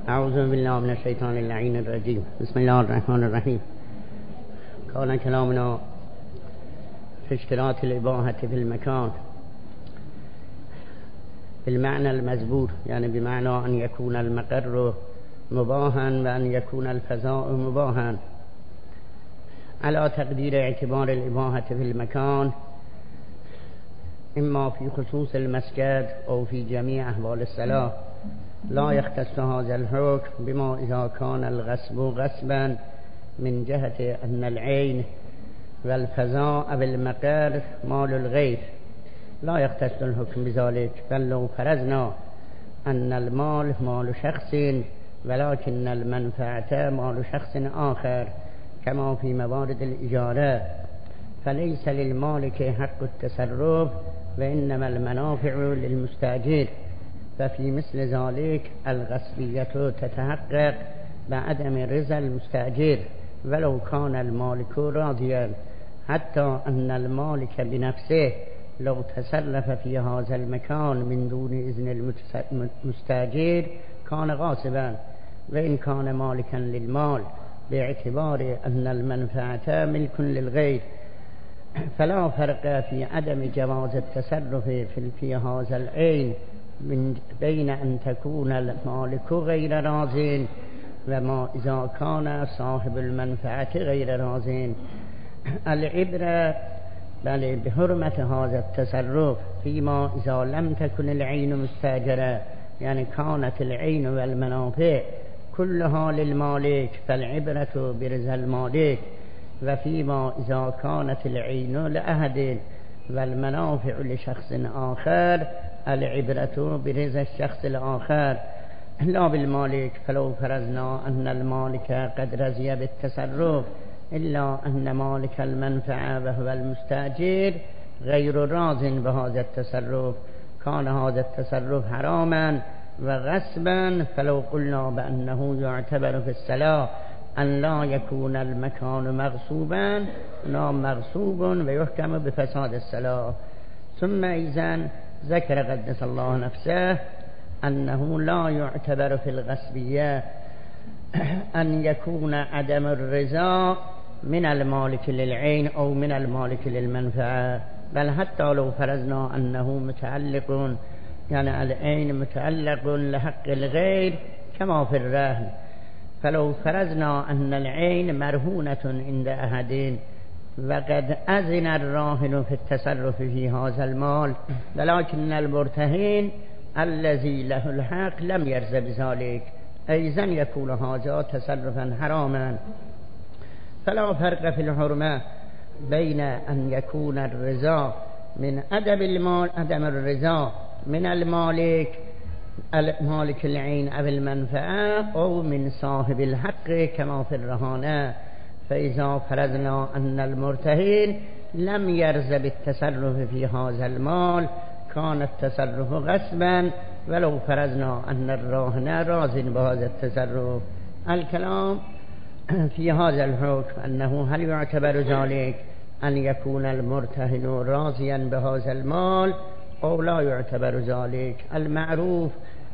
اعوذ بالله من الشیطان اللعین الرجیم. بسم الله الرحمن الرحیم. كان كلامنا في اشتراط الإباحة في المكان بالمعنى المذكور، يعني بمعنى أن يكون المقر مباحا وأن يكون الفضاء مباحا على تقدير اعتبار الإباحة في المكان، إما في خصوص المسجد أو في جميع أحوال الصلاة. لا يختص هذا الحكم بما إذا كان الغصب غصبا من جهة أن العين والفضاء بالمقر مال الغير، لا يختص الحكم بذلك، بل لو فرضنا أن المال مال شخص ولكن المنفعة مال شخص آخر كما في موارد الإجارة، فليس للمالك حق التصرف وإنما المنافع للمستأجر، ففي مثل ذلك الغصبية تتحقق بعدم رضا المستأجر ولو كان المالك راضيا، حتى أن المالك بنفسه لو تصرف في هذا المكان من دون إذن المستأجر كان غاصبا، وإن كان مالكا للمال باعتبار أن المنفعة ملك للغير، فلا فرق في عدم جواز التصرف في هذا العين بين أن تكون المالك غير راضٍ وما إذا كان صاحب المنفعة غير راضٍ. العبرة بل بحرمة هذا التصرف فيما إذا لم تكن العين مستأجرة، يعني كانت العين والمنافع كلها للمالك فالعبرة برضا المالك، وفيما إذا كانت العين لأحد والمنافع لشخص آخر العبرة برضا الشخص الآخر لا بالمالك. فلو فرضنا أن المالك قد رضي بالتصرف إلا أن مالك المنفعة وهو المستأجر غير راض بهذا التصرف كان هذا التصرف حراما وغصبا، فلو قلنا بأنه يعتبر في الصلاة أن لا يكون المكان مغصوبا لا مغصوب ويحكم بفساد الصلاة. ثم إذن ذكر قدس الله نفسه أنه لا يعتبر في الغصبية أن يكون عدم الرضا من المالك للعين أو من المالك للمنفعة، بل حتى لو فرضنا أنه متعلق، يعني العين متعلق لحق الغير كما في الرهن، فلو فرضنا أن العين مرهونة عند أحد وقد أذن الراهن في التصرف في هذا المال، ولكن المرتهن الذي له الحق لم يرضى بذلك، أيضا يكون هذا تصرفا حراما. فلا فرق في الحرمة بين أن يكون الرضا من أدب المال عدم الرضا من المالك العين أو المنفعة أو من صاحب الحق كما في الرهانة. فإذا فرضنا أن المرتهن لم يرضى بالتصرف في هذا المال كان التصرف غصبا، ولو فرضنا أن الراهن راض بهذا التصرف. الكلام في هذا الحكم أنه هل يعتبر ذلك أن يكون المرتهن راضيا بهذا المال أو لا يعتبر ذلك. المعروف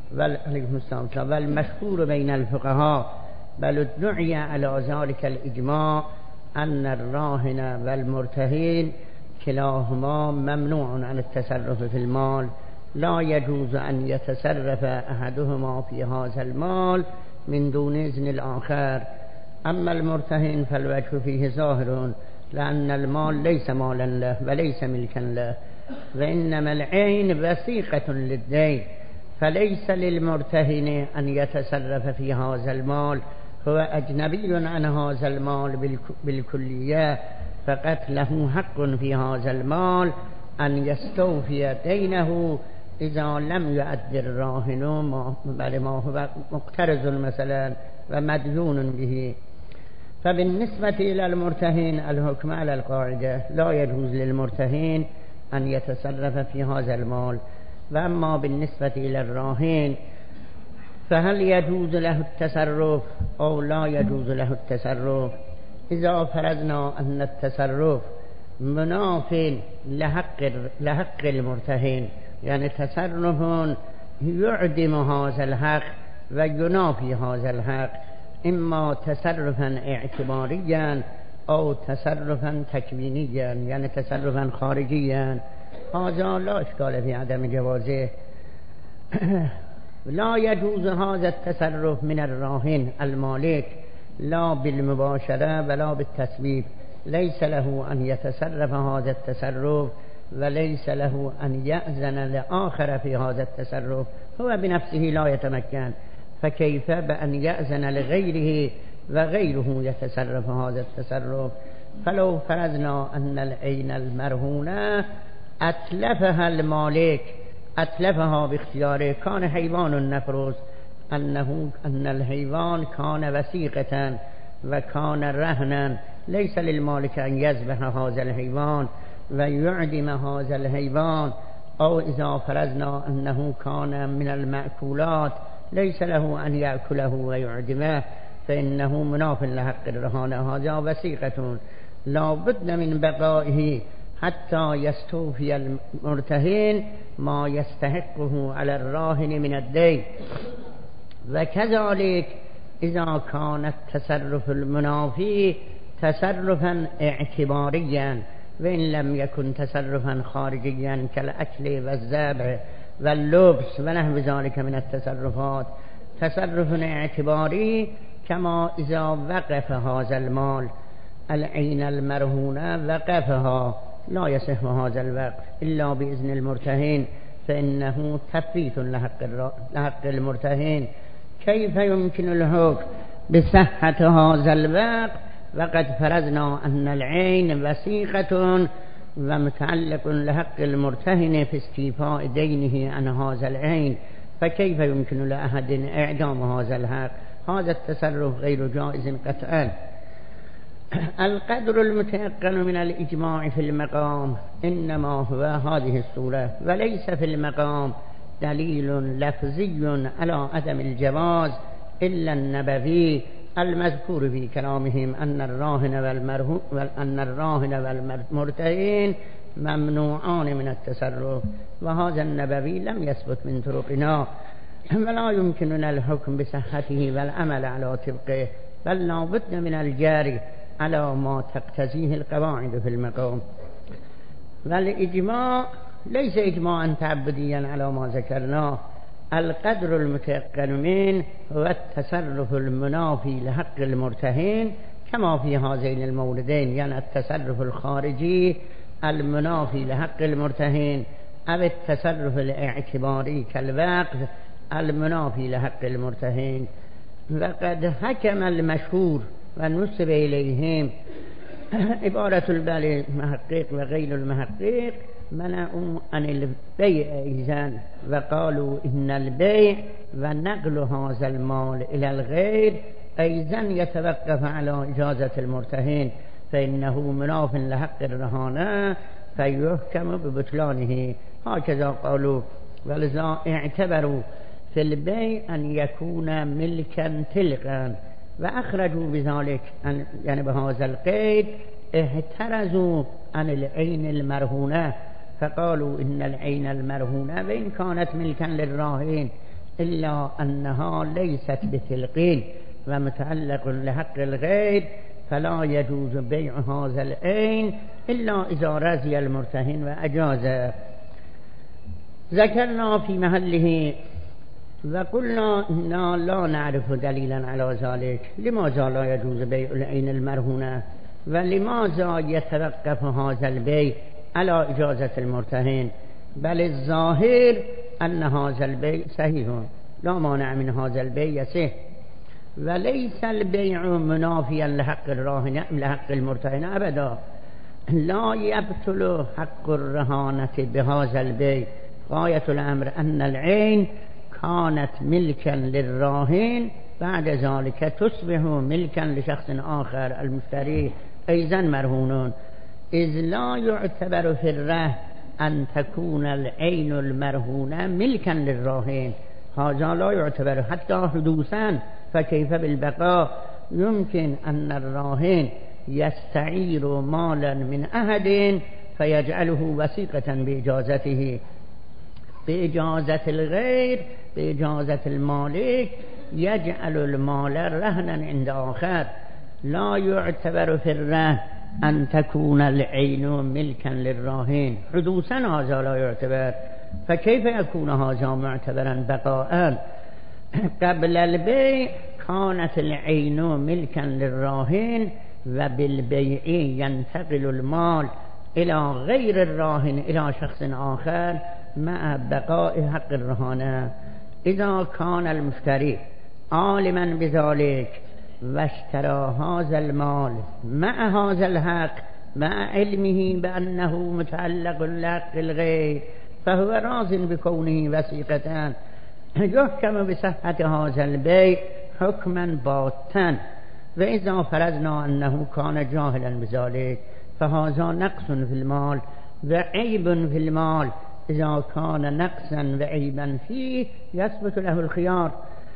والمشهور بين الفقهاء بل ادعي على ذلك الإجماع أن الراهن والمرتهن كلاهما ممنوع عن التصرف في المال، لا يجوز أن يتصرف أحدهما في هذا المال من دون إذن الآخر. أما المرتهن فالوجه فيه ظاهر، لأن المال ليس مالا له وليس ملكا له، وإنما العين وثيقة للدين، فليس للمرتهن أن يتصرف في هذا المال، هو أجنبي عن هذا المال بالكلية، فقط له حق في هذا المال أن يستوفي دينه إذا لم يؤدي الراهن ما هو مقترض مثلا ومديون به. فبالنسبة إلى المرتهن الحكم على القاعدة، لا يجوز للمرتهن أن يتصرف في هذا المال. وأما بالنسبة إلى الراهن فهل يجوز له التصرف أو لا يجوز له التصرف؟ إذا فرضنا أن التصرف مناف لحق المرتهن، يعني تصرف يعدم هذا الحق و ینافی هذا الحق اما تصرفا اعتباریا او تصرفا تکوینیا، یعنی تصرفا خارجیا. هذا لا اشکال فی عدم جوازه. لا يجوز هذا التصرف من الراهن المالك لا بالمباشرة ولا بالتسبيب، ليس له أن يتصرف هذا التصرف وليس له أن يأذن لآخر في هذا التصرف، هو بنفسه لا يتمكن، فكيف بأن يأذن لغيره وغيره يتصرف هذا التصرف؟ فلو فرضنا أن العين المرهونة أتلفها المالك، أتلفها باختياره، كان حيوان نفرض أن الحيوان كان وثيقة وكان رهنا، ليس للمالك أن يذبح هذا الحيوان ويعدم هذا الحيوان، أو إذا فرضنا أنه كان من المأكولات ليس له أن يأكله ويعدمه فإنه مناف لحق الرهان. هذا وثيقة لا بد من بقائه حتى يستوفي المرتهن ما يستحقه على الراهن من الدين. وكذلك إذا كان التصرف المنافي تصرفا اعتباريا وإن لم يكن تصرفا خارجيا كالأكل والذبح واللبس ونحو ذلك من التصرفات، تصرف اعتباري كما إذا وقف هذا المال العين المرهونة وقفها لا يصح هذا الوقف إلا بإذن المرتهن فإنه تفريط لحق المرتهن. كيف يمكن الحكم بصحة هذا الوقف وقد فرضنا أن العين وثيقة ومتعلق لحق المرتهن في استيفاء دينه عن هذا العين، فكيف يمكن لأحد إعدام هذا الحق؟ هذا التصرف غير جائز قطعا. القدر المتيقن من الإجماع في المقام إنما هو هذه الصورة، وليس في المقام دليل لفظي على عدم الجواز إلا النبوي المذكور في كلامهم أن الراهن والمرتهن ممنوعان من التصرف، وهذا النبوي لم يثبت من طرقنا، ولا يمكننا الحكم بصحته والعمل على طبقه، بل لا بد من الجاري على ما تقتضيه القواعد في المقام. والإجماع ليس إجماعا تعبديا على ما ذكرناه. القدر المتيقن منه هو التصرف المنافي لحق المرتهن كما في هذين الموردين، يعني التصرف الخارجي المنافي لحق المرتهن أو التصرف الاعتباري كالوقف المنافي لحق المرتهن. وقد حكم المشهور ونسب إليهم عبارة المحقق وغير المحقق منعوا عن البيع إذن، وقالوا إن البيع ونقل هذا المال إلى الغير أيضا يتوقف على إجازة المرتهن فإنه مناف لحق الرهانة فيحكم ببطلانه، هكذا قالوا. ولذا اعتبروا في البيع أن يكون ملكا تلقا، وأخرجوا بذلك يعني بهذا القيد احترزوا عن العين المرهونة، فقالوا إن العين المرهونة وإن كانت ملكا للراهن إلا أنها ليست بتلقين ومتعلق لحق الغير، فلا يجوز بيع هذا العين إلا إذا رضي المرتهن وأجازه. ذكرنا في محله وقلنا إنا لا نعرف دليلا على ذلك. لماذا لا يجوز بيع العين المرهونة؟ ولماذا يتوقف هذا البيع على إجازة المرتهن؟ بل الظاهر أن هذا البيع صحيح، لا مانع من هذا البيع يصح، وليس البيع منافيا لحق الراهن لحق المرتهن أبدا. لا يبطل حق الرهانة بهذا البيع. غاية الأمر أن العين كانت ملكا للراهن بعد ذلك تصبح ملكا لشخص آخر المشتري أيضا مرهون، إذ لا يعتبر في الرهن أن تكون العين المرهونة ملكا للراهن، هذا لا يعتبر حتى حدوثا، فكيف بالبقاء؟ يمكن أن الراهن يستعير مالا من أحد فيجعله وثيقة بإجازته، بإجازة الغير، بإجازة المالك يجعل المال رهنا عند آخر. لا يعتبر في الرهن أن تكون العين ملكا للراهن، حدوثا هذا لا يعتبر، فكيف يكون هذا معتبرا بقاء؟ قبل البيع كانت العين ملكا للراهن، وبالبيع ينتقل المال إلى غير الراهن إلى شخص آخر مع بقاء حق الرهانة. إذا كان المشتري عالما بذلك واشترى هذا المال مع هذا الحق مع علمه بأنه متعلق لحق الغير، فهو راض بكونه وثيقة، يحكم بصحة هذا البيع حكما باتا. وإذا فرضنا أنه كان جاهلا بذلك فهذا نقص في المال وعيب في المال. إذا كان نقصا وعيبا فيه يثبت له الخيار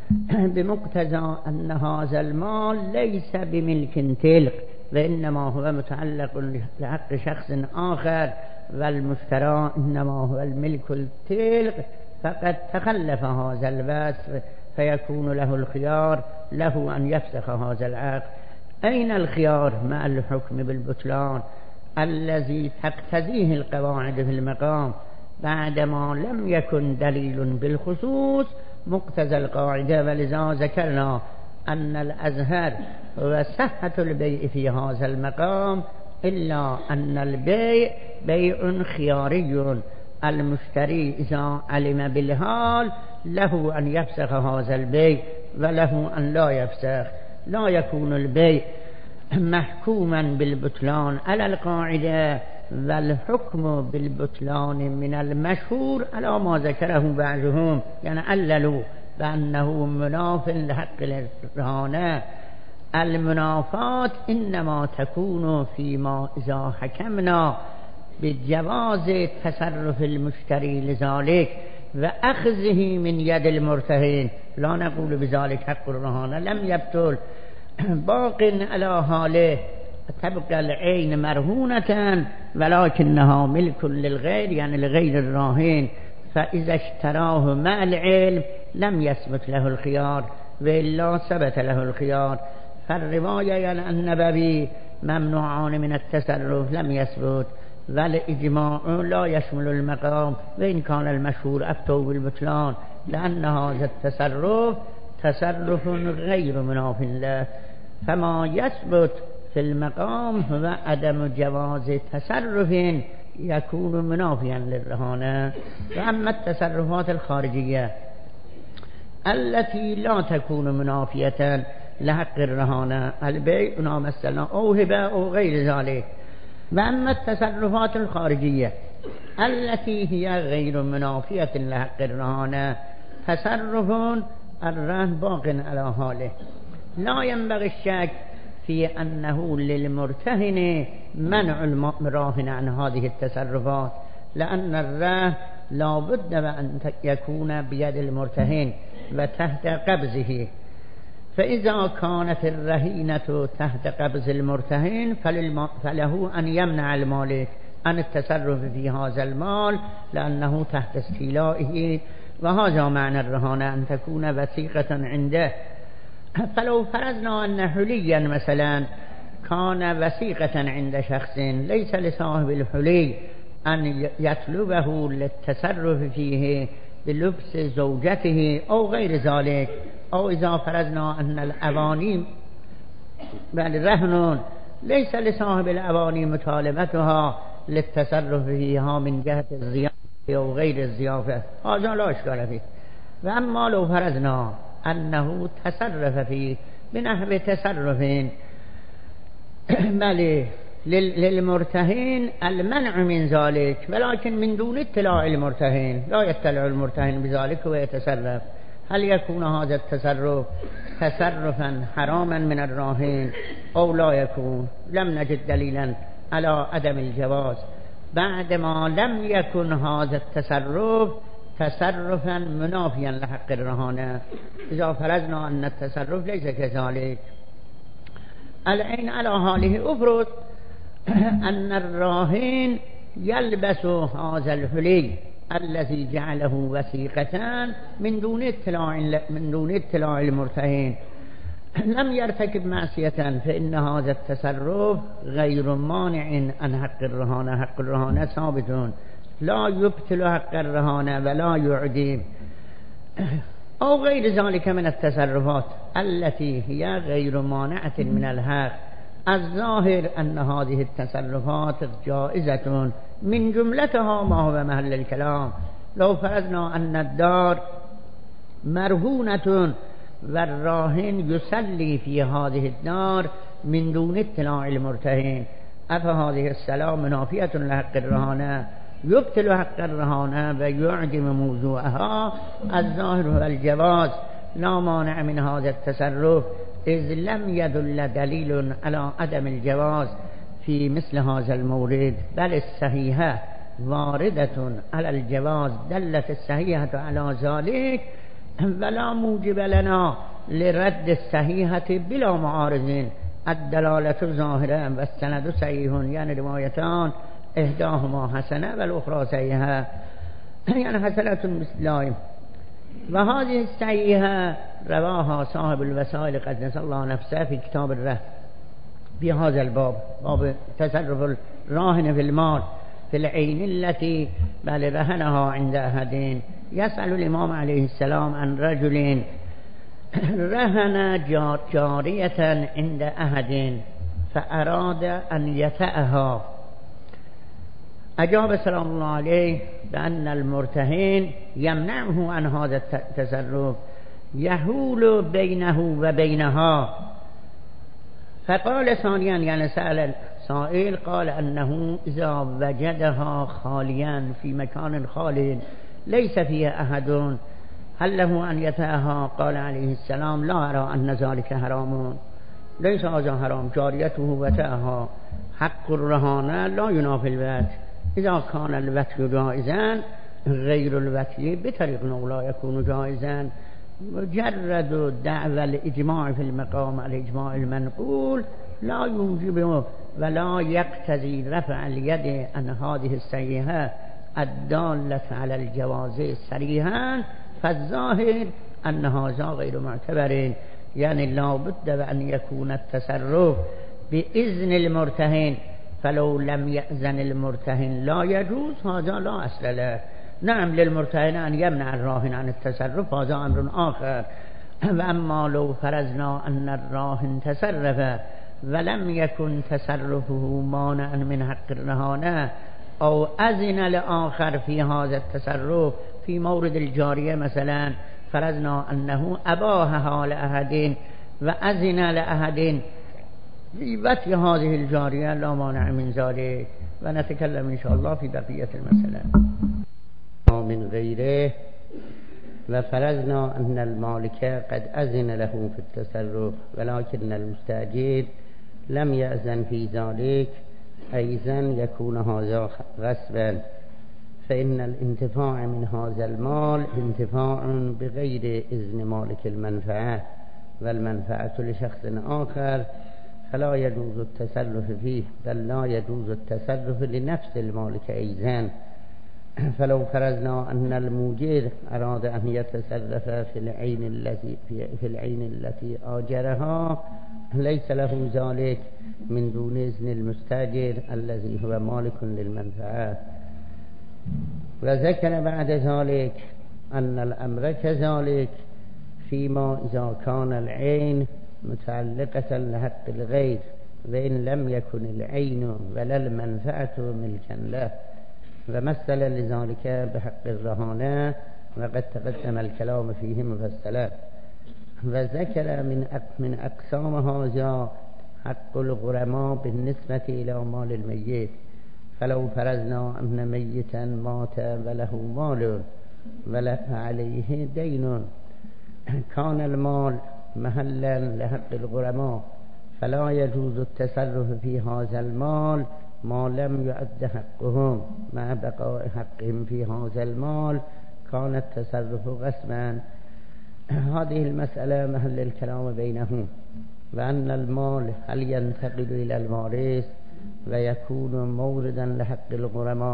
بمقتضى أن هذا المال ليس بملك تلك، وإنما هو متعلق لحق شخص آخر، والمشترى إنما هو الملك التلك، فقد تخلف هذا الوصف فيكون له الخيار، له أن يفسخ هذا العقد. أين الخيار مع الحكم بالبطلان الذي تقتضيه القواعد في المقام بعدما لم يكن دليل بالخصوص مقتضى القاعدة؟ ولذا ذكرنا أن الأزهر هو صحة البيع في هذا المقام، إلا أن البيع بيع خياري. المشتري إذا علم بالحال له أن يفسخ هذا البيع وله أن لا يفسخ. لا يكون البيع محكوما بالبطلان على القاعدة، والحكم بالبطلان من المشهور على ما ذكره بعضهم، يعني عللوا بأنه مناف لحق الرهانة. المنافات إنما تكون فيما إذا حكمنا بجواز تصرف المشتري لذلك وأخذه من يد المرتهن، لا نقول بذلك حق الرهانة لم يبطل، باق على حاله، تبقى العين مرهونة ولكنها ملك للغير، يعني لغير الراهن. فإذا اشتراه مع العلم لم يثبت له الخيار، وإلا ثبت له الخيار. فالرواية النبوي ممنوعان من التصرف لم يثبت، والإجماع لا يشمل المقام، وإن كان المشهور أفتوا بالبطلان، لأن هذا التصرف تصرف غير مناف له. فما يثبت في المقام هو عدم جواز تصرف يكون منافيا للرهانة. وأما التصرفات الخارجية التي لا تكون منافية لحق الرهانة، البيع مثلا أو هبة أو غير ذلك. وأما التصرفات الخارجية التي هي غير منافية لحق الرهانة، تصرف الرهن باق على حاله. لا ينبغي الشك في أنه للمرتهن منع الراهن عن هذه التصرفات، لأن الرهن لا بد أن يكون بيد المرتهن وتحت قبضه. فإذا كانت الرهينة تحت قبض المرتهن فله أن يمنع المالك عن التصرف في هذا المال لأنه تحت استيلائه، وهذا معنى الرهانة أن تكون وثيقة عنده. فلو فرضنا أن حليا مثلا كان وثيقة عند شخص، ليس لصاحب الحلي أن يطلبه للتصرف فيه بلبس زوجته أو غير ذلك. أو إذا فرضنا أن الأواني بل رهن ليس لصاحب الأواني مطالبتها للتصرف فيها من جهة الضيافة أو غير الضيافة، هذا لا إشكال فيه. وأما لو فرضنا أنه تصرف فيه بنحو تصرف بل للمرتهن المنع من ذلك، ولكن من دون اطلاع المرتهن، لا يطلع المرتهن بذلك ويتصرف، هل يكون هذا التصرف تصرفا حراما من الراهن أو لا يكون؟ لم نجد دليلا على عدم الجواز بعدما لم يكن هذا التصرف تصرفا منافيا لحق الرهانة. إذا فرضنا أن التصرف ليس كذلك، العين على حاله. أفرض أن الراهن يلبس هذا الحلي الذي جعله وثيقة من دون اطلاع المرتهن لم يرتكب معصية فإن هذا التصرف غير مانع عن حق الرهانة. حق الرهانة ثابت لا يبطل حق الرهانة ولا يعدم، أو غير ذلك من التصرفات التي هي غير مانعة من الحق. الظاهر أن هذه التصرفات جائزة، من جملتها ما هو محل الكلام. لو فرضنا أن الدار مرهونة والراهن يصلي في هذه الدار من دون اطلاع المرتهن، أفهذه الصلاة منافية لحق الرهانة؟ يبطل حق الرهانة ويعدم موضوعها. الظاهر هو الجواز، لا مانع من هذا التصرف، إذ لم يدل دليل على عدم الجواز في مثل هذا المورد، بل الصحيحة واردة على الجواز، دلت الصحيحة على ذلك، ولا موجب لنا لرد الصحيحة بلا معارض. الدلالة ظاهرة والسند صحيح، يعني روايتان إحداهما حسنة والأخرى صحيحة، يعني حسنة مثل. وهذه الصحيحة رواها صاحب الوسائل قدس الله نفسه في كتاب الرهن في هذا الباب، باب تصرف الراهن في المال في العين التي بل رهنها عند أحد. يسأل الإمام عليه السلام عن رجل رهن جارية عند أحد فأراد أن يتأها، أجاب سلام الله عليه بأن المرتهن يمنعه عن هذا التصرف، يحول بينه وبينها. فقال ثانيا، يعني سأل سائل قال أنه إذا وجدها خاليا في مكان خال ليس فيه أحد هل له أن يتأها؟ قال عليه السلام لا أرى أن ذلك حرام، ليس هذا حرام، جاريته وتأها. حق الرهانة لا ينافي الوتي، إذا كان الوتي جائزا غير الوتي بطريق لا يكون جائزا. مجرد دعوى الإجماع في المقام الإجماع المنقول لا يوجب ولا يقتضي رفع اليد عن هذه الصحيحة الدالة على الجواز صريحا. فالظاهر أن هذا غير معتبر، يعني لا بد أن يكون التصرف بإذن المرتهن، فلو لم يأذن المرتهن لا يجوز، هذا لا أصل له. نعم للمرتهن أن يمنع الراهن عن التصرف، هذا أمر آخر. وأما لو فرضنا أن الراهن تصرف ولم يكن تصرفه مانعا من حق الرهانة، أو أذن لآخر في هذا التصرف في مورد الجارية مثلا، فرضنا أنه أباهها لأحد وأذن لأحد في هذه الجارية، لا مانع من ذلك. ونتكلم إن شاء الله في بقية المسألة من غيره. وفرضنا أن المالك قد أذن له في التصرف ولكن المستأجر لم يأذن في ذلك، أيضا يكون هذا غصبا، فإن الانتفاع من هذا المال انتفاع بغير إذن مالك المنفعة، والمنفعة لشخص آخر، فلا يجوز التصرف فيه، بل لا يجوز التصرف لنفس المالك أيضا. فلو فرضنا أن الموجر أراد أن يتصرف في العين التي آجرها، ليس له ذلك من دون إذن المستأجر الذي هو مالك للمنفعة. وذكر بعد ذلك أن الأمر كذلك فيما إذا كان العين متعلقة لحق الغير، وإن لم يكن العين ولا المنفعة ملكا له. ومثل لذلك بحق الرهانة، وقد تقدم الكلام فيه مفصلا. وذكر من أقسام هذا حق الغرماء بالنسبة إلى مال الميت. فلو فرضنا أن ميتا مات وله مال وعليه دين، كان المال محلا لحق الغرماء، فلا يجوز التصرف في هذا المال ما لم يؤد حقهم، مع بقاء حقهم في هذا المال كان التصرف غصبا. هذه المسألة محل الكلام بينهم، وأن المال هل ينتقل إلى الوارث ويكون موردا لحق الغرماء،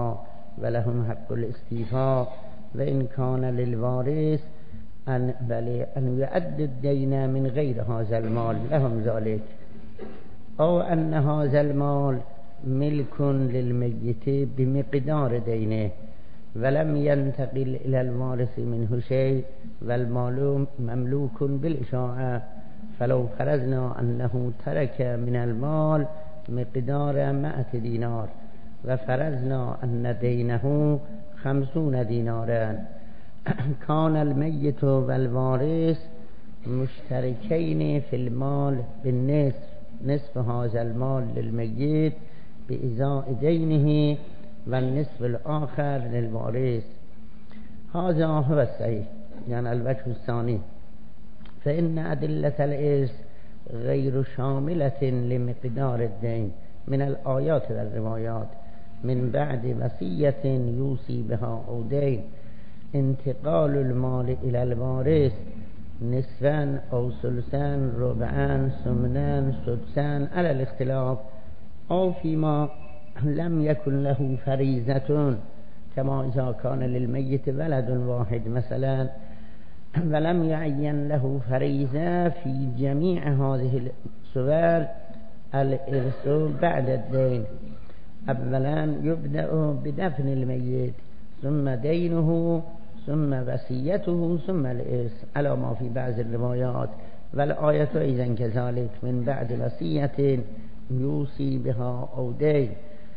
ولهم حق الاستيفاء وإن كان للوارث أن يؤدي الدين من غير هذا المال لهم ذلك، أو أن هذا المال ملك للميت بمقدار دينه ولم ينتقل إلى الوارث منه شيء والمال مملوك بالإشاعة، فلو فرضنا أنه ترك من المال مقدار 100 دينار وفرضنا أن دينه 50 دينارا كان الميت والوارث مشتركين في المال بالنصف، نصف هذا المال للميت بإزاء دينه والنصف الآخر للوارث. هذا هو الصحيح. يعني الوجه الثاني، فإن أدلة الإرث غير شاملة لمقدار الدين من الآيات والروايات من بعد وصية يوصي بها أو دين، انتقال المال إلى الوارث نصفان أو ثلثان ربعان ثمنان سدسان على الاختلاف، أو فيما لم يكن له فريزة كما إذا كان للميت ولد واحد مثلا ولم يعين له فريزة في جميع هذه الصور الإرث بعد الدين. أولا يبدأ بدفن الميت ثم دينه ثم وصيته ثم الإرث على ما في بعض الروايات، والآية إذن كذلك من بعد وصية يوصي بها أو دين.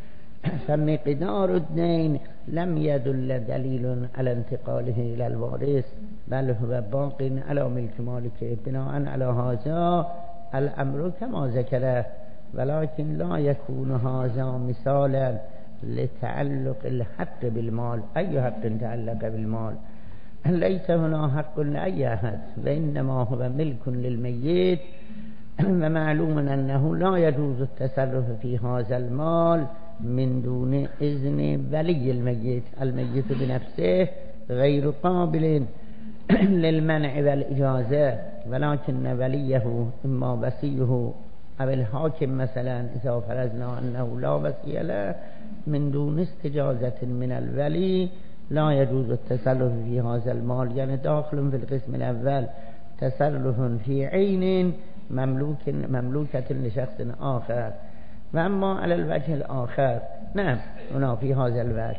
فمقدار الدين لم يدل دليل على انتقاله إلى الوارث بل هو باق على ملك مالكه. بناء على هذا الأمر كما ذكره، ولكن لا يكون هذا مثالا لتعلق الحق بالمال. أي حق تعلق بالمال؟ ليس هنا حق لأي أحد، وإنما هو ملك للميت، ومعلوم أنه لا يجوز التصرف في هذا المال من دون إذن ولي الميت. الميت بنفسه غير قابل للمنع والإجازة، ولكن وليه إما وصيه أو الحاكم مثلا إذا فرضنا أنه لا وصي له من دون استجازة من الولي لا يجوز التصرف في هذا المال. يعني داخل في القسم الأول تصرف في عين مملوكة لشخص آخر. وأما على الوجه الآخر نعم هنا في هذا الوجه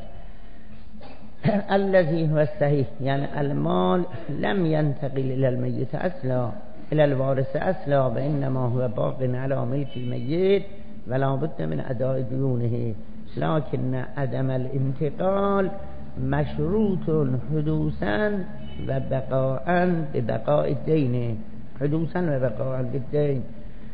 الذي هو الصحيح، يعني المال لم ينتقل إلى الميت أصلا إلى الوارث أصلا، وإنما هو باق على ملك الميت ولا بد من أداء ديونه، لكن عدم الانتقال مشروط حدوثا وبقاء ببقاء الدين، حدوثا وبقاء بالدين.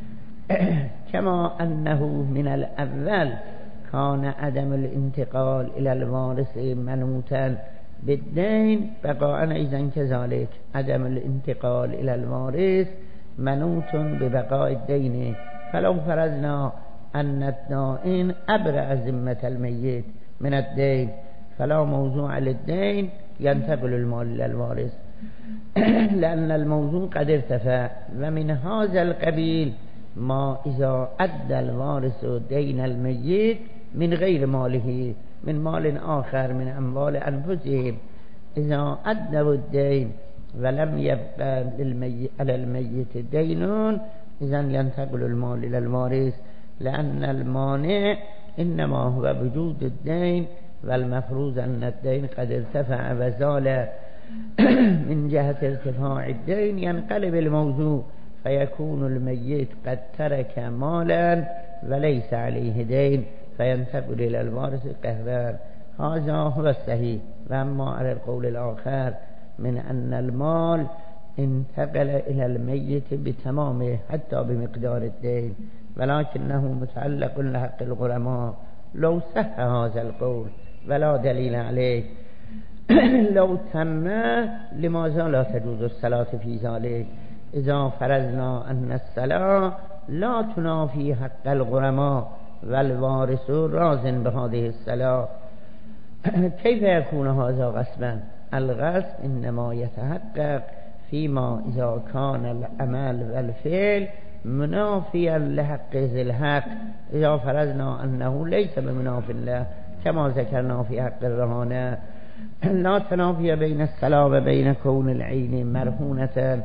كما أنه من الأول كان عدم الانتقال إلى الوارث منوطا بالدين، بقاء إذن كذلك عدم الانتقال إلى الوارث منوط ببقاء الدين. فلو فرضنا أن الدائن أبرأ ذمة الميت من الدين فلا موضوع للدين، ينتقل المال إلى الوارث لأن الموضوع قد ارتفع. ومن هذا القبيل ما إذا أدى الوارث دين الميت من غير ماله، من مال آخر من أموال أنفسهم، إذا أدوا الدين ولم يبقى على الميت دين إذن ينتقل المال إلى الوارث، لأن المانع إنما هو وجود الدين، والمفروض أن الدين قد ارتفع وزال. من جهة ارتفاع الدين ينقلب الموضوع فيكون الميت قد ترك مالا وليس عليه دين فينتقل إلى الوارث قهرا. هذا هو الصحيح. وأما على القول الآخر من أن المال انتقل إلى الميت بتمامه حتى بمقدار الدين، ولكنه متعلق لحق الغرماء، لو صح هذا القول ولا دليل عليه لو تم لماذا لا تجوز الصلاة في ذلك؟ إذا فرضنا أن الصلاة لا تنافي حق الغرماء والوارث راز بهذه الصلاة، كيف يكون هذا غصبا؟ الغصب إنما يتحقق فيما إذا كان العمل والفعل منافيا لحق ذي الحق. إذا فرضنا أنه ليس بمناف له كما ذكرنا في حق الرهانة. لا تنافي بين الصلاة وبين كون العين مرهونة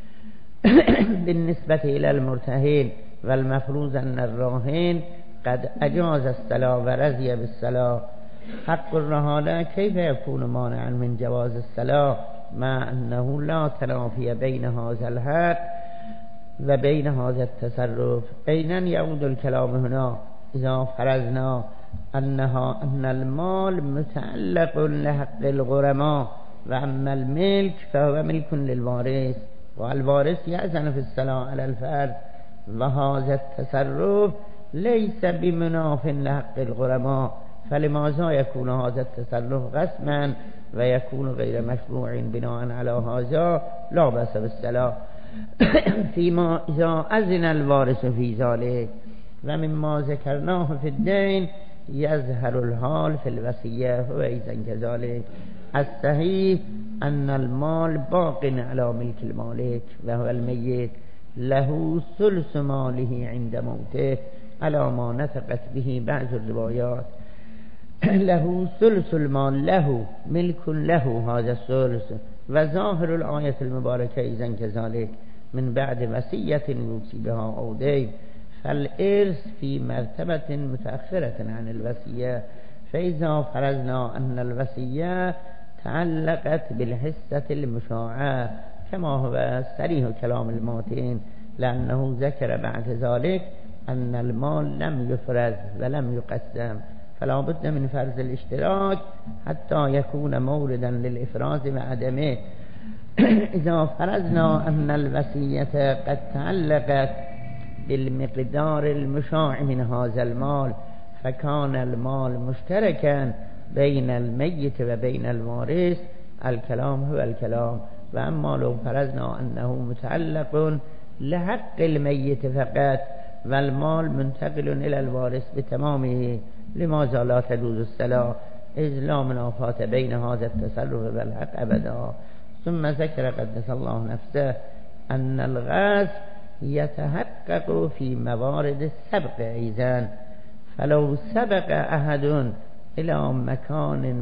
بالنسبة إلى المرتهن، والمفروض أن الراهن قد أجاز الصلاة ورضي بالصلاة. حق الرهانة كيف يكون مانعا من جواز الصلاة مع أنه لا تنافي بين هذا الحق وبين هذا التصرف؟ أين يعود الكلام هنا؟ إذا فرضنا أن المال متعلق لحق الغرماء، وأما الملك فهو ملك للوارث، والوارث يأذن في الصلاة على الفرد، وهذا التصرف ليس بمناف لحق الغرماء، فلماذا يكون هذا التصرف غصبا ويكون غير مشروع؟ بناء على هذا لا بأس بالصلاة فيما إذا أذن الوارث في ذلك. ومما ذكرناه في الدين يظهر الحال في الوصية هو أيضا كذلك. الصحيح أن المال باق على ملك المالك وهو الميت، له ثلث ماله عند موته على ما نطقت به بعض الروايات. له ثلث المال، له ملك له هذا الثلث. وظاهر الآية المباركة إذن كذلك من بعد وصية يوصي بها أو دين، فالإرث في مرتبة متأخرة عن الوصية. فإذا فرضنا أن الوصية تعلقت بالحصة المشاعة كما هو صريح كلام الماتين، لأنه ذكر بعد ذلك أن المال لم يفرض ولم يقسم، فلا بد من فرض الاشتراك حتى يكون موردا للإفراز وعدمه. إذا فرضنا أن الوصية قد تعلقت بالمقدار المشاع من هذا المال، فكان المال مشتركا بين الميت وبين الوارث، الكلام هو الكلام. وأما لو فرضنا أنه متعلق لحق الميت فقط والمال منتقل إلى الوارث بتمامه، لماذا لا تجوز الصلاة؟ إذ لا منافاة بين هذا التصرف والحق أبدا. ثم ذكر قدس الله نفسه أن الغصب يتحقق في موارد السبق أيضا، فلو سبق أحد إلى مكان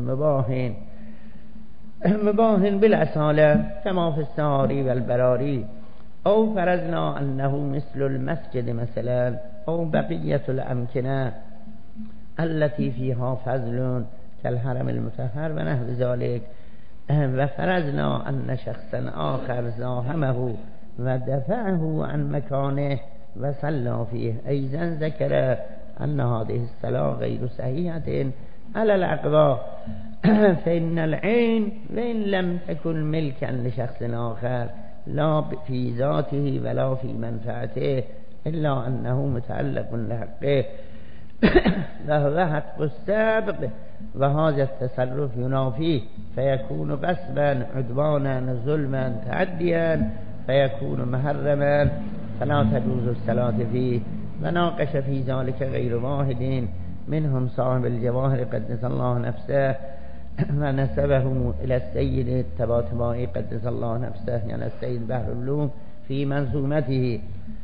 مباه بالأصالة كما في السهاري والبراري، أو فرضنا أنه مثل المسجد مثلا، أو بقية الأمكنة التي فيها فضل كالحرم المطهر ونحو ذلك، وفرضنا أن شخصا آخر زاحمه ودفعه عن مكانه وصلى فيه، أيضا ذكر أن هذه الصلاة غير صحيحة على الأقوى. فإن العين وإن لم تكن ملكا لشخص آخر لا في ذاته ولا في منفعته، إلا أنه متعلق لحقه وهو حق السابق، وهذا التصرف ينافيه فيكون غصبا عدوانا ظلما تعديا، فيكون محرما فلا تجوز الصلاة فيه. وناقش في ذلك غير واحد منهم صاحب الجواهر قدس الله نفسه، ونسبه إلى السيد الطباطبائي قدس الله نفسه، يعني السيد بحر اللوم في منظومته،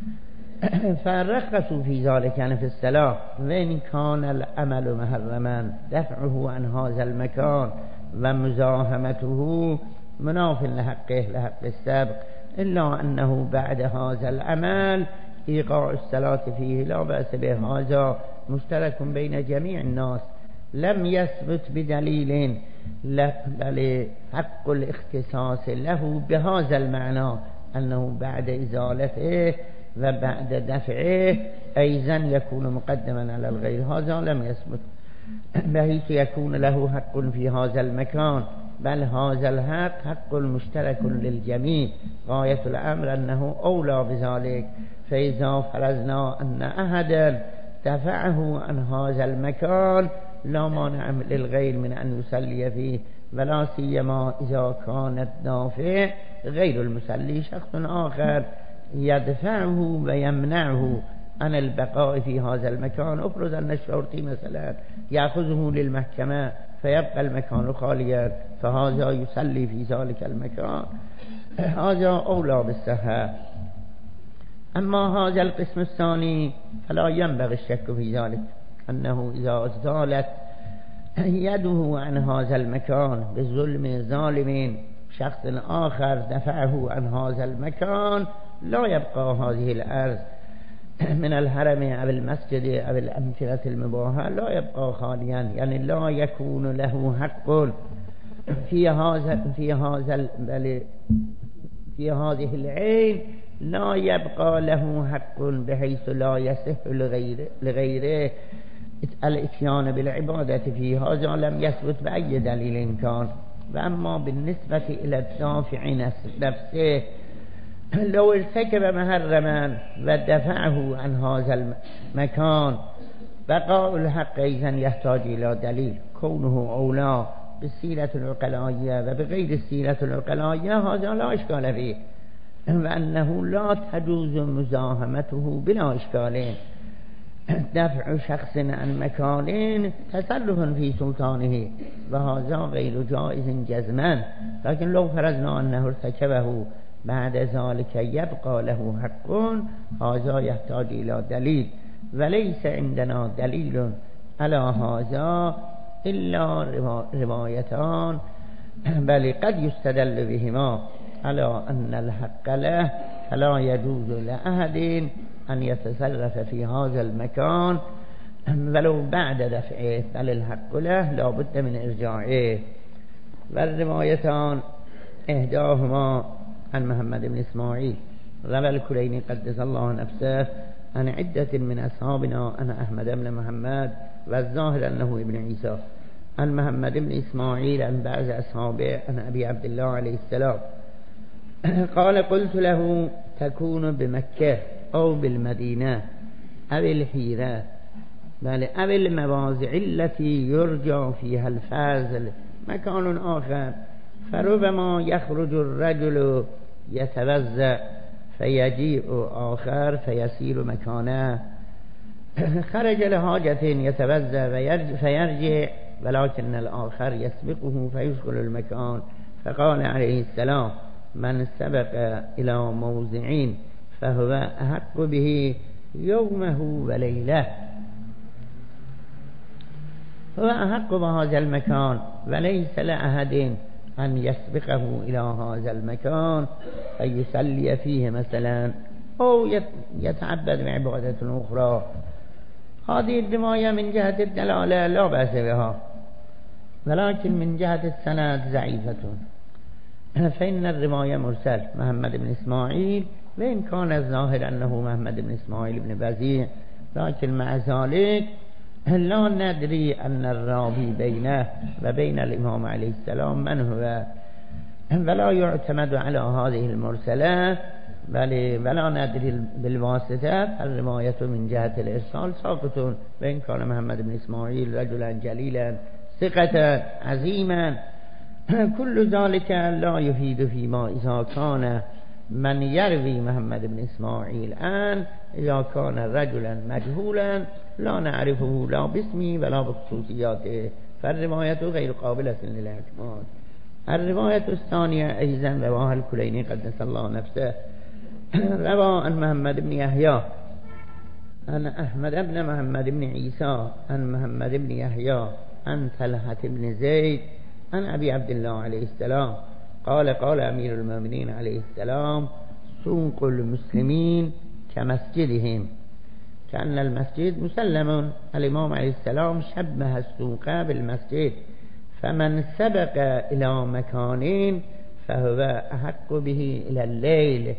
فرخصوا في ذلك يعني في الصلاة. وإن كان العمل محرما دفعه عن هذا المكان ومزاحمته مناف لحقه لحق السابق، إلا أنه بعد هذا العمل إيقاع الصلاة فيه لا بأس به، هذا مشترك بين جميع الناس، لم يثبت بدليل، بل حق الاختصاص له بهذا المعنى أنه بعد إزالته وبعد دفعه أيضا يكون مقدما على الغير، هذا لم يثبت بحيث يكون له حق في هذا المكان، بل هذا الحق حق مشترك للجميع، غاية الأمر أنه أولى بذلك. فإذا فرضنا أن أحدا دفعه عن هذا المكان لا مانع للغير من أن يصلي فيه، ولا سيما إذا كان الدافع غير المصلي شخص آخر يدفعه ويمنعه عن البقاء في هذا المكان. افرض أن الشرطي مثلا يأخذه للمحكمة فيبقى المكان خاليا، فهذا يصلي في ذلك المكان، هذا أولى بالصحة. أما هذا القسم الثاني فلا ينبغي الشك في ذلك، أنه إذا ازدالت يده عن هذا المكان بظلم ظالم شخص آخر دفعه عن هذا المكان لا يبقى هذه الأرض من الحرم أو المسجد أو الأمكنة المباحة لا يبقى خاليا، يعني لا يكون له حق في هذه العين، لا يبقى له حق بحيث لا يصح لغيره الاتيان بالعبادة فيه. هذا لم يثبت بأي دليل كان. وأما بالنسبة إلى الدافع نفسه لو ارتكب محرما ودفعه عن هذا المكان بقاء الحق إذا يحتاج إلى دليل، كونه أولى بالسيرة العقلائية وبغير السيرة العقلائية هذا لا إشكال فيه، وأنه لا تجوز مزاحمته بلا إشكال. دفع شخص عن مكان تصرف في سلطانه وهذا غير جائز جزما، لكن لو فرضنا أنه ارتكبه بعد ذلك يبقى له حق هذا يحتاج إلى دليل، وليس عندنا دليل على هذا إلا روايتان، بل قد يستدل بهما على أن الحق له فلا يجوز لأحد أن يتصرف في هذا المكان ولو بعد دفعه، بل الحق له لا بد من إرجاعه. والروايتان إحداهما عن محمد بن إسماعيل روى الكليني قدس الله نفسه عن عدة من أصحابنا أن أحمد بن محمد والظاهر أنه ابن عيسى عن محمد بن إسماعيل عن بعض أصحابه عن أبي عبد الله عليه السلام قال قلت له تكون بمكة أو بالمدينة أو الحيرة بل أو المواضع التي يرجع فيها الفاضل مكان آخر، فربما يخرج الرجل يتوضأ فيجيء آخر فيسير مكانه، خرج لحاجة يتوضأ فيرجع ولكن الآخر يسبقه فيدخل المكان، فقال عليه السلام من سبق إلى موضع فهو أحق به يومه وليلة، هو أحق بهذا المكان وليس لأحد أن يسبقه إلى هذا المكان فيصلي فيه مثلا أو يتعبد بعبادة أخرى. هذه الرواية من جهة الدلالة لا بأس بها، ولكن من جهة السند ضعيفة، فإن الرواية مرسل محمد بن إسماعيل، وإن كان الظاهر أنه محمد بن إسماعيل بن بزيع، لكن مع ذلك لا ندري أن الراوي بينه وبين الإمام عليه السلام من هو، ولا يعتمد على هذه المرسلة، ولا ندري بالواسطة. الرواية من جهة الإرسال ساقط، وإن كان محمد بن إسماعيل رجلا جليلا ثقة عظيما، كل ذلك لا يفيد فيما إذا كان من يروي محمد بن إسماعيل إذا كان رجلا مجهولا لا نعرفه لا باسمه ولا بخصوصياته، فالرواية غير قابلة للاعتماد. الرواية الثانية أيضا رواها الكليني قدس الله نفسه، روى عن محمد بن يحيى عن أحمد بن محمد بن عيسى عن محمد بن يحيى عن طلحة بن زيد عن أبي عبد الله عليه السلام قال قال أمير المؤمنين عليه السلام سوق المسلمين كمسجدهم، كأن المسجد مسلم. الإمام عليه السلام شبه السوق بالمسجد، فمن سبق إلى مكان فهو أحق به إلى الليل.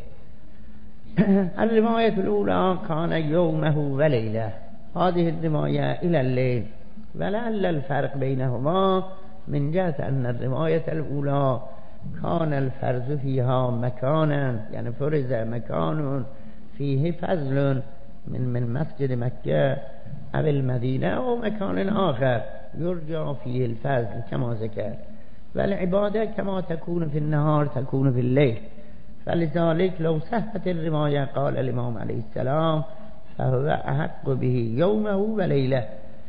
الرواية الأولى كان يومه وليلة، هذه الرواية إلى الليل، ولعل الفرق بينهما من جهة أن الرواية الأولى كان الفرض فيها مكانا، يعني فرض مكان فيه فضل من مسجد مكة أو المدينة أو مكان آخر يرجع فيه الفضل كما ذكر، والعبادة كما تكون في النهار تكون في الليل، فلذلك لو صحت الرواية قال الإمام عليه السلام فهو أحق به يومه وليلة.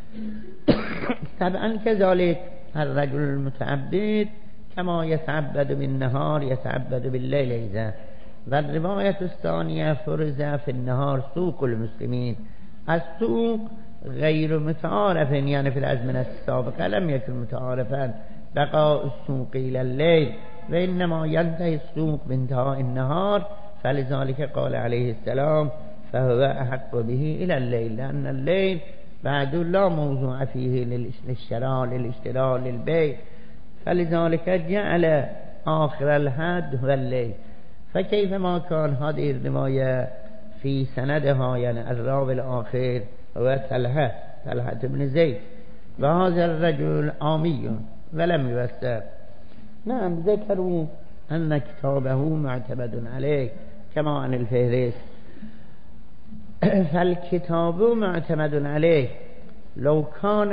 طبعا كذلك الرجل المتعبد كما يتعبد بالنهار يتعبد بالليل إذا. والرواية الثانية فرز في النهار سوق المسلمين، السوق غير متعارف يعني في الأزمنة السابقة لم يكن متعارفا بقاء السوق إلى الليل، وإنما ينتهي السوق بانتهاء النهار، فلذلك قال عليه السلام فهو أحق به إلى الليل، لأن الليل بعد لا موضوع فيه للشراء للاشتراء للبيع، فلذلك جعل آخر الحد هو الليل. فكيفما كان هذه الرواية في سندها يعني الراوي الآخر هو طلحة بن زيد، وهذا الرجل عامي ولم يوثق. نعم ذكروا أن كتابه معتمد عليه كما عن الفهرست، فالكتاب معتمد عليه. لو كان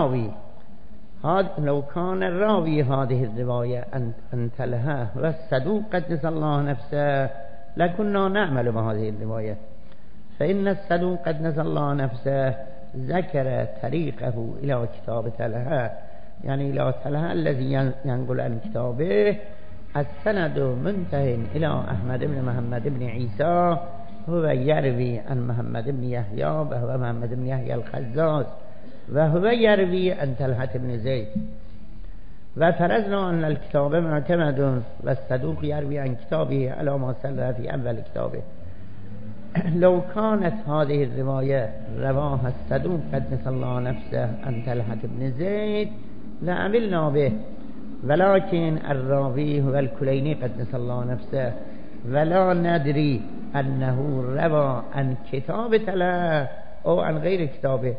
الراوي هذه الرواية أن طلحة والصدوق قدس الله نفسه لكنا نعمل بهذه الرواية، فإن الصدوق قدس الله نفسه ذكر طريقه إلى كتاب طلحة، يعني إلى طلحة الذي ينقل عن كتابه السند منتهٍ إلى أحمد بن محمد بن عيسى، هو يروي عن محمد بن يحيى وهو محمد بن يحيى الخزاز، وهو يروي عن طلحة بن زيد. وفرضنا أن الكتاب معتمد والصدوق يروي عن كتابه على ما سلف في أول كتابه. لو كانت هذه الرواية رواها الصدوق قدس الله نفسه عن طلحة بن زيد لعملنا به، ولكن الراوي هو الكليني قدس الله نفسه، ولا ندري أنه روى عن كتاب طلحة أو عن غير كتابه،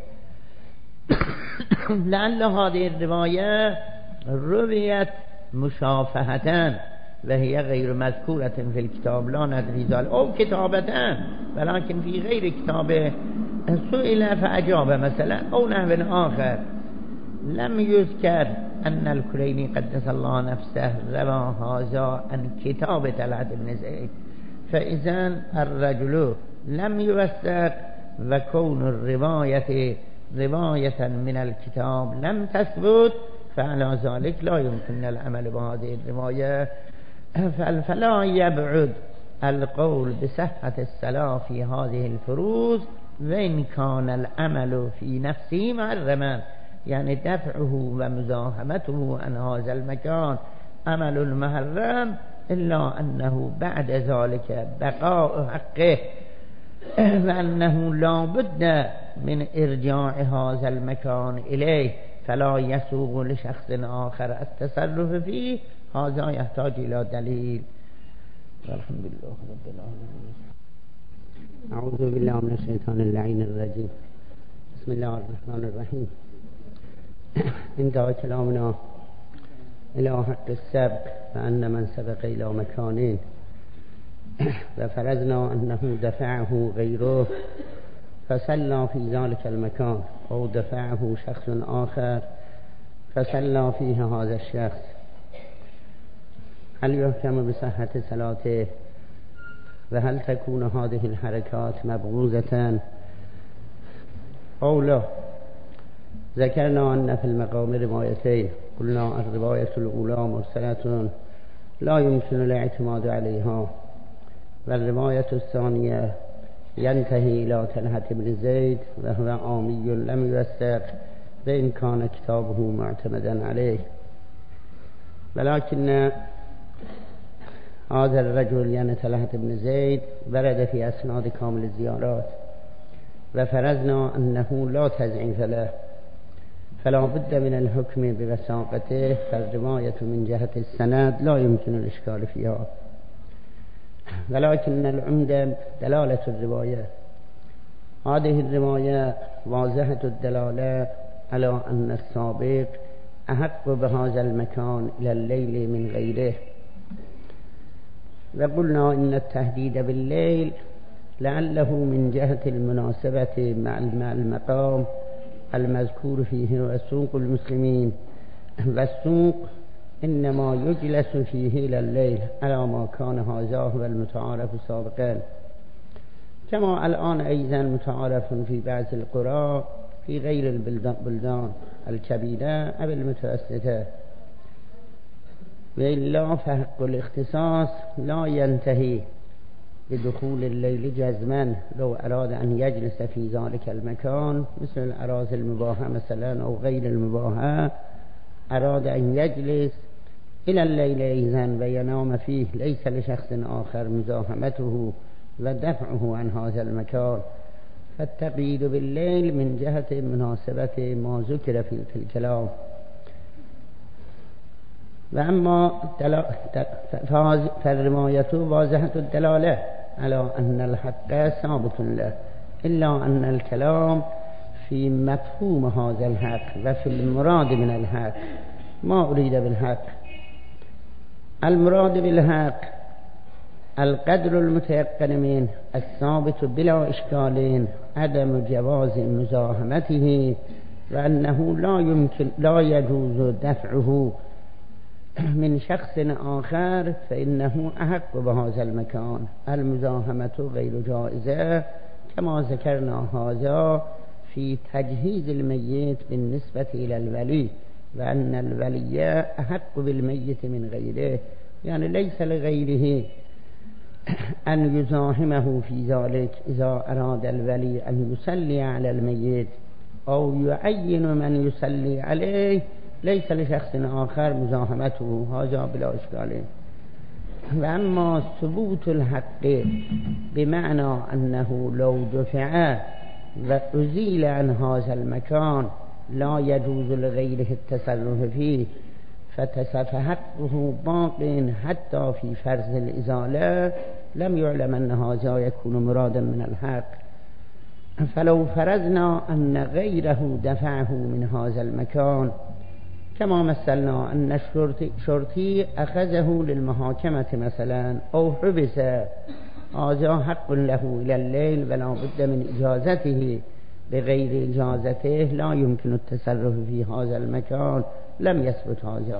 لعل هذه الرواية رويت مشافهة وهي غير مذكورة في الكتاب، لا ندري ذلك، أو كتابة ولكن في غير كتابه سئل فأجاب مثلا، أو نحو آخر لم يذكر أن الكليني قدس الله نفسه روى هذا عن كتاب طلحة بن زيد، فإذن الرجل لم يوثق، وكون الرواية رواية من الكتاب لم تثبت، فعلى ذلك لا يمكن العمل بهذه الرواية. فلا يبعد القول بصحة الصلاة في هذه الفروض، وإن كان العمل في نفسه محرما، يعني دفعه ومزاحمته عن هذا المكان عمل محرم، إلا أنه بعد ذلك بقاء حقه، وأنه لا بد من إرجاع هذا المكان إليه، فلا يسوغ لشخص آخر التصرف فيه، هذا يحتاج إلى دليل. والحمد لله رب العالمين. أعوذ بالله من الشيطان اللعين الرجيم. بسم الله الرحمن الرحيم. انتهى كلامنا إلى حق السبق، فأن من سبق إلى مكان وفرضنا أنه دفعه غيره فصلى في ذلك المكان، أو دفعه شخص آخر فصلى فيه هذا الشخص، هل يحكم بصحة صلاته؟ وهل تكون هذه الحركات مبغوضة أو لا؟ ذكرنا أن في المقام روايتين، قلنا الرواية الأولى مرسلة لا يمكن الاعتماد عليها، والرواية الثانية ينتهي إلى طلحة بن زيد وهو عامي لم يوثق، وإن كان كتابه معتمدا عليه. ولكن هذا الرجل يعني طلحة بن زيد ورد في أسناد كامل الزيارات، وفرضنا أنه لا تضعيف له، فلا بد من الحكم بوثاقته، فالرواية من جهة السند لا يمكن الإشكال فيها، ولكن العمدة دلالة الرواية. هذه الرواية واضحة الدلالة على أن السابق أحق بهذا المكان إلى الليل من غيره. وقلنا إن التهديد بالليل لعله من جهة المناسبة مع المقام المذكور فيه وسوق المسلمين، والسوق إنما يجلس فيه إلى الليل على ما كان هذا هو المتعارف سابقا، كما الآن أيضا متعارف في بعض القرى في غير البلدان الكبيرة أو المتوسطة. وإلا فحق الاختصاص لا ينتهي بدخول الليل جزما لو أراد أن يجلس في ذلك المكان مثل الأراضي المباحة مثلا أو غير المباحة، أراد أن يجلس إلى الليل إذن وينام فيه، ليس لشخص آخر مزاحمته ودفعه عن هذا المكان. فالتقييد بالليل من جهة مناسبة ما ذكر في الكلام. وأما فالرواية واضحة الدلالة على أن الحق ثابت له، إلا أن الكلام في مفهوم هذا الحق وفي المراد من الحق. ما أريد بالحق؟ المراد بالحق القدر المتيقن منه الثابت بلا إشكال عدم جواز مزاحمته، وأنه لا يجوز دفعه من شخص آخر، فإنه أحق بهذا المكان. المزاحمة غير جائزة كما ذكرنا هذا في تجهيز الميت بالنسبة إلى الولي، وأن الولي أحق بالميت من غيره، يعني ليس لغيره أن يزاحمه في ذلك. إذا أراد الولي أن يصلي على الميت أو يعين من يصلي عليه ليس لشخص آخر مزاحمته، هذا بلا إشكال. وأما ثبوت الحق بمعنى أنه لو دفع وأزيل عن هذا المكان لا يجوز لغيره التصرف فيه، فحقه باق حتى في فرض الإزالة، لم يعلم أن هذا يكون مرادا من الحق. فلو فرضنا أن غيره دفعه من هذا المكان، كما مثلنا أن الشرطي أخذه للمحاكمة مثلا أو حبس، هذا حق له إلى الليل ولا بد من إجازته، بغير إجازته لا يمكن التصرف في هذا المكان، لم يثبت هذا.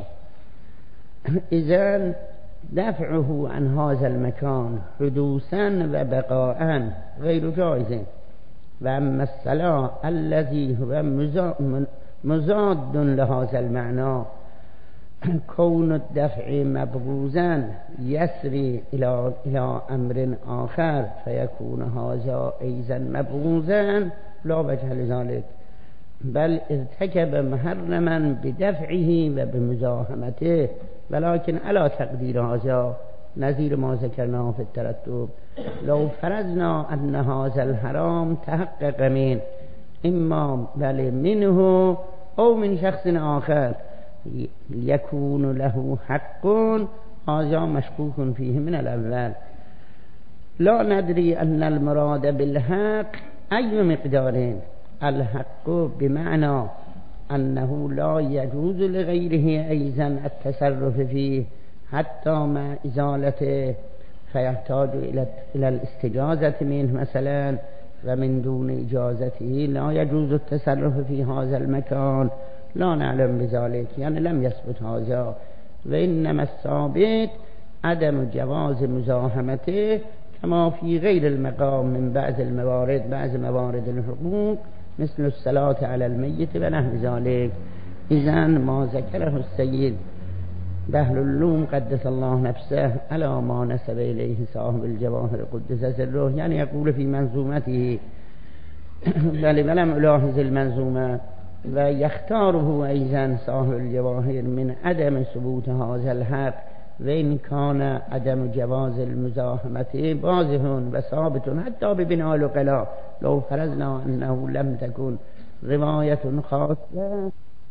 إذن دفعه عن هذا المكان حدوثا وبقاء غير جائز. وأما الصلاة الذي هو مزاد لهذا المعنى، كون الدفع مبغوزا يسري إلى أمر آخر فيكون هذا أيضا مبغوزا، لا وجه لذلك، بل ارتكب محرما بدفعه وبمزاحمته، ولكن على تقدير هذا نظير ما ذكرناه في الترتب. لو فرضنا أن هذا الحرام تحقق من إما بل منه أو من شخص آخر يكون له حق، هذا مشكوك فيه من الأول. لا ندري أن المراد بالحق أي مقدار. الحق بمعنى أنه لا يجوز لغيره أيضا التصرف فيه حتى مع إزالته، فيحتاج إلى الاستجازة منه مثلا، ومن دون إجازته لا يجوز التصرف في هذا المكان، لا نعلم بذلك، يعني لم يثبت هذا. وإنما الثابت عدم جواز مزاحمته كما في غير المقام من بعض موارد الحقوق مثل الصلاة على الميت ونحو ذلك. إذن ما ذكره السيد بهل اللوم قدس الله نفسه على ما نسب إليه صاحب الجواهر قدس سره، يعني يقول في منظومته بل ولم ألاحظ المنظومة، ويختاره أيضا صاحب الجواهر من عدم ثبوت هذا الحق، وإن كان عدم جواز المزاحمة واضح وثابت حتى ببناء العقلاء. لو فرضنا أنه لم تكن رواية خاصة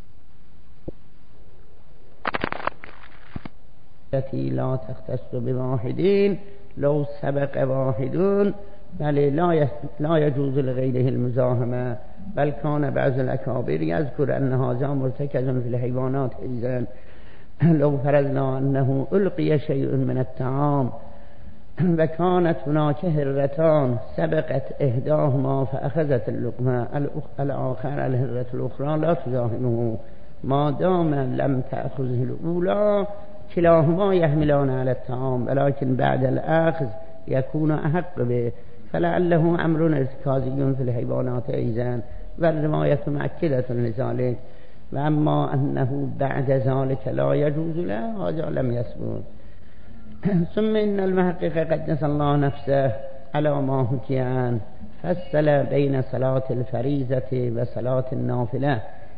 التي لا تختص بواحدين، لو سبق واحدون بل لا يجوز لغيره المزاحمة، بل كان بعض الأكابر يذكر أن هذا مرتكز في الحيوانات. إذن لو فرضنا أنه ألقي شيء من الطعام وكانت هناك هرتان، سبقت إحداهما فأخذت اللقمة، الآخر الهرة الأخرى لا تزاحمه، ما دام لم تأخذه الأولى كلاهما يحملان على الطعام، ولكن بعد الأخذ يكون أحق به، فلعله أمر ارتكازي في الحيوانات أيضا، والرواية مؤكدة لذلك. وأما أنه بعد ذلك لا يجوز له، هذا لم يثبت. ثم إن المحقق قدس الله نفسه على ما حكي عنه فصل بين صلاة الفريضة وصلاة النافلة،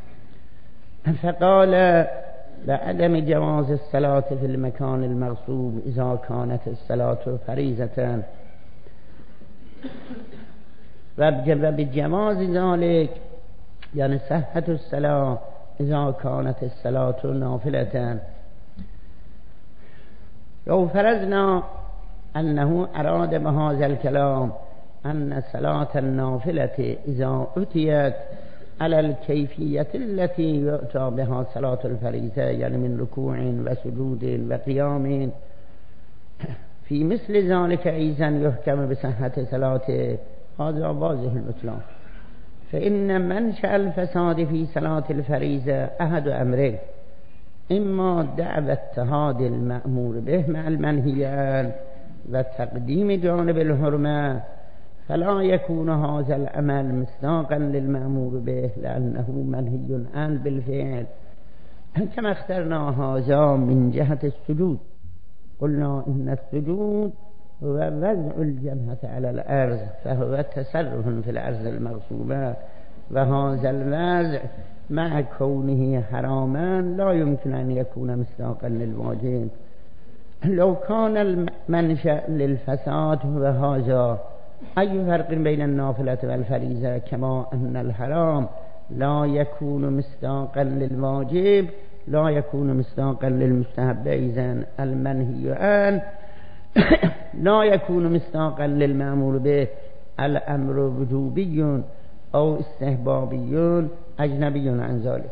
فقال بعدم جواز الصلاة في المكان المغصوب إذا كانت الصلاة فريضة، وبجواز ذلك يعني صحة الصلاة إذا كانت الصلاة نافلة. لو فرضنا أنه أراد بهذا الكلام أن صلاة النافلة إذا أتيت على الكيفية التي يؤتى بها صلاة الفريضة، يعني من ركوع وسجود وقيام، في مثل ذلك أيضا يحكم بصحة صلاته، هذا واضح البطلان. فإن منشأ الفساد في صلاة الفريضة أحد أمرين: إما دعوى اتحاد المأمور به مع المنهي عنه وتقديم جانب الحرمة، فلا يكون هذا العمل مصداقا للمأمور به لأنه منهي عنه بالفعل، كما اخترنا هذا من جهة السجود. قلنا إن السجود هو وضع الجبهة على الأرض، فهو تصرف في الأرض المغصوبة، وهذا الوضع مع كونه حراما لا يمكن أن يكون مصداقا للواجب. لو كان المنشأ للفساد هو هذا، أي فرق بين النافلة والفريضة؟ كما أن الحرام لا يكون مصداقا للواجب لا يكون مصداقا للمستحب، إذن المنهي عنه لا يكون مصداقا للمأمور به. الأمر وجوبي أو استحبابي أجنبي عن ذلك.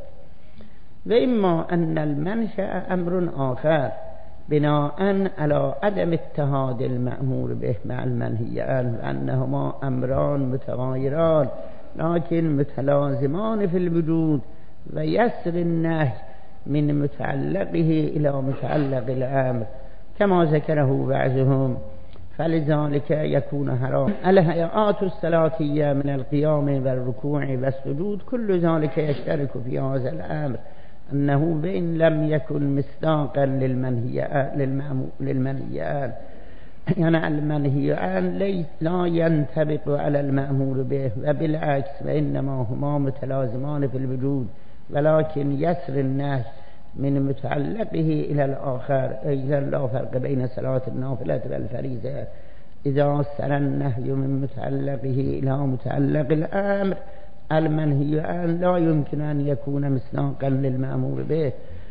وإما أن المنشأ أمر آخر بناء على عدم اتحاد المأمور به مع المنهي عنه، أنهما أمران متغايران لكن متلازمان في الوجود، ويسر النهي من متعلقه إلى متعلق الأمر كما ذكره بعضهم، فلذلك يكون حرام. الهيئات الصلاتية من القيام والركوع والسجود كل ذلك يشترك في هذا الأمر، أنه بإن لم يكن مصداقا للمنهي عنه، يعني المنهي عنه لا ينطبق على المأمور به، وبالعكس وإنما هما متلازمان في الوجود، ولكن يسر النهي من متعلقه إلى الآخر. إذا لا فرق بين صلاة النافلة والفريضة إذا سر النهي من متعلقه إلى متعلق الأمر. المنهي عنه لا يمكن أن يكون مصداقا للمأمور به.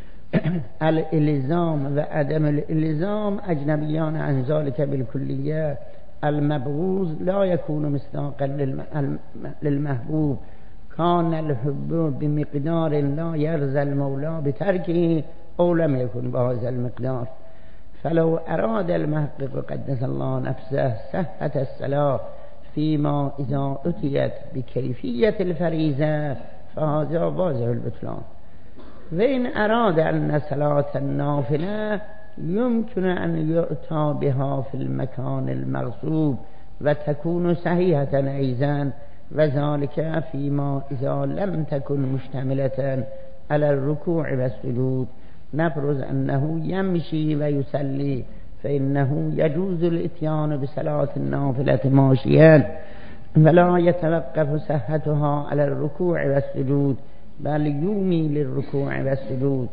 الإلزام وعدم الإلزام أجنبيان عن ذلك بالكلية. المبغوض لا يكون مصداقا للمحبوب. كان الحب بمقدار لا يرضى المولى بتركه أو لم يكن بهذا المقدار. فلو أراد المحقق قدس الله نفسه صحة الصلاة فيما إذا أتيت بكيفية الفريضة فهذا واضح البطلان. وإن أراد أن صلاة النافلة يمكن أن يؤتى بها في المكان المغصوب وتكون صحيحة أيضا، وذلك فيما إذا لم تكن مشتملة على الركوع والسجود. نفرض أنه يمشي ويصلي، فإنه يجوز الإتيان بصلاة النافلة ماشيا، فلا يتوقف صحتها على الركوع والسجود، بل يومي للركوع والسجود.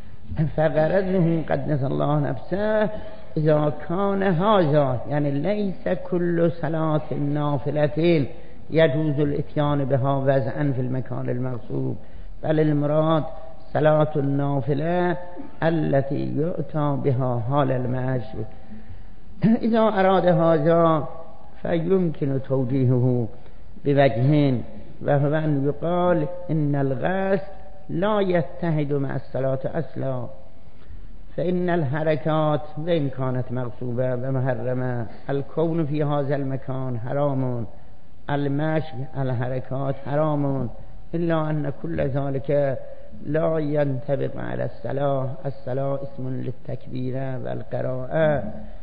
فغرضه قدس الله نفسه إذا كان هذا، يعني ليس كل صلاة نافلة يجوز الاتيان بها وضعا في المكان المغصوب، بل المراد صلاة النافلة التي يؤتى بها حال المشي. إذا أراد هذا فيمكن توجيهه بوجهين، وهو أن يقال إن الغسل لا يتحد مع الصلاة أصلا، فإن الحركات وإن كانت مغصوبة ومحرمة، الكون في هذا المكان حرام، المشي الحركات حرام، إلا أن كل ذلك لا ينطبق على الصلاة. الصلاة اسم للتكبير والقراءة،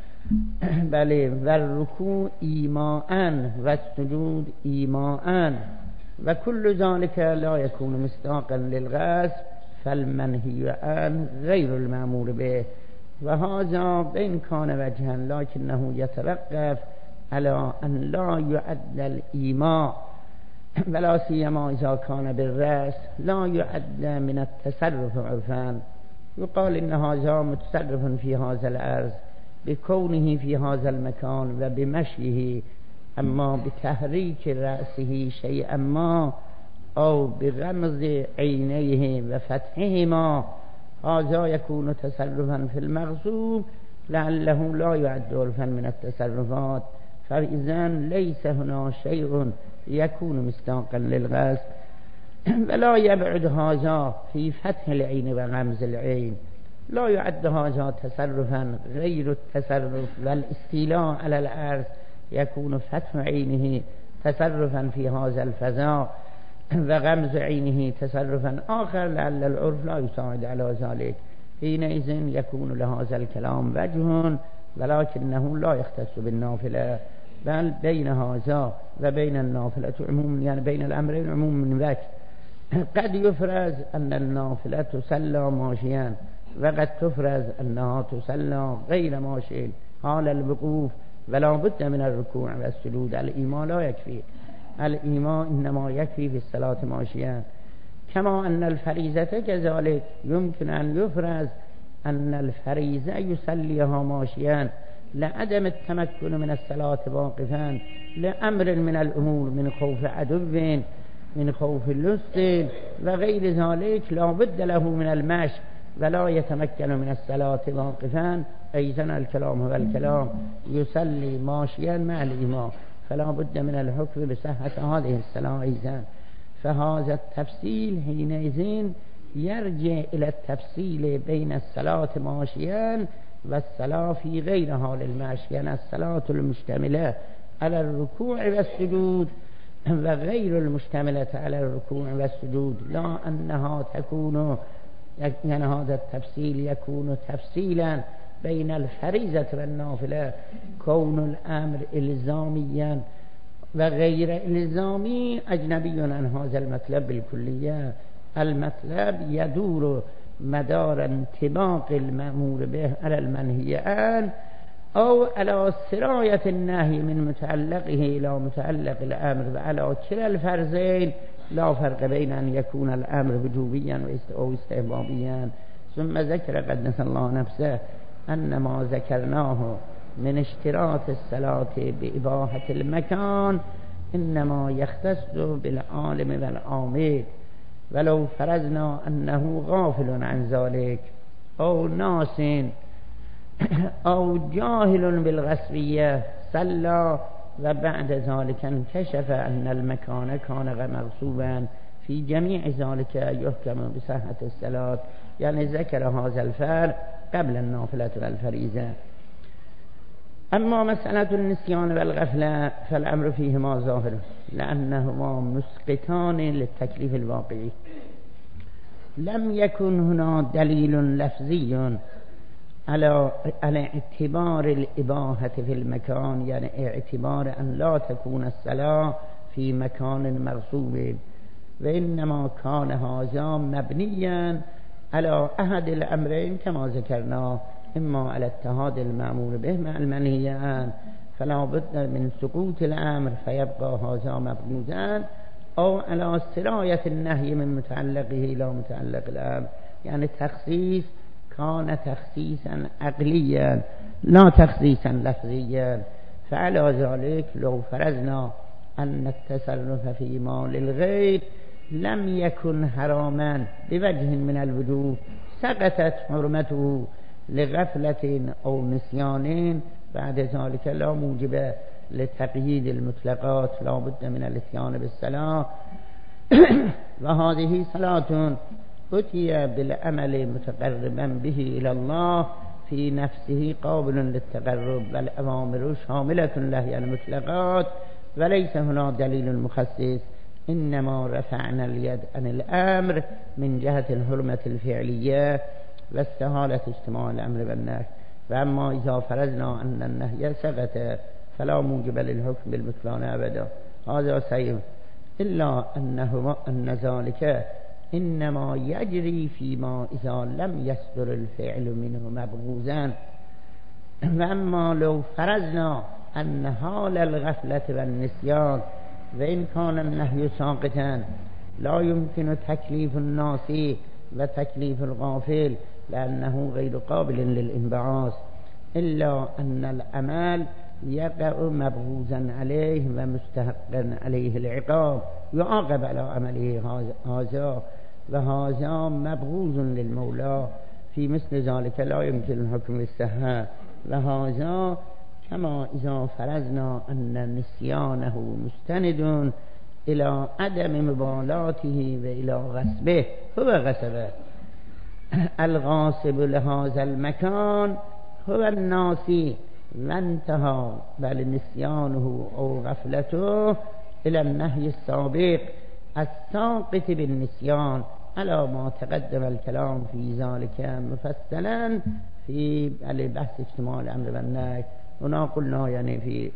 بل والركوع إيماء والسجود إيماء، وكل ذلك لا يكون مصداقا للغسل، فالمنهي عنه غير المأمور به. وهذا بين كان وجها لكنه يتوقف على أن لا يعد الإيماء ولا سيما إذا كان بالرأس لا يعد من التصرف عرفا. يقال إن هذا متصرف في هذا الأرض بكونه في هذا المكان وبمشيه، أما بتحريك رأسه شيئا ما أو بغمض عينيه وفتحهما هذا يكون تصرفا في المغصوب لعله لا يعد عرفا من التصرفات، فإذا ليس هنا شيء يكون مصداقا للغصب. ولا يبعد هذا في فتح العين وغمز العين، لا يعد هذا تصرفا غير التصرف والاستيلاء على الأرض يكون فتح عينه تصرفا في هذا الفضاء وغمز عينه تصرفا آخر لعل العرف لا يساعد على ذلك. حينئذ يكون لهذا الكلام وجه ولكنه لا يختص بالنافلة، بل بين هذا وبين النافلة عموم، يعني بين الأمرين عموم من وجه. قد يفرز أن النافلة تصلى ماشيا وقد تفرز أنها تصلى غير ماشي حال الوقوف، ولا بد من الركوع والسجود. الإيمان لا يكفي، الإيمان إنما يكفي في الصلاة ماشيا. كما أن الفريزة كذلك يمكن أن يفرز أن الفريزة يصليها ماشيا لعدم التمكن من الصلاة واقفا لأمر من الأمور، من خوف عدو، من خوف اللص وغير ذلك، لا بد له من المشي ولا يتمكن من الصلاة واقفا. أيضا الكلام هو الكلام، يصلي ماشيا مع الإمام، فلا بد من الحكم بصحة هذه الصلاة أيضا. فهذا التفصيل حينئذ يرجع إلى التفصيل بين الصلاة ماشيا والصلاة في غير حال المشي، يعني الصلاة المشتملة على الركوع والسجود وغير المشتملة على الركوع والسجود، لا أنها تكون، يعني هذا التفصيل يكون تفصيلا بين الفريضة والنافلة، كون الأمر إلزاميا وغير إلزامي أجنبي عن هذا المطلب بالكلية. المطلب يدور مدار انطباق المأمور به على المنهي عنه أو على سراية النهي من متعلقه إلى متعلق الأمر، وعلى كلا الفرزين لا فرق بين أن يكون الأمر وجوبيا أو استحبابيا. ثم ذكر قدس الله نفسه أن ما ذكرناه من اشتراط الصلاة بإباحة المكان إنما يختص بالعالم والعامل، ولو فرضنا أنه غافل عن ذلك أو ناس أو جاهل بالغصبية صلى وبعد ذلك انكشف أن المكان كان مغصوبا، في جميع ذلك يحكم بصحة الصلاة. يعني ذكر هذا الفرق قبل النافلة والفريضة. أما مسألة النسيان والغفلة فالأمر فيهما ظاهر لأنهما مسقطان للتكليف الواقعي. لم يكن هنا دليل لفظي على اعتبار الإباحة في المكان، يعني اعتبار أن لا تكون الصلاة في مكان مغصوب، وإنما كان هذا مبنيا على أحد الأمرين كما ذكرنا، إما على اتحاد المأمور به مع المنهي عنه فلا بد من سقوط الأمر فيبقى هذا مفقودا، أو على سراية النهي من متعلقه إلى متعلق الأمر، يعني تخصيص كان تخصيصا عقليا لا تخصيصا لفظيا. فعلى ذلك لو فرضنا أن التصرف في مال الغير لم يكن حراما بوجه من الوجوه سقطت حرمته لغفلة أو نسيان، بعد ذلك لا موجب لتقييد المطلقات، لا بد من الاتيان بالصلاة. وهذه صلاة أتي بالعمل متقربا به إلى الله في نفسه قابل للتقرب، والأوامر شاملة له المطلقات، وليس هنا دليل مخصص، إنما رفعنا اليد عن الأمر من جهة الحرمة الفعلية واستحالة اجتماع الأمر بالنهي. وأما إذا فرضنا أن النهي ثبت فلا موجب للحكم بالبطلان أبدا، هذا صحيح، إلا أن ذلك انما یجری فیما اذا لم یصدر الفعل منه مبغوزا. و اما لو فرضنا ان حال الغفلة والنسيان وإن كان النهي ساقطا لا يمكن تكليف الناسي وتكليف الغافل لأنه غير قابل للانبعاث، إلا أن العمل يقع مبغوزا عليه ومستحقا عليه العقاب، يعاقب على عمله هذا، وهذا مبغوز للمولى، في مثل ذلك لا يمكن الحكم بالصحة. وهذا كما إذا فرضنا أن نسيانه مستند إلى عدم مبالاته وإلى غصبه، هو غصبه الغاصب لهذا المكان هو الناسي، وانتهى بل نسيانه أو غفلته إلى النهي السابق الساقط بالنسيان، على ما تقدم الكلام في ذلك مفصلا في بحث اجتماع الأمر والنهي. هنا قلنا يعني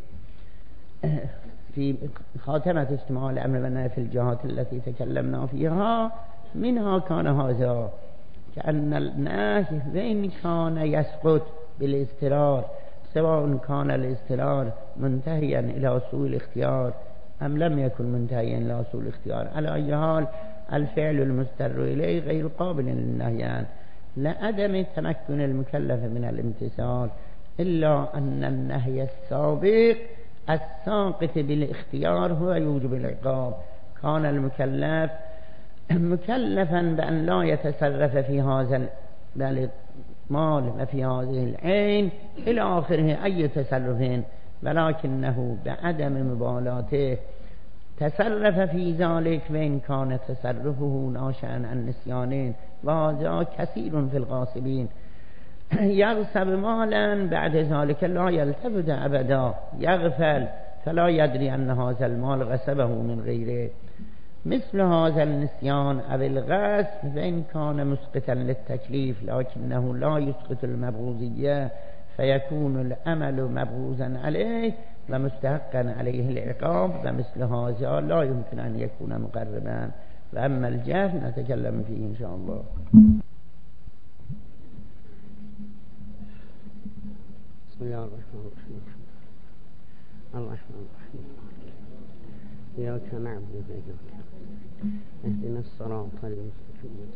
في خاتمة اجتماع الأمر والنهي في الجهات التي تكلمنا فيها، منها كان هذا كأن النهي وإن كان يسقط بالاضطرار، سواء كان الاضطرار منتهيا إلى سوء الاختيار أم لم يكن منتهيا إلى سوء الاختيار، على أي حال الفعل المضطر إليه غير قابل للنهيان لعدم تمكن المكلف من الامتثال، إلا أن النهي السابق الساقط بالاختيار هو يوجب العقاب. كان المكلف مكلفا بأن لا يتصرف في هذا المال وفي هذه العين إلى آخره أي تصرف، ولكنه بعدم مبالاته تصرف في ذلك، وإن كان تصرفه ناشئا عن نسيانين، وهذا كثير في الغاصبين. يغصب مالا بعد ذلك لا يلتفت أبدا، يغفل فلا يدري أن هذا المال غصبه من غيره. مثل هذا النسيان أو الغصب فإن كان مسقطا للتكليف لكنه لا يسقط المبغوزية، فيكون الأمل مبغوزا عليه ومستحقا عليه العقاب، ومثل هذا لا يمكن أن يكون مقربا. وأما الجهل نتكلم فيه إن شاء الله. بسم الله الرحمن الرحيم. الرحمن الرحيم إياك نعبد وإياك اهدنا الصراط المستقيم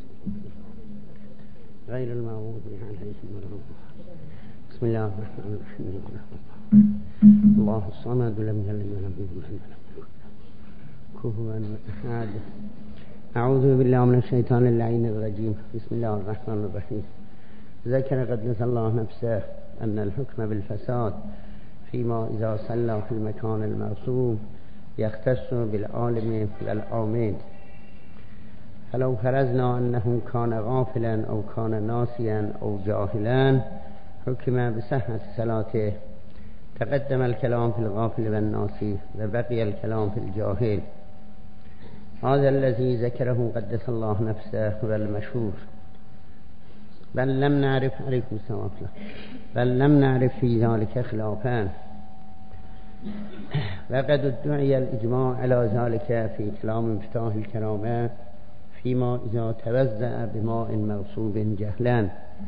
غير المغضوب عليهم ولا الضالين. بسم الله الرحمن الرحيم. الله الصمد لم يلد ولم يولد ولم يكن كفوا أحد. أعوذ بالله من الشيطان اللعين الرجيم. بسم الله الرحمن الرحيم. ذكر قدس الله نفسه أن الحكم بالفساد فيما إذا صلى في المكان المعصوم يختص بالعالم والعامل، فلو فرضنا أنه كان غافلا أو كان ناسيا أو جاهلا حكم بصحة صلاته. تقدم الكلام في الغافل والناسي وبقي الكلام في الجاهل. هذا الذي ذكره قدس الله نفسه هو المشهور، بل لم نعرف عليكم السلام بل لم نعرف في ذلك خلافا، وقد ادعي الإجماع على ذلك في كلام مفتاح الكرامة فيما إذا توزع بماء مغصوب جهلا،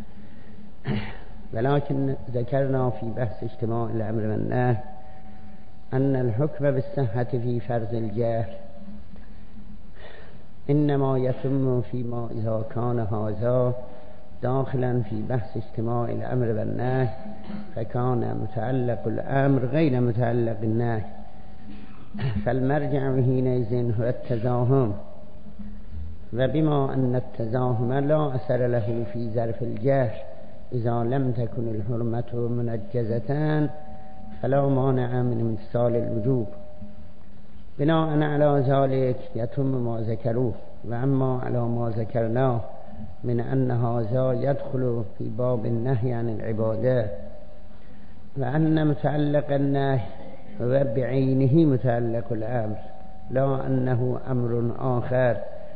ولكن ذكرنا في بحث اجتماع الأمر والنهي أن الحكم بالصحة في فرض الجهل إنما يتم فيما إذا كان هذا داخلا في بحث اجتماع الأمر والنهي، فكان متعلق الأمر غير متعلق النهي، فالمرجع حينئذ هو التزاهم. وبما أن التزاهم لا أثر له في ظرف الجهل إذا لم تكن الحرمة منجزة فلا مانع من امتثال الوجوب. بناء على ذلك يتم ما ذكروه. وأما على ما ذكرناه من أن هذا يدخل في باب النهي عن العبادة، وأن متعلق النهي هو بعينه متعلق الأمر لا أنه أمر آخر،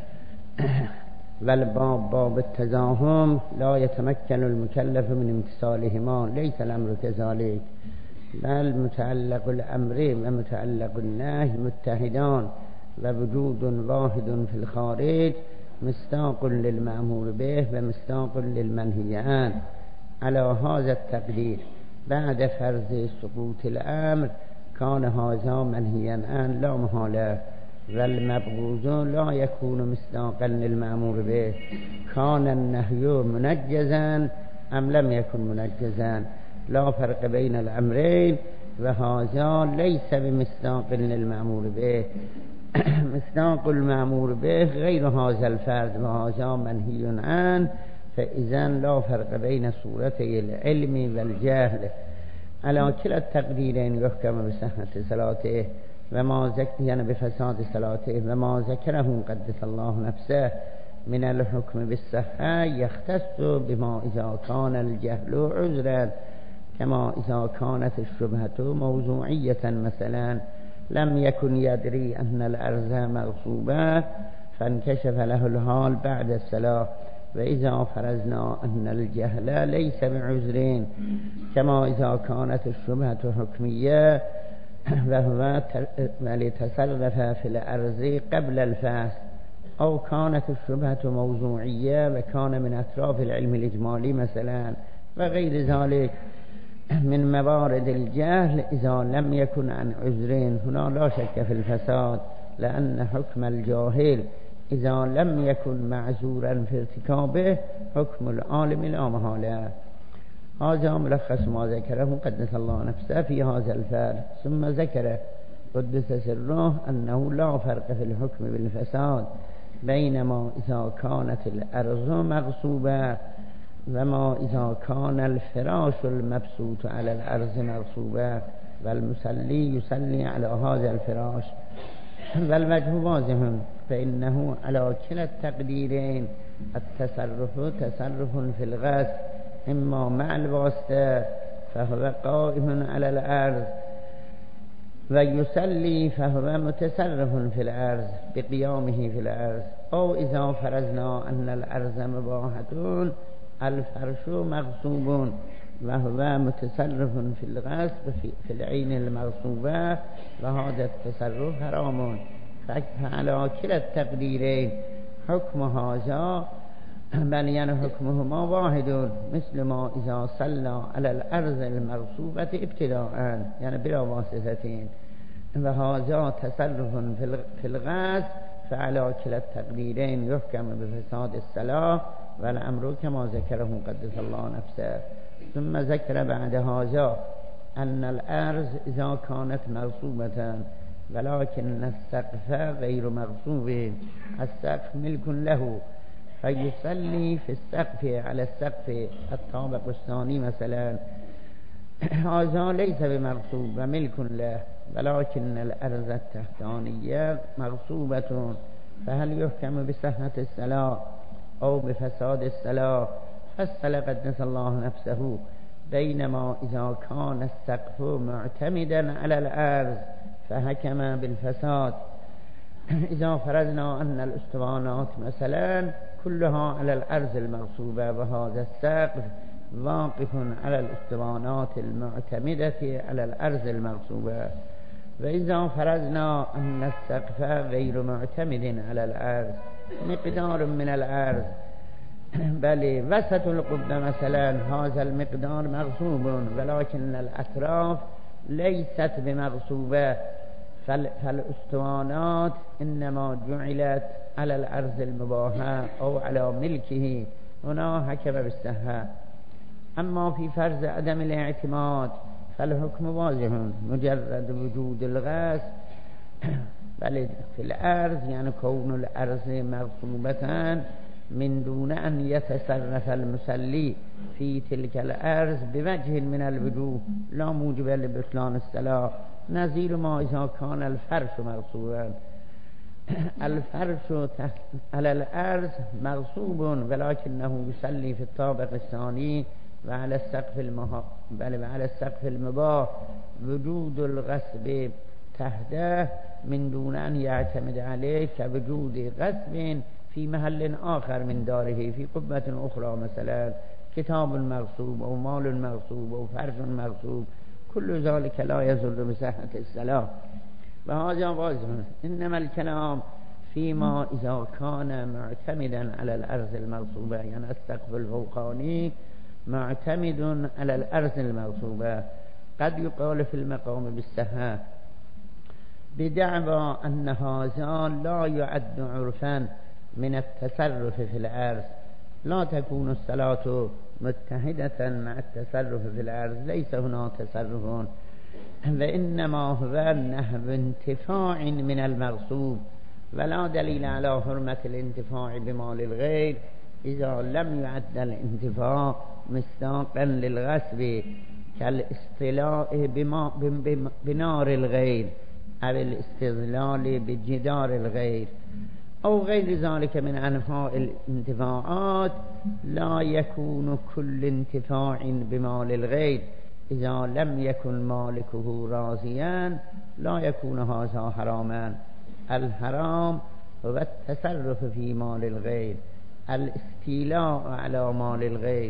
والباب باب التزاهم لا يتمكن المكلف من امتثالهما، ليس الأمر كذلك، بل متعلق الأمر ومتعلق النهي متحدان، ووجود واحد في الخارج مصداق للمأمور به و مصداق للمنهی عنه. على هذا التقدير بعد فرض سقوط الأمر كان هذا منهيا عنه لا محالة، والمبغوض لا يكون مصداقا للمأمور به. كان النهي منجزا أم لم يكن منجزا، لا فرق بين الأمرين، وهذا ليس بمصداق للمأمور به. مصداق المأمور به غير هذا الفرد وهذا منهي عنه، فإذا لا فرق بين صورتي العلم والجهل. على كلا التقديرين يحكم بصحة صلاته وما ذكر يعني بفساد صلاته، وما ذكره قدس الله نفسه من الحكم بالصحة يختص بما إذا كان الجهل عذرا، كما إذا كانت الشبهة موضوعية مثلا لم يكن يدري أن الأرض مغصوبة فانكشف له الحال بعد الصلاة. وإذا فرضنا أن الجهل ليس بعذرين، كما إذا كانت الشبهة حكمية وهو ولتصرف في الأرض قبل الفحص، أو كانت الشبهة موضوعية وكان من أطراف العلم الإجمالي مثلا وغير ذلك من موارد الجهل، إذا لم يكن عن عذرين هنا لا شك في الفساد، لأن حكم الجاهل إذا لم يكن معذورا في ارتكابه حكم العالم لا محالة. هذا ملخص ما ذكره قدس الله نفسه في هذا الفعل. ثم ذكر قدس سره أنه لا فرق في الحكم بالفساد بينما إذا كانت الأرض مغصوبة وما إذا كان الفراش المبسوط على الأرض مغصوبة والمصلي يصلي على هذا الفراش. والوجه واضح، فإنه على كلا التقديرين التصرف تصرف في الغسل، إما مع الواسطة فهو قائم على الأرض، ويصلي فهو متصرف في الأرض بقيامه في الأرض. أو إذا فرضنا أن الأرض مباحة الفرش مغصوب وهو متصرف في الغسل في العين المغصوبة، وهذا التصرف حرام. فعلى كلا التقديرين حكم هذا بل يعني حكمهما واحد، مثل ما إذا صلى على الأرض المغصوبة ابتداء يعني بلا واسطتين، وهذا تصرف في الغسل، فعلى كلا التقديرين يحكم بفساد الصلاة والأمر كما ذكره قدس الله نفسه. ثم ذكر بعد هذا أن الأرض إذا كانت مغصوبة ولكن السقف غير مغصوب، السقف ملك له، فيصلي في السقف على السقف الطابق الثاني مثلا، هذا ليس بمغصوب وملك له، ولكن الأرض التحتانية مغصوبة، فهل يحكم بصحة الصلاة أو بفساد الصلاة؟ فصل قدس الله نفسه بينما إذا كان السقف معتمدا على الأرض فحكم بالفساد. إذا فرضنا أن الأسطوانات مثلا كلها على الأرض المغصوبة وهذا السقف واقف على الأسطوانات المعتمدة على الأرض المغصوبة، وإذا فرضنا أن السقف غير معتمد على الأرض مقدار من الأرض بل وسط القبة مثلا، هذا المقدار مغصوب ولكن الأطراف ليست بمغصوبة، فالأسطوانات إنما جعلت على الأرض المباحة أو على ملكه، هنا حكم بالصحة. أما في فرض عدم الاعتماد فالحكم واضح، مجرد وجود الغسل بل في الأرض يعني كون الأرض مغصوبة من دون أن يتصرف المصلي في تلك الأرض بوجه من الوجوه لا موجب لبطلان الصلاة، نظير ما إذا كان الفرش مغصوبا. الفرش على الأرض مغصوب ولكنه يصلي في الطابق الثاني وعلى السقف المباح، وجود الغصب تحته من دون أن يعتمد عليه كوجود غصب في محل آخر من داره في قبة أخرى مثلا، كتاب مغصوب أو مال مغصوب أو فرش مغصوب، كل ذلك لا يضر بصحة الصلاة. وهذا واضح. إنما الكلام فيما إذا كان معتمدا على الأرض المغصوبة، يعني السقف الفوقاني معتمد على الأرض المغصوبة. قد يقال في المقام بالسهى بدعوى أن هذا لا يعد عرفا من التصرف في الأرض، لا تكون الصلاة متحدة مع التصرف في الأرض، ليس هنا تصرف، وإنما هو نحو انتفاع من المغصوب، ولا دليل على حرمة الانتفاع بمال الغير إذا لم يعد الانتفاع مصداقا للغصب كالاستيلاء بنار الغير أو الاستظلال بجدار الغير أو غير ذلك من أنواع الانتفاعات. لا يكون كل انتفاع بمال الغير إذا لم يكن مالكه راضيا لا يكون هذا حراما. الحرام هو التصرف في مال الغير، الاستيلاء على مال الغير.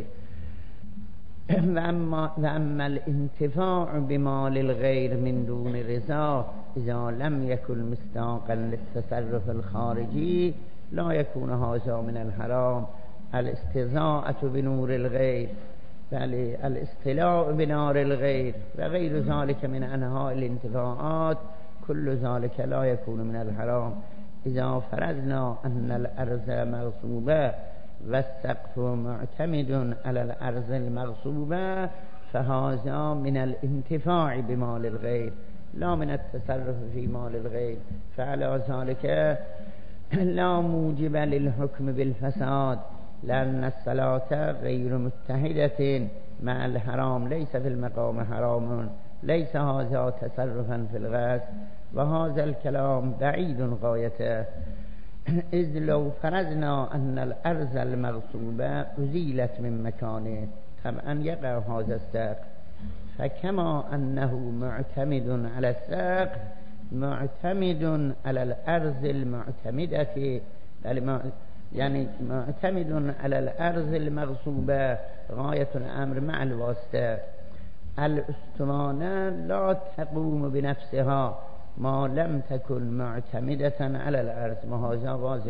وأما الانتفاع بمال الغير من دون رضا إذا لم يكن مصداقا للتصرف الخارجي لا يكون هذا من الحرام. الاستضاءة بنور الغير، الاستيلاء بنار الغير وغير ذلك من أنواع الانتفاعات كل ذلك لا يكون من الحرام. إذا فرضنا أن الأرض مغصوبة والسقف معتمد على الأرض المغصوبة فهذا من الانتفاع بمال الغير لا من التصرف في مال الغير، فعلى ذلك لا موجب للحكم بالفساد، لأن الصلاة غير متحدة مع الحرام، ليس في المقام حرام، ليس هذا تصرفا في الغاز. وهذا الكلام بعيد غايته، إذ لو فرضنا أن الأرض المغصوبة أزيلت من مكانه طبعا يقع هذا السقف، فكما أنه معتمد على السقف معتمد على الأرض المعتمدة، يعني معتمد على الأرض المغصوبة غاية الأمر مع الواسطة. الأسطوانة لا تقوم بنفسها ما لم تكن معتمدة على الأرض، وهذا واضح.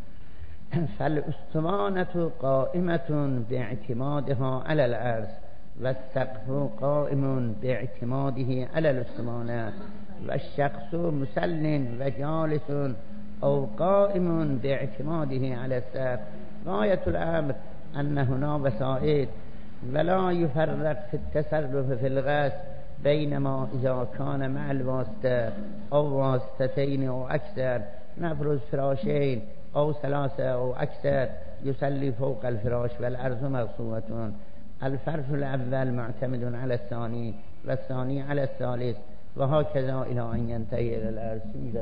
فالأسطوانة قائمة باعتمادها على الأرض، والسقف قائم باعتماده على الأسطوانة، والشخص مسل وجالس أو قائم باعتماده على السقف. غاية الأمر أن هنا وسائل، ولا يفرق في التصرف في الغسل بينما إذا كان مع الواسطة أو واسطتين أو أكثر، نفرض فراشين أو ثلاثة أو أكثر يصلي فوق الفراش والأرض مغصوبة. الفرش الأول معتمد على الثاني والثاني على الثالث وهكذا إلى أن ينتهي إلى الأرض.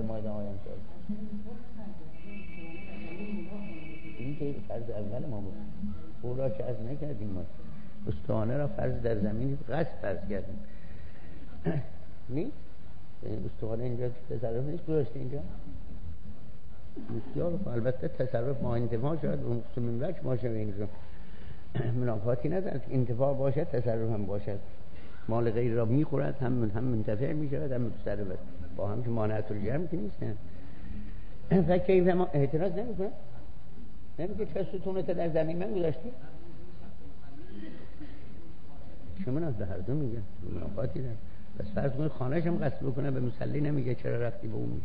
این که فرض اول ما بود او را که از نکردیم، ما استوانه را فرض در زمین غصب فرض کردیم. نیست استوانه اینجا تصرف نیست، گذاشته اینجا بسیار. البته تصرف ما انتفاع شاید اون قسم وجه باشه و اینجا منافاتی ندارد، انتفاع باشد تصرف هم باشد، مال غیر را میخورد هم منتفع میشود هم متصرف با هم که مانعت الجمع که نیستن. فکیف ما اعتراض نمیکنه، نمیگه چه ستونت در زمین من گذاشتی؟ شما نه به هر دو میگه منافاتی داره. بس فرض کنید خانه‌اش هم قصد بکنه به مصلی نمیگه چرا رفتی به اون میگه.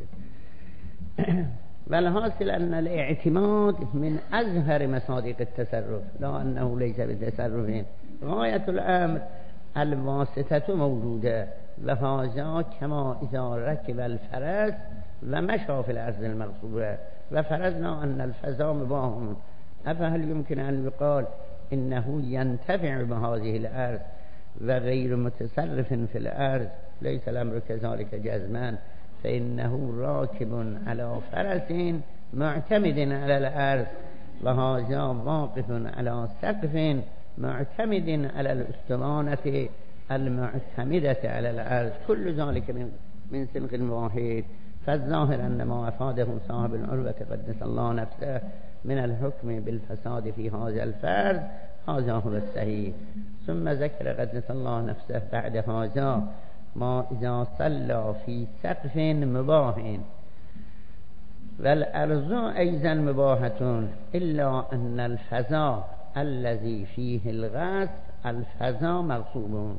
والحاصل ان الاعتماد من ازهر مصادیق التصرف لا انه ليس بتصرف. غایة الامر الواسطة موجوده و هذا كما اذا ركب الفرس و مشى في الارض المغصوبه و فرضنا ان الفضاء مباح، افهل يمكن ان يقال انه ينتفع بهذه الارض و غير متصرف في الارض؟ ليس الامر كذلك جزما، فانه راكب على فرس معتمد على الارض و هذا واقف على سقف معتمد على الاسطوانة المعتمدة على الارض، كل ذلك من سلق واحد. فالظاهر أن ما أفاده صاحب العروة قدس الله نفسه من الحكم بالفساد في هذا الفرض هذا هو الصحيح. ثم ذكر قدس الله نفسه بعد هذا ما إذا صلى في سقف مباح والأرض أيضا مباحة إلا أن الفضاء الذي فيه الغصب الفضاء مغصوب.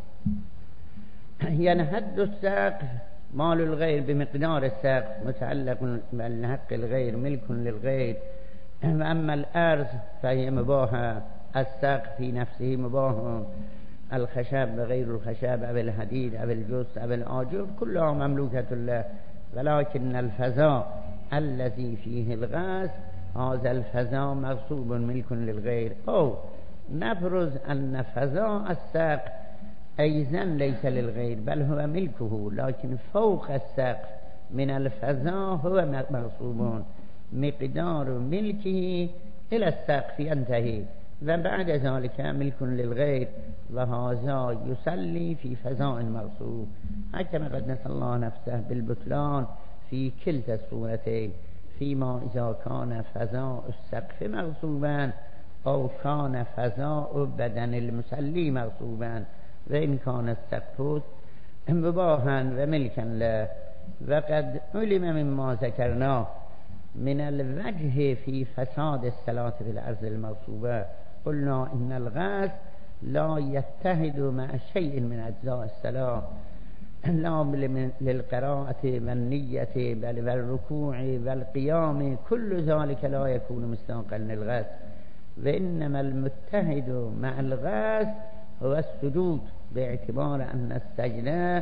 يعني حد السقف مال الغير بمقدار السقف متعلق بالحق الغير ملك للغير، وأما الأرض فهي مباحة، السقف في نفسه مباح، الخشب غير الخشب أو الحديد أو الجث أو الآجر كلها مملوكة له، ولكن الفضاء الذي فيه الغصب هذا الفضاء مغصوب ملك للغير. أو نفرض أن فضاء السقف أيضا ليس للغير بل هو ملكه، لكن فوق السقف من الفضاء هو مغصوب، مقدار ملكه إلى السقف ينتهي، وبعد ذلك ملك للغير، وهذا يصلي في فضاء مغصوب. حكم قدس الله نفسه بالبطلان في كلتا الصورتين، فيما إذا كان فضاء السقف مغصوبا أو كان فضاء بدن المصلي مغصوبا، وإن كان السقف مباحا وملكا له. وقد علم مما ذكرناه من الوجه في فساد الصلاة في الأرض المغصوبة، قلنا إن الغصب لا يتحد مع شيء من أجزاء الصلاة، لا للقراءة والنية بل والركوع والقيام، كل ذلك لا يكون مستقلا للغصب، وإنما المتحد مع الغصب هو السجود، باعتبار أن السجدة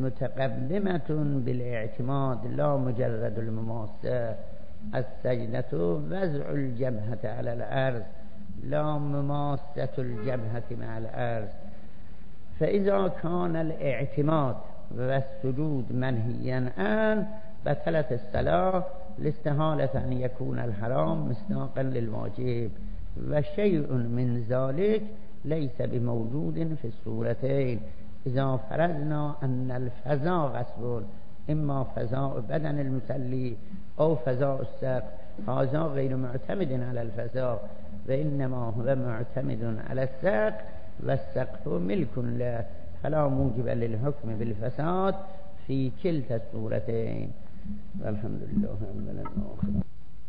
متقدمة بالاعتماد لا مجرد المماسة. السجدة وضع الجبهة على الأرض لا مماسة الجبهة مع الأرض. فإذا كان الاعتماد والسجود منهيا عنه بطلت الصلاة، لاستحالة أن يكون الحرام مصداقا للواجب، وشيء من ذلك ليس بموجود في الصورتين. إذا فرضنا أن الفضاء غصب، إما فضاء بدن المصلي أو فضاء السقف، هذا غير معتمد على الفضاء، وإنما هو معتمد على السقف، والسقف ملك له، فلا موجب للحكم بالفساد في كلتا الصورتين. والحمد لله أولا وآخرا.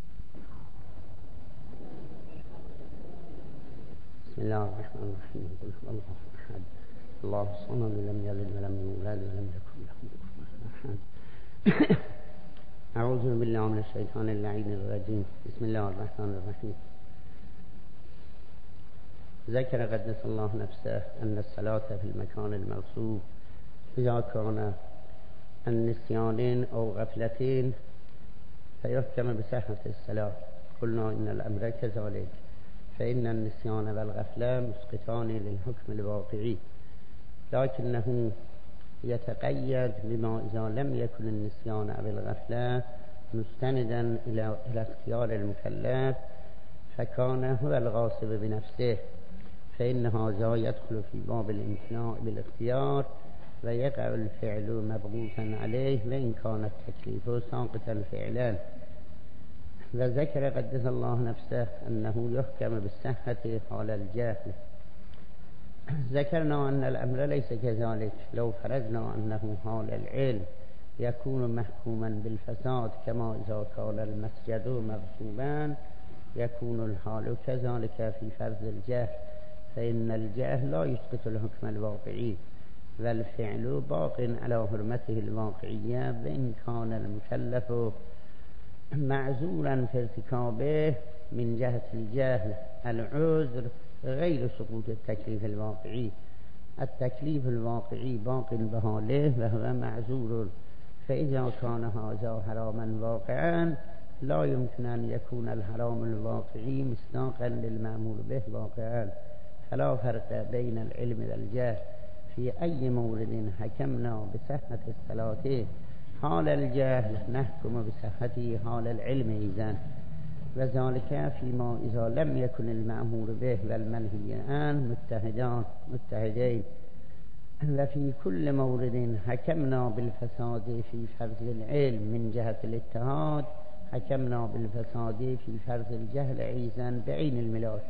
بسم الله الرحمن الرحيم. قل هو الله أحد الله الصمد لم يلد ولم يولد ولم يكن له كفوا أحد. أعوذ بالله من الشيطان اللعين الرجيم. بسم الله الرحمن الرحيم. ذكر قدس الله نفسه أن الصلاة في المكان المغصوب إذا كان النسيان أو غفلتين فيحكم بصحة الصلاة. قلنا إن الأمر كذلك، فإن النسيان والغفلة مسقطان للحكم الواقعي، لكنه يتقيد بما إذا لم يكن النسيان أو الغفلة مستندا إلى اختيار المكلف فكان هو الغاصب بنفسه، فإن هذا يدخل في باب الامتناع بالاختيار ويقع الفعل مبغوثا عليه وإن كان التكليف ساقطا فعلا. وذكر قدس الله نفسه أنه يحكم بالصحة حال الجهل. ذكرنا أن الأمر ليس كذلك، لو فرضنا أنه حال العلم يكون محكوما بالفساد كما إذا كان المسجد مغصوبا، يكون الحال كذلك في فرض الجهل، فإن الجهل لا يسقط الحكم الواقعي، والفعل باق على حرمته الواقعية، وإن كان المكلف معذورا في ارتكابه من جهة الجهل. العذر غير سقوط التكليف الواقعي، التكليف الواقعي باق بحاله وهو معذور، فإذا كان هذا حراما واقعا لا يمكن أن يكون الحرام الواقعي مصداقا للمأمور به واقعا. فلا فرق بين العلم والجهل. في أي مورد حكمنا بصحة الصلاة حال الجهل نحكم بصحته حال العلم إذن، وذلك فيما إذا لم يكن المأمور به والمنهي عنه متحدين. وفي كل مورد حكمنا بالفساد في فرض العلم من جهة الاتحاد، حكمنا بالفساد في فرض الجهل أيضا بعين الملاك.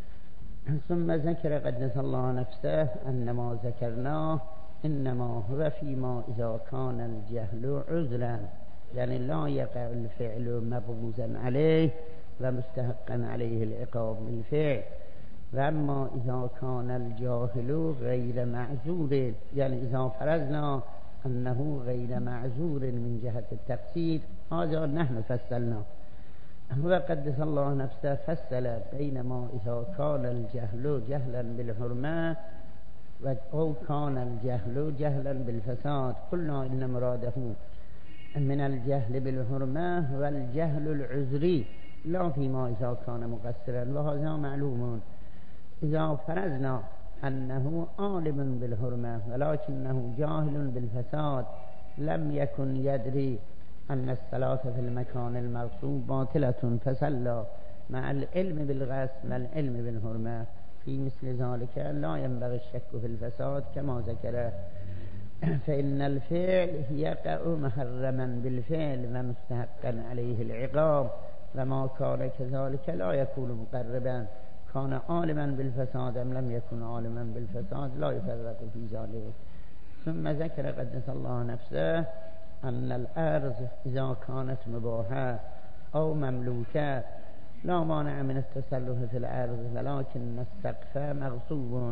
ثم ذكر قدس الله نفسه أن ما ذكرناه إنما هو فيما إذا كان الجهل عذرا، يعني لا يقع الفعل مبغوزا عليه ومستحقا عليه العقاب بالفعل. وأما إذا كان الجاهل غير معذور، يعني إذا فرضنا أنه غير معذور من جهة التقصير، هذا نحن فصلنا. وقدس الله نفسه فصل بينما إذا كان الجهل جهلا بالحرمة أو كان الجهل جهلا بالفساد، قلنا إن مراده من الجهل بالحرمة والجهل العذري لا فيما إذا كان مقصرا، وهذا معلوم. إذا فرضنا أنه عالم بالحرمة ولكنه جاهل بالفساد لم يكن يدري أن الصلاة في المكان المغصوب باطلة فصلى مع العلم بالغصب والعلم بالحرمة، في مثل ذلك لا ينبغي الشك في الفساد كما ذكر، فإن الفعل يقع محرما بالفعل ومستحقا عليه العقاب، وما كان كذلك لا يكون مقربا، كان عالما بالفساد أم لم يكن عالما بالفساد لا يفرق في ذلك. ثم ذكر قدس الله نفسه أن الأرض إذا كانت مباحة أو مملوكة لا مانع من التصرف في الأرض، ولكن السقف مغصوب،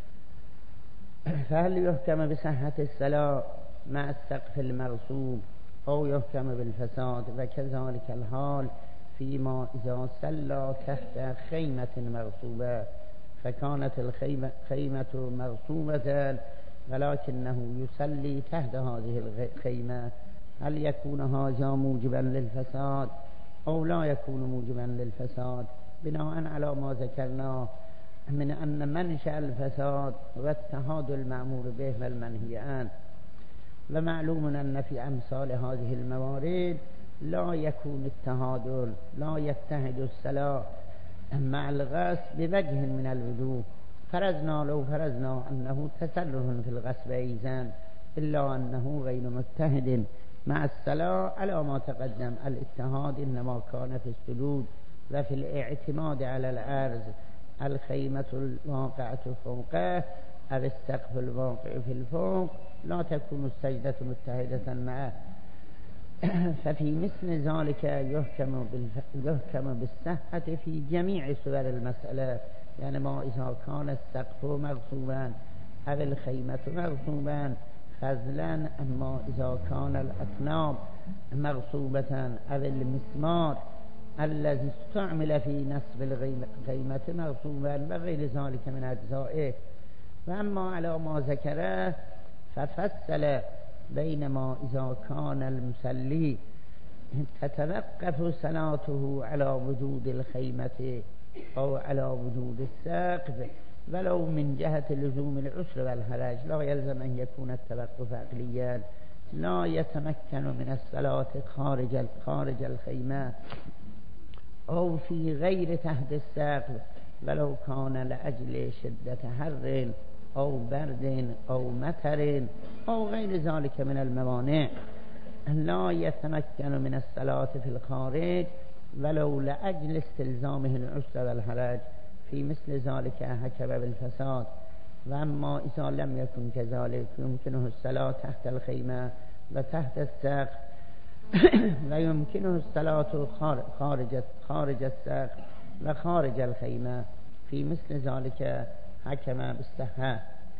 فهل يحكم بصحة الصلاة مع السقف المغصوب أو يحكم بالفساد؟ وكذلك الحال فيما إذا صلى تحت خيمة مغصوبة، فكانت الخيمة مغصوبة ولكنه يصلي تحت هذه الخيمة، هل يكون هذا موجبا للفساد أو لا يكون موجبا للفساد؟ بناء على ما ذكرنا من أن منشأ الفساد واتحاد المأمور به والمنهي عنه، ومعلوم أن في أمثال هذه الموارد لا يكون اتحاد، لا يتحد الصلاة مع الغصب بوجه من الوجوه. لو فرضنا أنه تصرف في الغصب أيضا إلا أنه غير متحد مع الصلاة على ما تقدم. الاتحاد إنما كان في السجود وفي الاعتماد على الأرض، الخيمة الواقعة فوقه أو السقف الواقع في الفوق لا تكون السجدة متحدة معه، ففي مثل ذلك يحكم بالصحة في جميع صور المسألة، يعني ما إذا كان السقف مغصوبا أو الخيمة مغصوبا فضلا، أما إذا كان الأطناب مغصوبة أو المسمار الذي استعمل في نصب الخيمة مغصوبا وغير ذلك من أجزائه. وأما على ما ذكره ففصل بينما إذا كان المصلي تتوقف صلاته على وجود الخيمة أو على وجود السقف ولو من جهة لزوم العسر والحرج، لا يلزم أن يكون التوقف عقليا، لا يتمكن من الصلاة خارج الخيمة أو في غير تحت السقف ولو كان لأجل شدة حر أو برد أو مطر أو غير ذلك من الموانع، لا يتمكن من الصلاة في الخارج ولو لأجل استلزامه العسر والحرج، في مثل ذلك حكم بالفساد. وأما إذا لم يكن كذلك يمكنه الصلاة تحت الخيمة وتحت السقف ويمكنه الصلاة خارج السقف وخارج الخيمة، في مثل ذلك حكم بالصحة.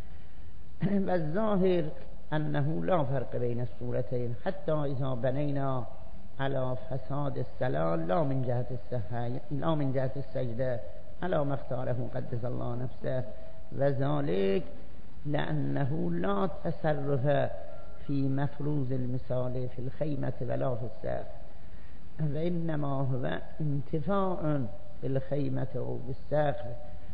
والظاهر أنه لا فرق بين الصورتين، حتى إذا بنينا على فساد الصلاة لا من جهة الصحة لا من جهة السجدة على ما اختاره قدس الله نفسه، وذلك لأنه لا تصرف في مفروض المثال في الخيمة ولا في السقف، وإنما هو انتفاع بالخيمة أو بالسقف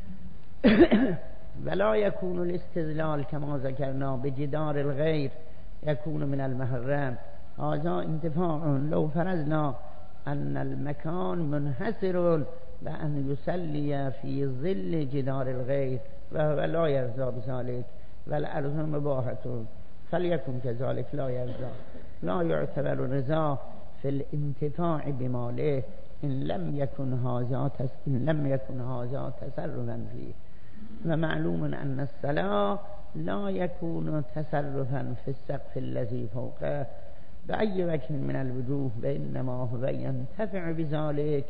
ولا يكون الاستدلال كما ذكرنا بجدار الغير يكون من المحرم، هذا انتفاع. لو فرضنا أن المكان منحسر بأن يصلي في ظل جدار الغير وهو لا يرضى بذلك والأرض مباحة فليكن كذلك، لا يرضى، لا يعتبر رضا في الانتفاع بماله إن لم يكن هذا تصرفا فيه. ومعلوم أن الصلاة لا يكون تصرفا في السقف الذي فوقه بأي وجه من الوجوه بإنما هو ينتفع بذلك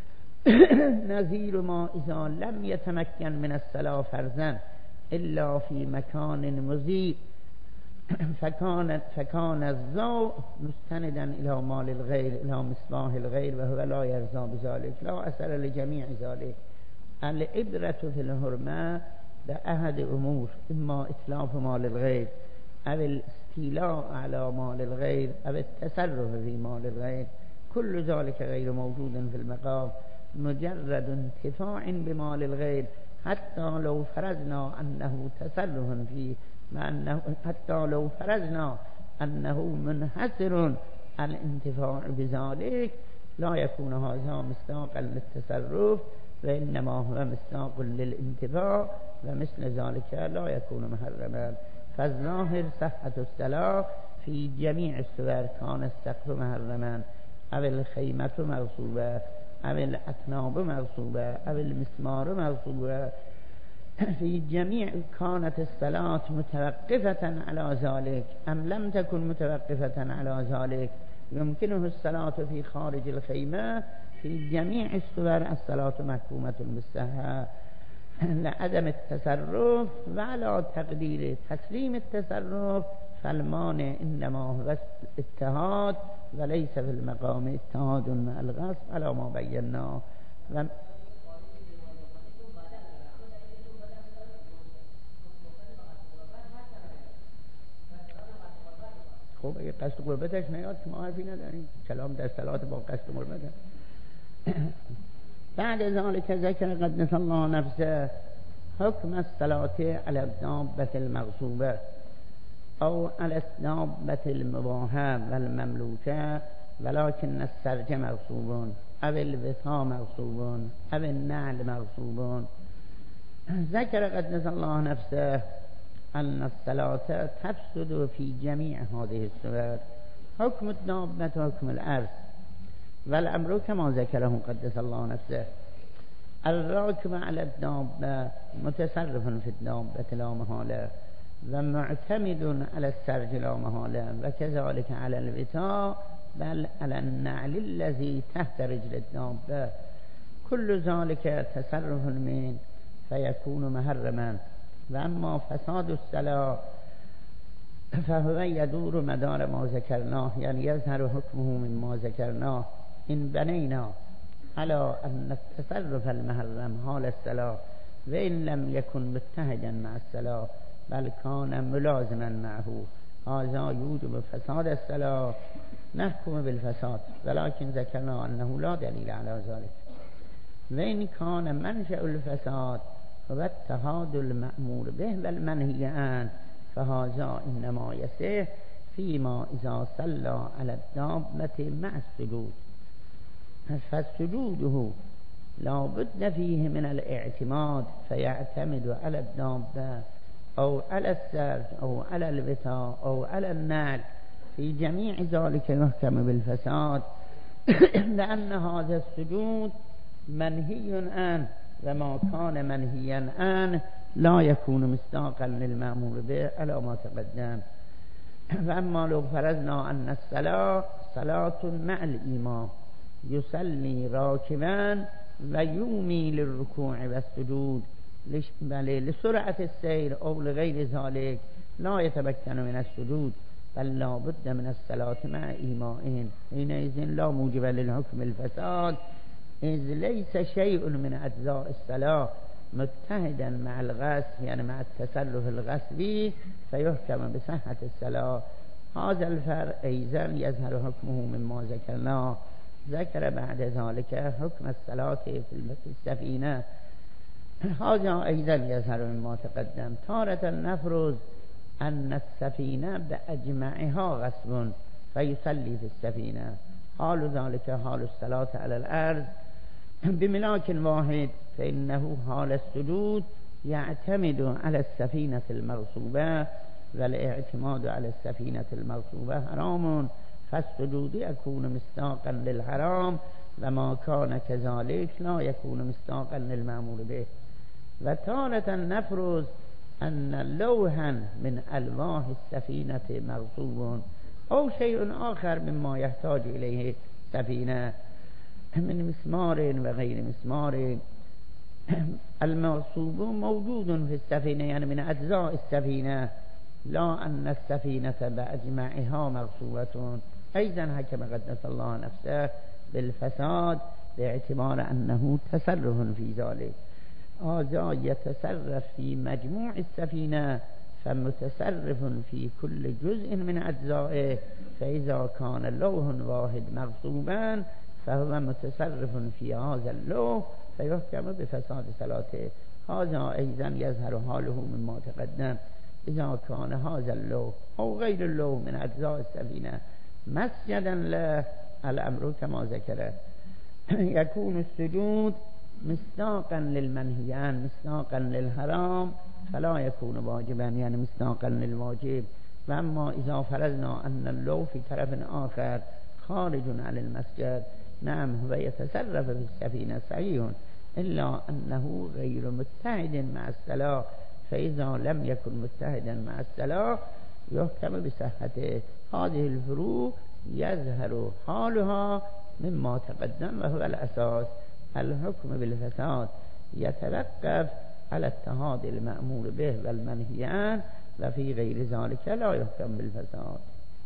نظير ما إذا لم يتمكن من الصلاة فرضا إلا في مكان مضيء فكان الضوء مستندا إلى مال الغير إلى مصباح الغير وهو لا يرضى بذلك لا أثر لجميع ذلك. العبرة في الحرمة بأحد أمور إما إتلاف مال الغير أو الاستيلاء على مال الغير أو التصرف في مال الغير، كل ذلك غير موجود في المقام، مجرد انتفاع بمال الغير حتى لو فرضنا أنه تصرف فيه، حتى لو فرضنا أنه منحصر الانتفاع بذلك لا يكون هذا مصداقا للتصرف وإنما هو مصداق للانتفاع، ومثل ذلك لا يكون محرما. فالظاهر صحة الصلاة في جميع الصور، كان السقف محرما أو الخيمة مغصوبة أو الأطناب مغصوبة أو المسمار مغصوبة، في جميع كانت الصلاة متوقفة على ذلك أم لم تكن متوقفة على ذلك، يمكنه الصلاة في خارج الخيمة، في جميع الصور الصلاة محكومة بالصحة لعدم التصرف، وعلى تقدير تسليم التصرف فالمانع إنما هو الاتحاد وليس في المقام اتحاد مع الغصب على ما بينا. خب اگه قصد قربتش نیاد که ما حرفی نداریم، کلام در صلات با قصد قربت. بعد ذلك ذكر قدس الله نفسه حكم الصلاة على الدابة المغصوبة أو على الدابة المباحة والمملوكة ولكن السرج مغصوب أو الوثاء مغصوب أو النعل مغصوب. ذكر قدس الله نفسه أن الصلاة تفسد في جميع هذه الصور، حكم الدابة وحكم الأرض، والأمر كما ذكره قدس الله نفسه. الراكب على الدابة متصرف في الدابة لا محالة، ومعتمد على السرج لا محالة، وكذلك على الوثاء بل على النعل الذي تحت رجل الدابة، كل ذلك تصرف من فيكون محرما. وأما فساد الصلاة فهو يدور مدار ما ذكرناه، يعني يظهر حكمه مما ذكرناه إن بنينا على أن التصرف المحرم حال الصلاة وإن لم يكن متحدا مع الصلاة بل كان ملازما معه، هذا يوجب فساد الصلاة، نحكم بالفساد، ولكن ذكرنا أنه لا دليل على ذلك. وإن كان منشأ الفساد هو اتحاد المأمور به والمنهي عنه فهذا إنما يصح فيما إذا صلى على الدابة مع السجود، فسجوده لا بد فيه من الاعتماد فيعتمد على الدابة أو على السرج أو على الوثاء أو على النعل، في جميع ذلك يحكم بالفساد لأن هذا السجود منهي عنه، وما كان منهيا عنه لا يكون مصداقا للمأمور به على ما تقدم. فأما لو فرضنا أن الصلاة صلاة مع الإمام يصلي راكبا ويومي للركوع والسجود لسرعة السير أو لغير ذلك لا يتمكن من السجود بل لا بد من الصلاة مع إيمائهم، حينئذ لا موجب للحكم الفساد، إذ ليس شيء من أجزاء الصلاة متحدا مع الغصب يعني مع التصرف الغصبي فيحكم بصحة الصلاة. هذا الفرق أيضا يظهر حكمه مما ذكرناه. ذكر بعد ذلك حكم الصلاة في السفينة، هذا أيضا يظهر مما تقدم. تارة نفرض أن السفينة بأجمعها غصب فيصلي في السفينة، حال ذلك حال الصلاة على الأرض بملاك واحد، فإنه حال السجود يعتمد على السفينة المغصوبة، والاعتماد على السفينة المغصوبة حرام، فالسجود يكون مصداقا للحرام، وما كان كذلك لا يكون مصداقا للمأمور به. وتارة نفرض أن لوحا من ألواح السفينة مغصوب أو شيء آخر مما يحتاج إليه السفينة من مسمار وغير مسمار. المغصوب موجود في السفينة يعني من أجزاء السفينة، لا أن السفينة بأجمعها مغصوبة. أيضا حكم قدس الله نفسه بالفساد باعتبار أنه تصرف في ذلك. هذا يتصرف في مجموع السفينة فمتصرف في كل جزء من أجزائه، فإذا كان لوح واحد مغصوبا فهو متصرف في هذا اللوح فيحكم بفساد صلاته. هذا أيضا يظهر حاله مما تقدم. إذا كان هذا اللوح أو غير اللوح من أجزاء السفينة مسجدا له الأمر كما ذكره. يكون السجود مصداقا للمنهي عنه مصداقا للحرام فلا يكون واجبا يعني مصداقا للواجب. وأما إذا فرضنا أن اللوح في طرف آخر خارج عن المسجد نعم هو يتصرف في السفينة صحيح، إلا أنه غير متحد مع الصلاة، فإذا لم يكن متحدا مع الصلاة يحكم بصحته. هذه الفروق يظهر حالها مما تقدم وهو الأساس. الحكم بالفساد يتوقف على اتحاد المأمور به والمنهي عنه، وفي غير ذلك لا يحكم بالفساد.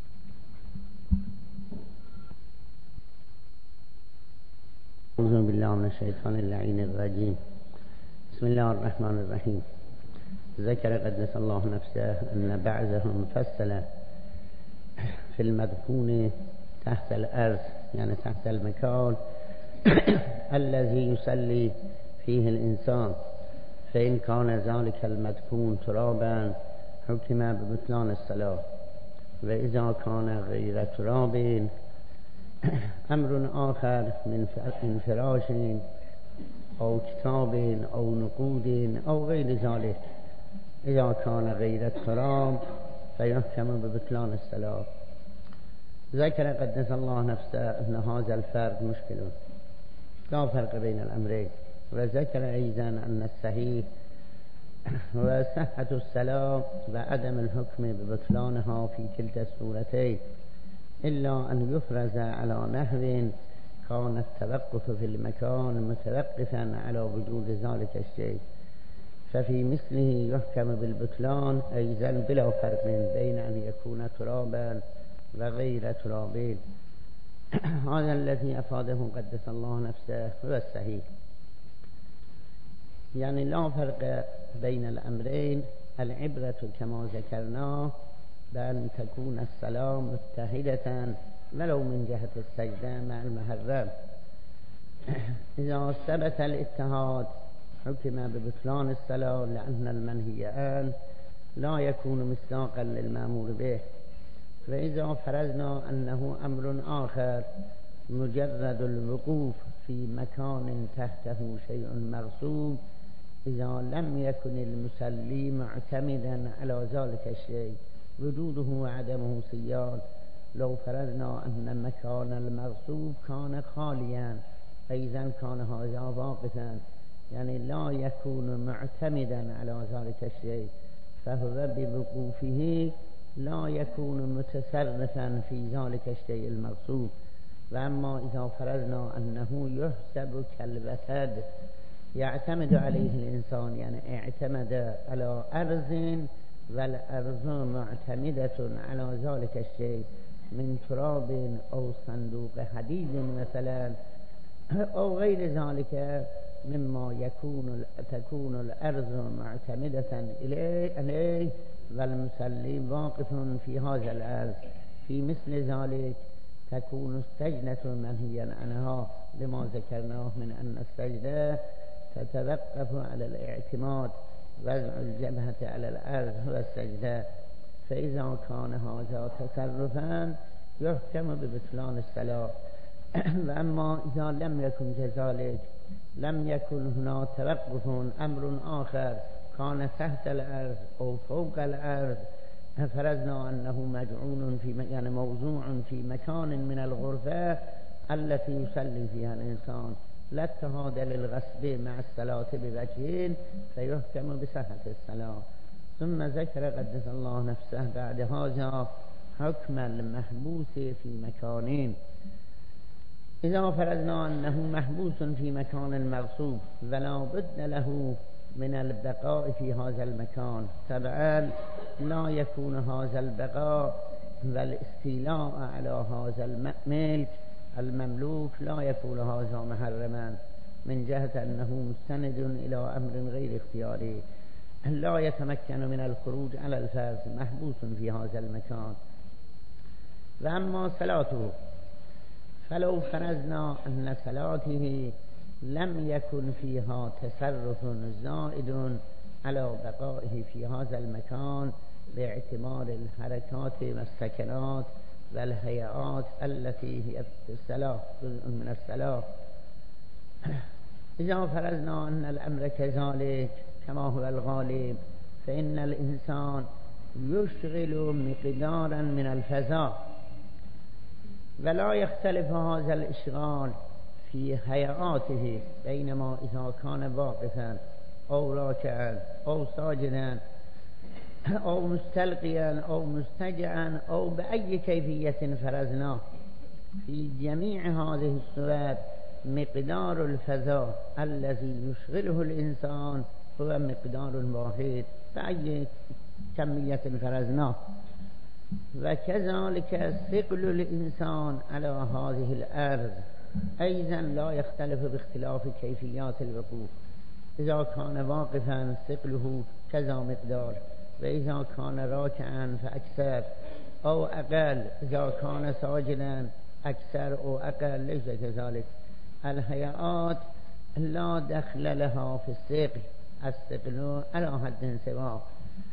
أعوذ بالله من الشيطان اللعين الرجيم. بسم الله الرحمن الرحيم. ذكر قدس الله نفسه أن بعضهم فصل في المدفون تحت الأرض يعني تحت المكان الذي يصلي فيه الإنسان، فإن كان ذلك المدفون ترابا حكم ببطلان الصلاة، وإذا كان غير تراب أمر آخر من فراش أو كتاب أو نقود أو غير ذلك، إذا كان غير التراب فيحكم ببطلان الصلاة. ذكر قدس الله نفسه أن هذا الفرق مشكل، لا فرق بين الأمرين. وذكر أيضا أن الصحيح هو صحة الصلاة وعدم الحكم ببطلانها في كلتا الصورتين، إلا أن يفرز على نحو كان التوقف في المكان متوقفا على وجود ذلك الشيء، ففي مثله يحكم بالبطلان أيضا بلا فرق بين أن يكون ترابا وغير ترابين. هذا الذي أفاده قدس الله نفسه هو الصحيح، يعني لا فرق بين الأمرين. العبرة كما ذكرنا بأن تكون الصلاة متحدة ولو من جهة السجدة مع المحرم. إذا ثبت الاتحاد حكم ببطلان الصلاة لأن المنهي عنه لا يكون مصداقا للمأمور به. فإذا فرضنا أنه أمر آخر مجرد الوقوف في مكان تحته شيء مرصوب، إذا لم يكن المصلي معتمدا على ذلك الشيء وجوده وعدمه سيان. لو فرضنا أن مكان المرصوب كان خاليا أيضا كان هذا واقفا، يعني لا يكون معتمدا على ذلك الشيء، فهو بوقوفه لا يكون متصرفا في ذلك الشيء المرصوب. وأما إذا فرضنا أنه يحسب كالوتد يعتمد عليه الإنسان، يعني اعتمد على أرض والأرض معتمدة على ذلك الشيء من تراب أو صندوق حديد مثلا أو غير ذلك مما تكون الأرض معتمدة إليه والمصلي واقف في هذا الأرض، في مثل ذلك تكون السجدة منهيا عنها، لما ذكرناه من أن السجدة تتوقف على الاعتماد، وضع الجبهة على الأرض هو السجدة. فإذا كان هذا تصرفا يحكم ببطلان الصلاة. وأما إذا لم يكن كذلك، لم يكن هنا توقف أمر آخر كان تحت الأرض أو فوق الأرض، فرضنا أنه مجعول يعني موضوع في مكان من الغرفة التي يصلي فيها الإنسان، لا اتحاد للغصب مع الصلاة بوجهين فيحكم بصحة الصلاة. ثم ذكر قدس الله نفسه بعد هذا حكم المحبوس في مكان إذا فرضنا أنه محبوس في مكان مغصوب ولا بد له من البقاء في هذا المكان، طبعا لا يكون هذا البقاء والاستيلاء على هذا الملك المملوك لا يكون هذا محرما، من جهة أنه مستند إلى أمر غير اختياري، لا يتمكن من الخروج على الفرد، محبوس في هذا المكان. وأما صلاته فلو فرضنا أن صلاته لم يكن فيها تصرف زائد على بقائه في هذا المكان باعتبار الحركات والسكنات والهيئات التي هي في الصلاة جزء من الصلاة، إذا فرضنا أن الأمر كذلك كما هو الغالب، فإن الإنسان يشغل مقدارا من الفضاء ولا يختلف هذا الإشغال في هيئاته، بينما إذا كان واقفا أو راكعا أو ساجدا أو مستلقيا أو مستجعا أو بأي كيفية فرضناه، في جميع هذه الصورات مقدار الفضاء الذي يشغله الإنسان هو مقدار واحد بأي كمية فرضناه. وكذلك ثقل الإنسان على هذه الأرض أيضا لا يختلف باختلاف كيفيات الوقوف، إذا كان واقفا ثقله كذا مقدار، وإذا كان راكعا فأكثر أو أقل، إذا كان ساجدا أكثر أو أقل، ليس كذلك. الهيئات لا دخل لها في الثقل، الثقل على حد سواء،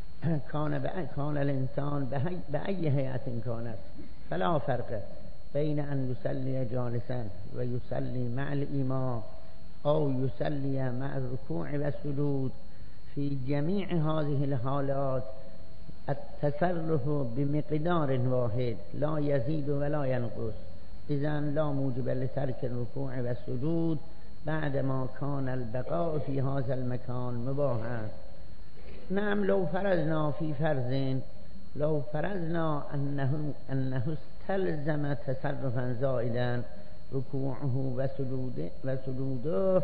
كان الإنسان بأي هيئة كانت، فلا فرق بين أن يصلي جالسا ويصلي مع الإمام أو يصلي مع الركوع والسجود. في جميع هذه الحالات التصرف بمقدار واحد لا يزيد ولا ينقص، إذن لا موجب لترك الركوع والسجود بعدما كان البقاء في هذا المكان مباحا. نعم، لو فرضنا في فرض، لو فرضنا أنه استلزم تصرفا زائدا، ركوعه وسجوده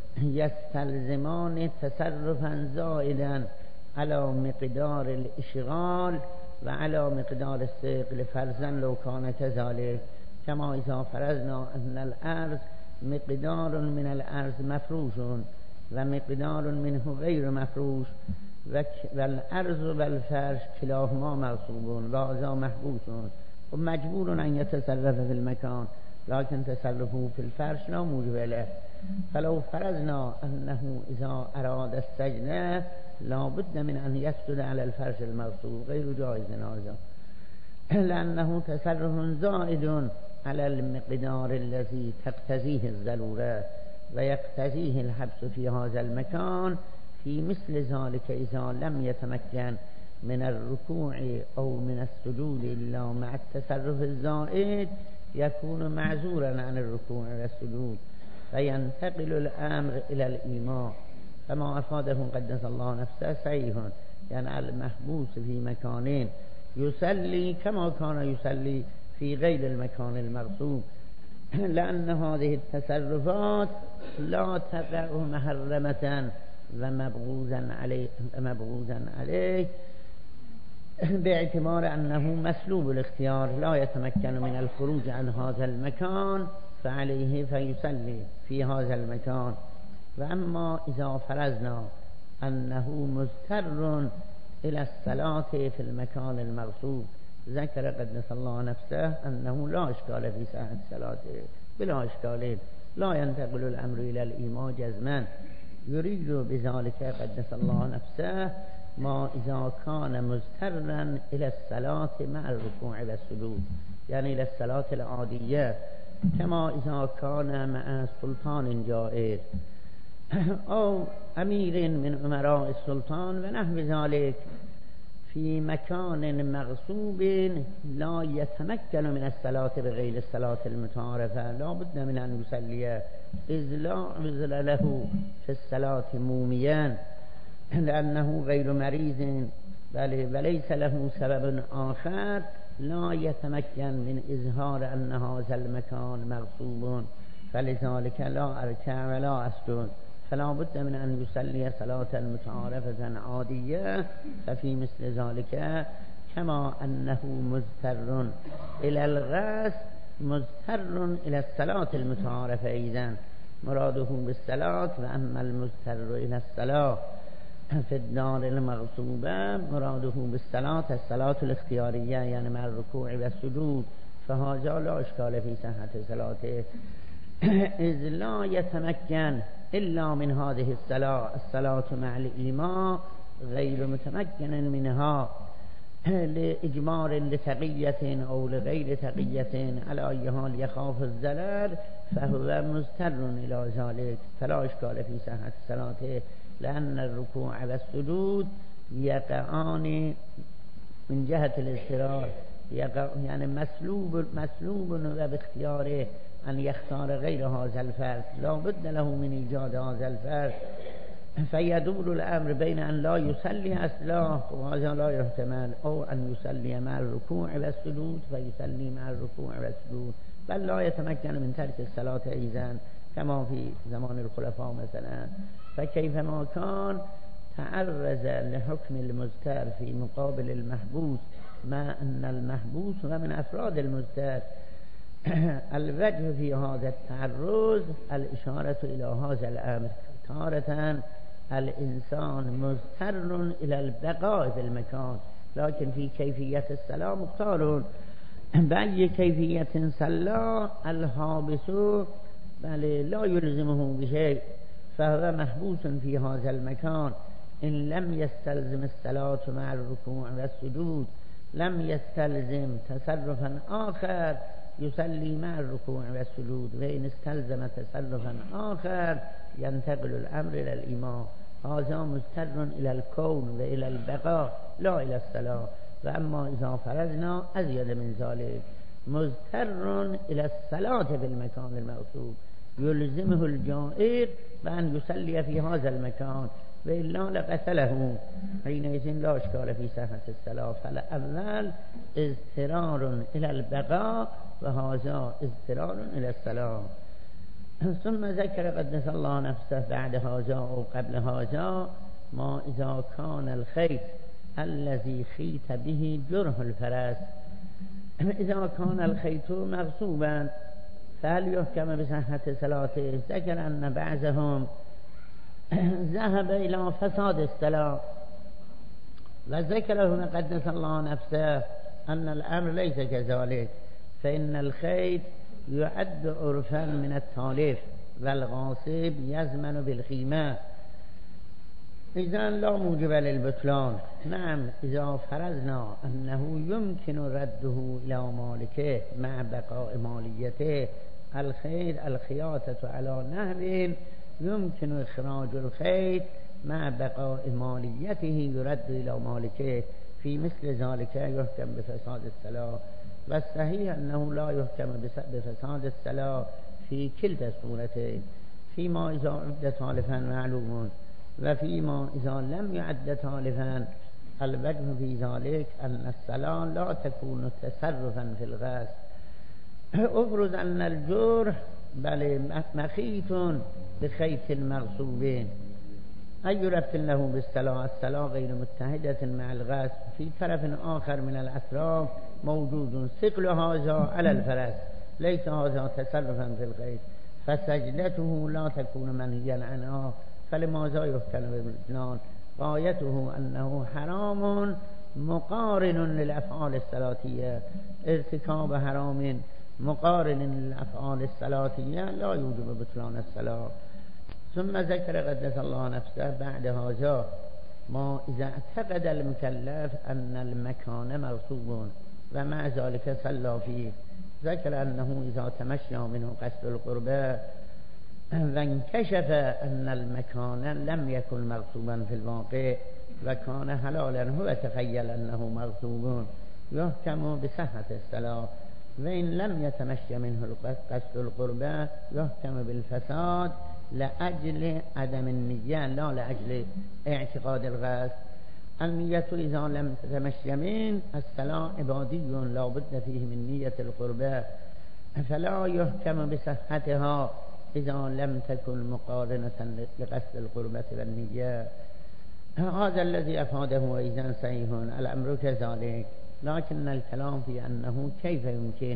يستلزمان تصرفا زائدا على مقدار الإشغال وعلى مقدار الثقل، فرضا لو كان كذلك، كما إذا فرضنا أن الأرض مقدار من الأرض مفروش ومقدار منه غير مفروش، والأرض والفرش كلاهما مغصوبون وهذا محبوس ومجبور أن يتصرف في المكان، لكن تصرفه في الفرش لا موجب له. فلو فرضنا أنه إذا أراد السجنة لا بد من أن يسجد على الفرش المغصوب، غير جائز هذا، لأنه تصرف زائد على المقدار الذي تقتضيه الضرورة ويقتضيه الحبس في هذا المكان. في مثل ذلك إذا لم يتمكن من الركوع أو من السجود إلا مع التصرف الزائد يكون معذورا عن الركوع والسجود، فينتقل الأمر إلى الإمام، كما أفاده قدس الله نفسه صحيح، يعني المحبوس في مكانين يصلي كما كان يصلي في غير المكان المغصوب، لأن هذه التصرفات لا تقع محرمة ومبغوزا عليه باعتبار أنه مسلوب الاختيار، لا يتمكن من الخروج عن هذا المكان، فعليه فيصلي في هذا المكان. وأما إذا فرضنا أنه مضطر إلى الصلاة في المكان المغصوب، ذكر قدس الله نفسه أنه لا إشكال في صحة صلاته، بلا إشكال، لا ينتقل الأمر إلى الإمام جزما، يريد بذلك قدس الله نفسه ما إذا كان مضطرا إلى الصلاة مع الركوع والسجود، يعني إلى الصلاة العادية، كما إذا كان مع سلطان جائر أو أمير من أمراء السلطان ونحو ذلك في مكان مغصوب لا يتمكن من الصلاة بغير الصلاة المتعارفة، لا بد من أن يصلي، إذ لا عذر له في الصلاة موميا لأنه غير مريض، وليس له سبب آخر لا يتمكن من إظهار أن هذا المكان مغصوب فلذلك لا أركع ولا أسجد، فلا بد من أن يصلي صلاة متعارفة عادية. ففي مثل ذلك كما أنه مضطر إلى الغسل مضطر إلى الصلاة المتعارفة أيضا، مراده بالصلاة. وأما المضطر إلى الصلاة في الدار المغصوبة مراده بالصلاة الصلاة الاختيارية، يعني مع الركوع والسجود، فهذا لا إشكال في صحة صلاته، إذ لا يتمكن إلا من هذه الصلاة مع الإيماء غير متمكن منها لإجمار لتقية أو لغير تقية، على أي حال يخاف الزلل فهو مضطر إلى ذلك، فلا إشكال في صحة صلاته، لأن الركوع والسجود يقعان من جهة الاضطرار، يعني مسلوب وباختياره أن يختار غير هذا الفرد، لا بد له من إيجاد هذا الفرد، فيدور الأمر بين أن لا يصلي أصلا وهذا لا يحتمل، أو أن يصلي مع الركوع والسجود فيصلي مع الركوع والسجود، بل لا يتمكن من ترك الصلاة أيضا كما في زمان الخلفاء مثلا. فكيفما كان تعرض لحكم المضطر في مقابل المحبوس، ما أن المحبوس ومن أفراد المضطر، الوجه في هذا التعرض الإشارة إلى هذا الأمر، تارة الإنسان مضطر إلى البقاء في المكان، لكن في كيفية الصلاة مختار، بأي كيفية صلى الحابس بل لا يلزمه بشيء، فهو محبوس في هذا المكان إن لم يستلزم الصلاة مع الركوع والسجود، لم يستلزم تصرفا آخر يصلي مع الركوع والسجود، وإن استلزم تصرفا آخر ينتقل الأمر إلى الإمام، هذا مضطر إلى الكون وإلى البقاء لا إلى الصلاة. وأما إذا فرضنا أزيد من ذلك مضطر إلى الصلاة بالمكان المغصوب، يلزمه الجائر بأن يصلي في هذا المكان وإلا لقتله، حينئذ لا إشكال في صحة الصلاة. فالأول اضطرار إلى البقاء وهذا اضطرار إلى الصلاة. ثم ذكر قدس الله نفسه بعد هذا أو قبل هذا ما إذا كان الخيط الذي خيط به جرح الفرس، إذا كان الخيط مغصوبا فهل يحكم بصحة صلاته؟ ذكر أن بعضهم ذهب إلى فساد الصلاة، وذكره قدس الله نفسه أن الأمر ليس كذلك، فإن الخيط يعد عرفا من التالف والغاصب يزمن بالخيمة، إذا لا موجب للبطلان. نعم إذا فرضنا أنه يمكن رده إلى مالكه مع بقاء ماليته، الخياطة على نحو يمكن إخراج الخيط مع بقاء ماليته يرد إلى مالكه، في مثل ذلك يحكم بفساد الصلاة. والصحيح أنه لا يحكم بفساد الصلاة في كلتا الصورتين، فيما إذا عد تالفا معلوم، وفيما إذا لم يعد تالفا الوجه في ذلك أن الصلاة لا تكون تصرفا في الغسل. أفرض أن الجرح بل مخيط بخيط المغصوبين، أي ربط له بالصلاة؟ الصلاة غير متحدة مع الغسل، في طرف آخر من الأطراف موجود ثقل هذا على الفرس، ليس هذا تصرفا في الخيط، فسجدته لا تكون منهيا عنها، فلماذا يحكم بالبطلان؟ غايته أنه حرام مقارن للأفعال الصلاتية، ارتكاب حرام مقارن للأفعال الصلاتية لا يوجب بطلان الصلاة. ثم ذكر قدس الله نفسه بعد هذا ما إذا اعتقد المكلف أن المكان مغصوب ومع ذلك صلى فيه، ذكر أنه إذا تمشى منه قصد القربة وانكشف أن المكان لم يكن مغصوبا في الواقع وكان حلالا، هو تخيل أنه مغصوب، يحكم بصحة الصلاة. وإن لم يتمشى منه قصد القربة يحكم بالفساد لأجل عدم النية لا لأجل اعتقاد الغسل. النية إذا لم تتمشي من الصلاة عبادي لا بد فيه من نية القربة، فلا يحكم بصحتها إذا لم تكن مقارنة لقصد القربة والنية. هذا الذي أفاده أيضا صحيح الأمر كذلك، لكن الكلام في أنه كيف يمكن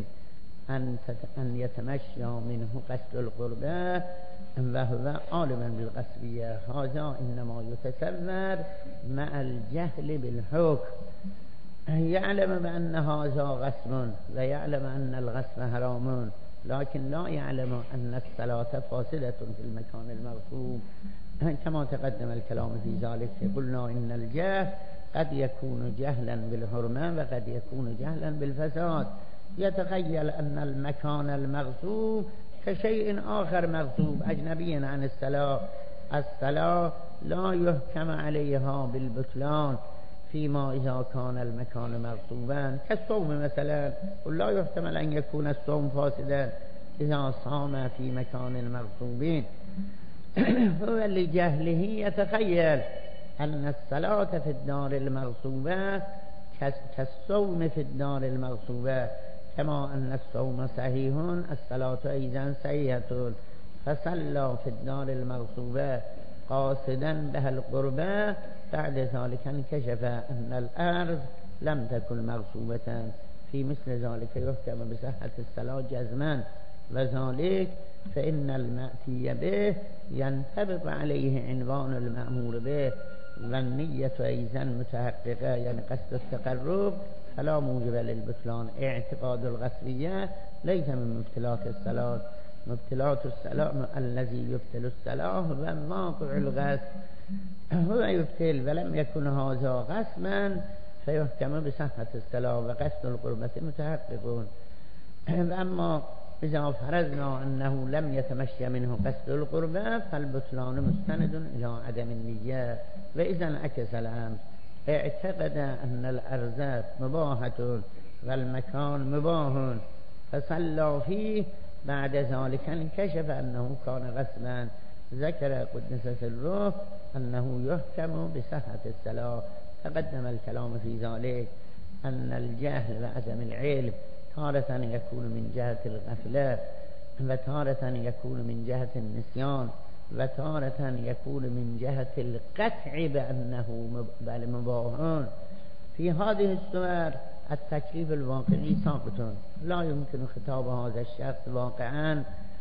أن يتمشى منه قصد القربة وهو عالما بالقصبية. هذا إنما يتصور مع الجهل بالحكم، يعلم بأن هذا غصب ويعلم أن الغصب حرام، لكن لا يعلم أن الصلاة فاسدة في المكان المغصوب، كما تقدم الكلام في ذلك. قلنا إن الجهل قد يكون جهلا بالحرمة وقد يكون جهلا بالفساد. يتخيل أن المكان المغصوب كشيء آخر مغصوب أجنبي عن الصلاة. الصلاة لا يحكم عليها بالبطلان فيما إذا كان المكان مغصوبا، كالصوم مثلا، ولا يحتمل أن يكون الصوم فاسدا إذا صام في مكان مغصوب. هو لجهله يتخيل أن الصلاة في الدار المغصوبة كالصوم في الدار المغصوبة، كما أن الصوم صحيح الصلاة أيضا صحيحة، فصلى في الدار المغصوبة قاصدا بها القربة، بعد ذلك انكشف أن الأرض لم تكن مغصوبة، في مثل ذلك يحكم بصحة الصلاة جزما، وذلك فإن المأتي به ينطبق عليه عنوان المأمور به، والنية أيضا متحققة يعني قصد التقرب، فلا موجب للبطلان. اعتقاد الغصبية ليس من مبتلات الصلاة. مبتلات الصلاة الذي يبتل الصلاة هو واقع الغصب، هو يبتل ولم يكن هذا غصبا فيحكم بصحة الصلاة وقصد القربة متحققون. أما إذا فرضنا أنه لم يتمشى منه قصد القربة فالبطلان مستند إلى عدم النية. وإذا انعكس الأمر، اعتقد أن الأرض مباحة والمكان مباح فصلى فيه، بعد ذلك انكشف أنه كان غصبا، ذكر قدس سره أنه يحكم بصحة الصلاة. تقدم الكلام في ذلك أن الجهل وعدم العلم تارة يكون من جهة الغفلة، وتارة يكون من جهة النسيان، وتارة يكون من جهة القطع بأنه مباح. في هذه الصور التكليف الواقعي ساقط، لا يمكن خطاب هذا الشخص واقعا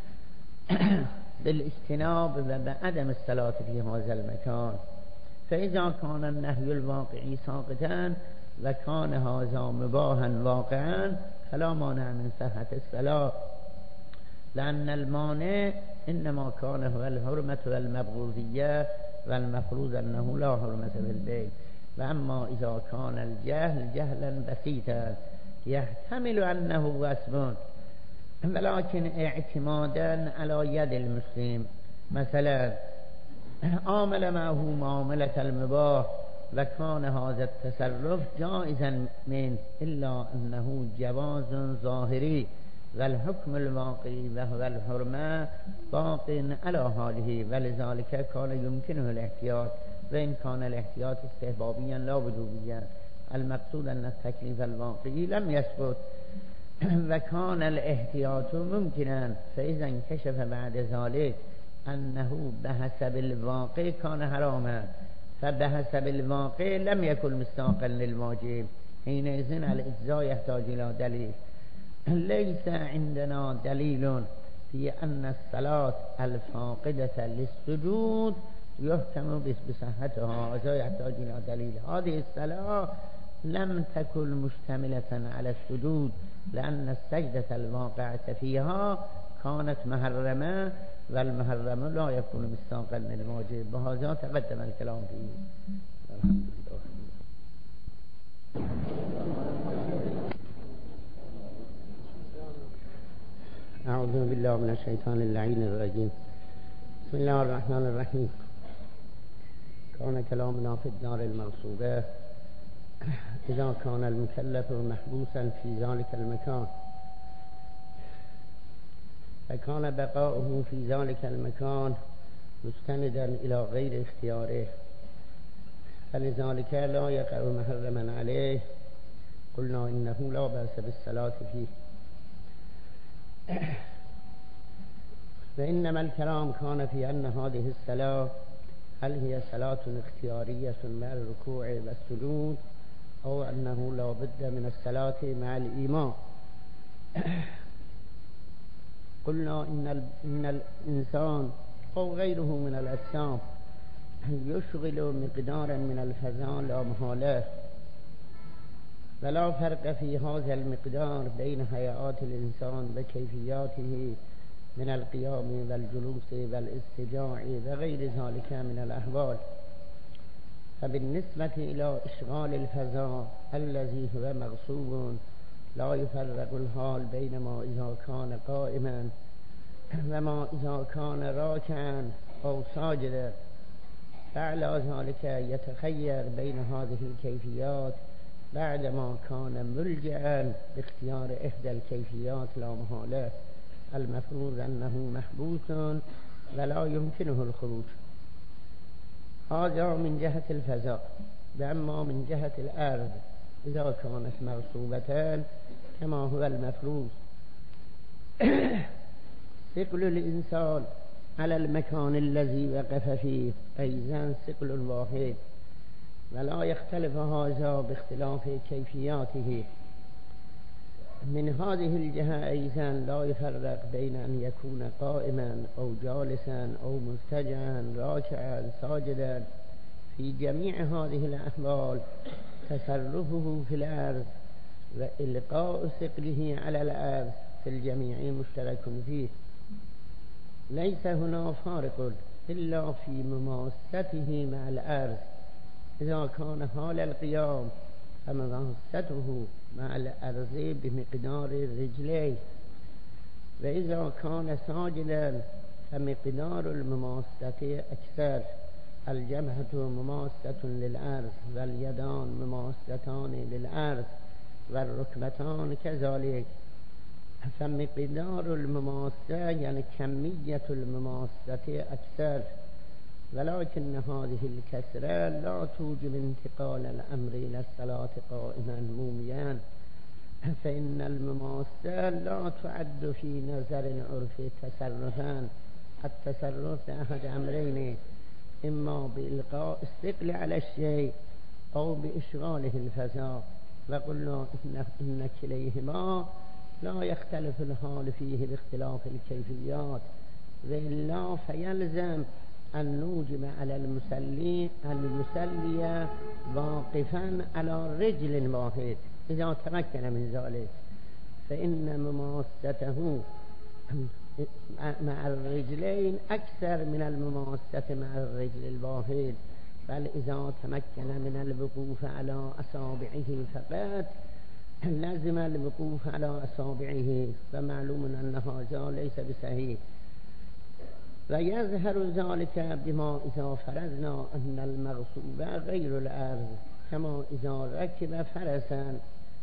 بالاجتناب وبعدم الصلاة في هذا المكان. فإذا كان النهي الواقعي ساقطا وكان هذا مباحا واقعا فلا مانع من صحة الصلاة، لأن المانع إنما كان هو الحرمة والمبغوضية، والمفروض أنه لا حرمة بالبيت. وأما إذا كان الجهل جهلا بسيطا يحتمل أنه غصب، ولكن اعتمادا على يد المسلم، مثلا عامل معه معاملة المباح وكان هذا التصرف جائزا منه، إلا أنه جواز ظاهري والحكم الواقعي وهو الحرمة باق على حاله، ولذلك كان يمكنه الاحتياط، وإن كان الاحتياط استحبابيا لا وجوبيا. المقصود أن التكليف الواقعي لم يسقط وكان الاحتياط ممكنا، فإذا انكشف بعد ذلك أنه بحسب الواقع كان حراما، فبحسب الواقع لم يكن مستاقا للواجب، حينئذ الإجزاء يحتاج إلى دليل. ليس عندنا دليل في أن الصلاة الفاقدة للسجود يحكم بصحتها، هذا يحتاج إلى دليل. هذه الصلاة لم تكن مشتملة على السجود، لأن السجدة الواقعة فيها كانت محرمة، والمحرم لا يكون مستاقا للواجب، وهذا تقدم الكلام فيه. أعوذ بالله من الشيطان اللعين الرجيم. بسم الله الرحمن الرحيم. كان كلامنا في الدار المغصوبة إذا كان المكلف محبوسا في ذلك المكان فكان بقاؤه في ذلك المكان مستندا إلى غير اختياره، فلذلك لا يقع محرما عليه قلنا إنه لا بأس بالصلاة فيه. فإنما الكلام كان في أن هذه الصلاة هل هي صلاة اختيارية مع الركوع والسجود أو أنه لا بد من الصلاة مع الإمام. قلنا إن الإنسان أو غيره من الأجسام يشغل مقدارا من الفزع لا محالة، ولا فرق في هذا المقدار بين هيئات الإنسان وكيفياته من القيام والجلوس والاضطجاع وغير ذلك من الأحوال. فبالنسبة إلى إشغال الفزع الذي هو مغصوب لا يفرق الحال بين ما إذا كان قائما وما إذا كان راكعا أو ساجدا، فعلى ذلك يتخير بين هذه الكيفيات بعدما كان ملجأ باختيار إحدى الكيفيات لا محالة المفروض أنه محبوس ولا يمكنه الخروج. هذا من جهة الفزع. وأما من جهة الأرض إذا كانت مغصوبتان كما هو المفروض ثقل الإنسان على المكان الذي وقف فيه أيضا ثقل واحد، ولا يختلف هذا باختلاف كيفياته. من هذه الجهة أيضا لا يفرق بين أن يكون قائما أو جالسا أو مضطجعا راكعا ساجدا. في جميع هذه الأحوال تصرفه في الأرض وإلقاء ثقله على الأرض في الجميع مشترك فيه، ليس هنا فارق إلا في مماسته مع الأرض. إذا كان حال القيام فمماسته مع الأرض بمقدار الرجلين، وإذا كان ساجدا فمقدار المماسة أكثر. الجبهة مماسة للأرض واليدان مماستان للأرض والركبتان كذلك، فمقدار المماسة يعني كمية المماسة أكثر، ولكن هذه الكثرة لا توجب انتقال الأمر إلى الصلاة قائما موميا، فإن المماسة لا تعد في نظر العرف تصرفا. التصرف أحد أمرين، إما بإلقاء الثقل على الشيء أو بإشغاله الفزع، وقلنا إن كليهما لا يختلف الحال فيه باختلاف الكيفيات، وإلا فيلزم أن نوجب على المصلي أن يصلي واقفا على رجل واحد إذا تمكن من ذلك، فإن مماسته مع الرجلين أكثر من المماسة مع الرجل الواحد. بل إذا تمكن من الوقوف على أصابعه فقط لازم الوقوف على أصابعه، فمعلوم أن هذا ليس بصحيح. ويظهر ذلك بما إذا فرضنا أن المغصوب غير الأرض، كما إذا ركب فرسا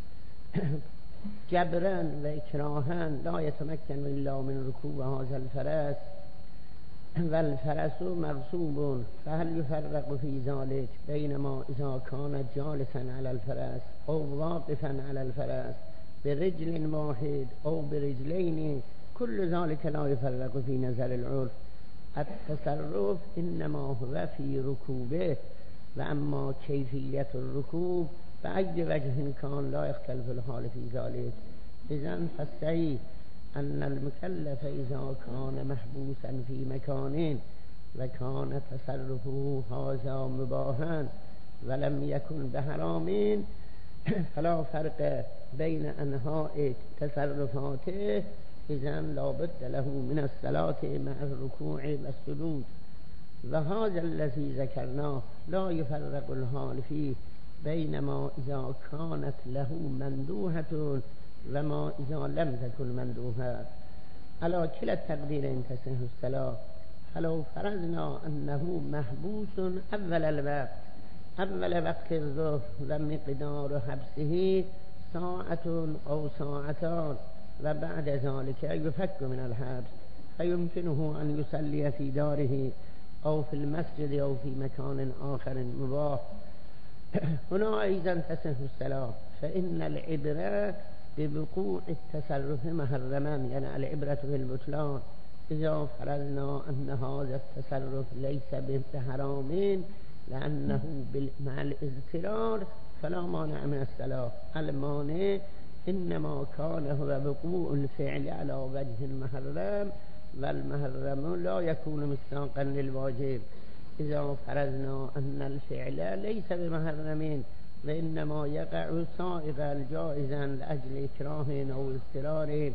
جبرا وإكراها لا يتمكن إلا من ركوب هذا الفرس والفرس مغصوب، فهل يفرق في ذلك بينما إذا كان جالسا على الفرس أو واقفا على الفرس برجل واحد أو برجلين؟ كل ذلك لا يفرق في نظر العرف. التصرف إنما هو في ركوبه، وأما كيفية الركوب بأي وجه كان لا يختلف الحال في ذلك. إذن فالصحيح أن المكلف إذا كان محبوسا في مكان وكان تصرفه هذا مباحا ولم يكن بحرام فلا فرق بين أنواع تصرفاته، إذن لا بد له من الصلاة مع الركوع والسجود. وهذا الذي ذكرناه لا يفرق الحال فيه بينما إذا كانت له مندوحة وما إذا لم تكن مندوحة. على كلا التقديرين تصح الصلاة. فلو فرضنا أنه محبوس أول وقت الظهر ومقدار حبسه ساعة أو ساعتان، وبعد ذلك يفك من الحبس فيمكنه أن يصلي في داره أو في المسجد أو في مكان آخر مباح. هنا أيضا تصح الصلاة، فإن العبرة بوقوع التصرف محرما، يعني العبرة بالبطلان. إذا فرضنا أن هذا التصرف ليس بحرام لأنه مع الاضطرار فلا مانع من الصلاة. المانع إنما كان هو وقوع الفعل على وجه محرم، والمحرم لا يكون مستحقا للواجب. إذا فرضنا أن الفعل ليس بمحرم وإنما يقع سائغا جائزا لأجل إكراه أو اضطرار،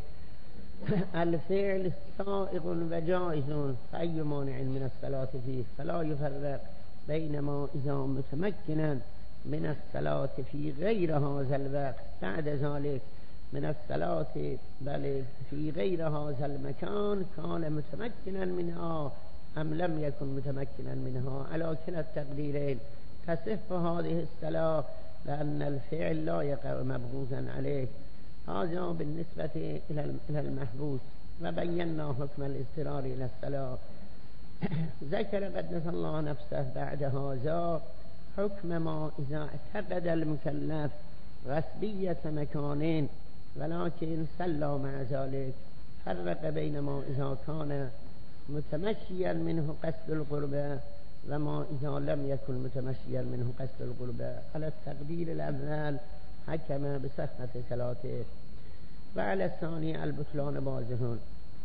الفعل سائغ وجائز، فأي مانع من الصلاة فيه؟ فلا يفرق بينما إذا متمكنا من الصلاة في غير هذا الوقت بعد ذلك من الصلاة بل في غير هذا المكان كان متمكنا منها أم لم يكن متمكنا منها، على كلا التقديرين تصح هذه الصلاة لأن الفعل لا يقع مبغوثا عليه. هذا بالنسبة إلى المحبوس. وبينا حكم الاضطرار إلى الصلاة. ذكر قدس الله نفسه بعد هذا حكم ما إذا اعتقد المكلف غصبية مكان ولكن صلى مع ذلك. فرق بين ما إذا كان متمشيا منه قصد القربة وما إذا لم يكن متمشيا منه قصد القربة. على التقدير الأول حكم بصحة صلاته، وعلى الثاني البطلان واضح.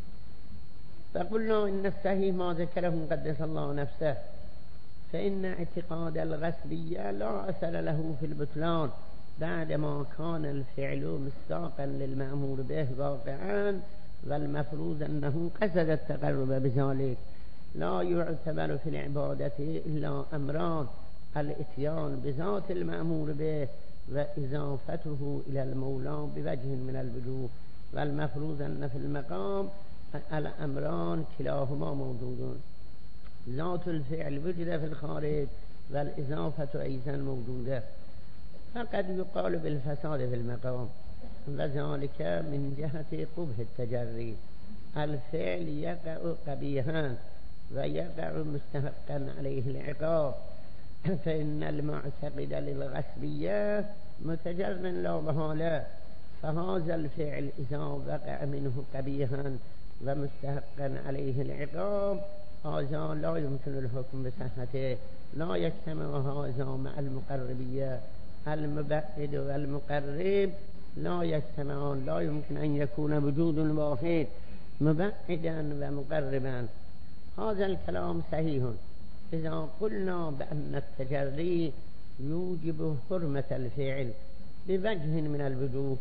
فقلنا إن الصحيح ما ذكره قدس الله نفسه، فإن اعتقاد الغصبية لا أثر له في البطلان بعدما كان الفعل مصداقا للمأمور به واقعا، والمفروض أنه قصد التقرب بذلك. لا يعتبر في العبادة إلا أمران: الاتيان بذات المأمور به وإضافته إلى المولى بوجه من الوجوه. والمفروض أن في المقام الأمران كلاهما موجودون، ذات الفعل وجد في الخارج والإضافة أيضا موجودة. فقد يقال بالفساد في المقام، وذلك من جهة قبح التجري. الفعل يقع قبيحا ويقع مستحقا عليه العقاب، فإن المعتقد للغصبية متجر لا محالة، فهذا الفعل إذا وقع منه قبيحا ومستحقا عليه العقاب هذا لا يمكن الحكم بصحته. لا يجتمع هذا مع المقربية. المبعد والمقرب لا يجتمعان، لا يمكن أن يكون وجود واحد مبعدا ومقربا. هذا الكلام صحيح إذا قلنا بأن التجري يوجب حرمة الفعل بوجه من الوجوه،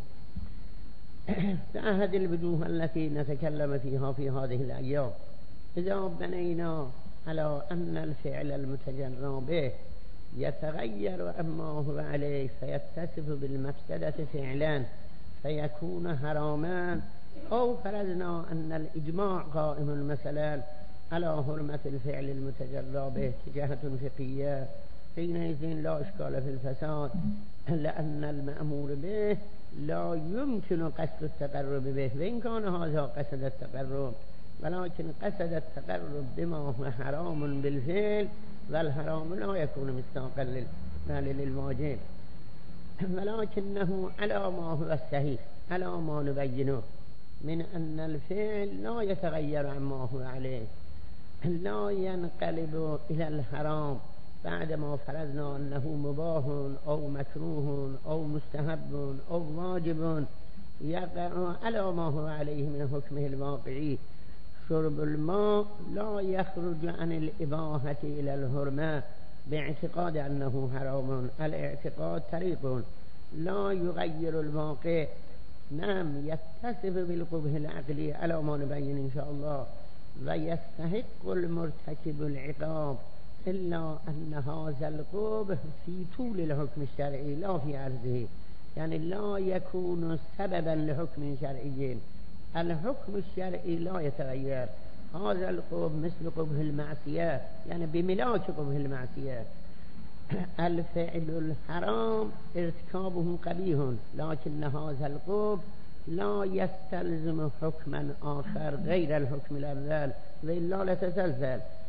فأحد الوجوه التي نتكلم فيها في هذه الأيام إذا بنينا على أن الفعل المتجرى به يتغير أما هو عليه فيتصف بالمفسدة فعلا فيكون حراما، أو فرضنا أن الإجماع قائم مثلا على حرمة الفعل المتجرى به جهة فقهية، حينئذ لا إشكال في الفساد، لأن المأمور به لا يمكن قصد التقرب به، وإن كان هذا قصد التقرب، ولكن قصد التقرب بما هو حرام بالفعل، والحرام لا يكون مستحقا للواجب، ولكنه على ما هو الصحيح على ما نبينه من أن الفعل لا يتغير عما هو عليه، لا ينقلب إلى الحرام بعدما فرضنا أنه مباح أو مكروه أو مستحب أو واجب، يقع على ما هو عليه من حكمه الواقعي. شرب الماء لا يخرج عن الإباحة إلى الحرمة باعتقاد أنه حرام. الاعتقاد طريق لا يغير الواقع، نعم يتصف بالقبح العقلي على ما نبين إن شاء الله، ويستحق المرتكب العقاب، إلا أن هذا القبح في طول الحكم الشرعي لا في عرضه، يعني لا يكون سببا لحكم شرعي. الحكم الشرعي لا يتغير، هذا القبح مثل قبح المعصية، يعني بملاك قبح المعصية. الفعل الحرام ارتكابه قبيح، لكن هذا القبح لا يستلزم حكما آخر غير الحكم الأول، وإلا لتزلزل.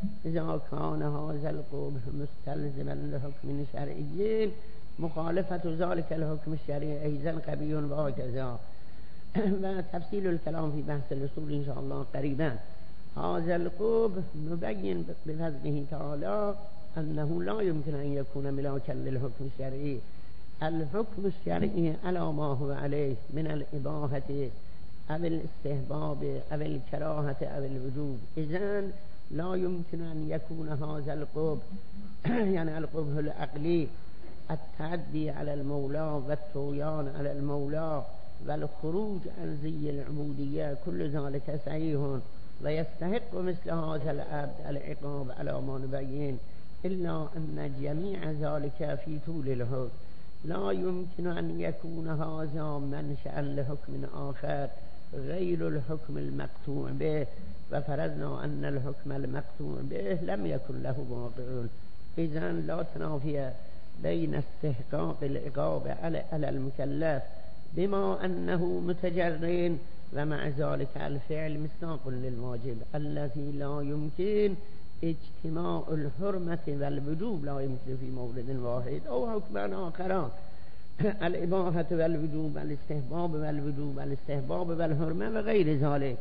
إذا كان هذا القبح مستلزما لحكم شرعي مخالفة ذلك الحكم الشرعي أيضا قبيح وهكذا. وتفصيل الكلام في بحث الأصول إن شاء الله قريبا. هذا القبح نبين بفضله تعالى أنه لا يمكن أن يكون ملاكا للحكم الشرعي. الحكم الشرعي على ما هو عليه من الإباحة أو الاستحباب أو الكراهة أو الوجوب، إذن لا يمكن أن يكون هذا القبح يعني القبح العقلي التعدي على المولى والطغيان على المولى والخروج عن زي العبودية، كل ذلك صحيح ويستحق مثل هذا العبد العقاب على ما نبين، إلا أن جميع ذلك في طول الحكم. لا يمكن أن يكون هذا منشأ لحكم آخر غير الحكم المقطوع به، وفرضنا أن الحكم المقطوع به لم يكن له واقع، إذن لا تنافي بين استحقاق العقاب على المكلف بما أنه متجرد ومع ذلك الفعل مصداق للواجب الذي لا يمكن اجتماع الحرمة والوجوب، لا يمكن في مورد واحد أو حكمان آخران، الإباحة والوجوب الاستحباب والوجوب الاستحباب والحرمة وغير ذلك.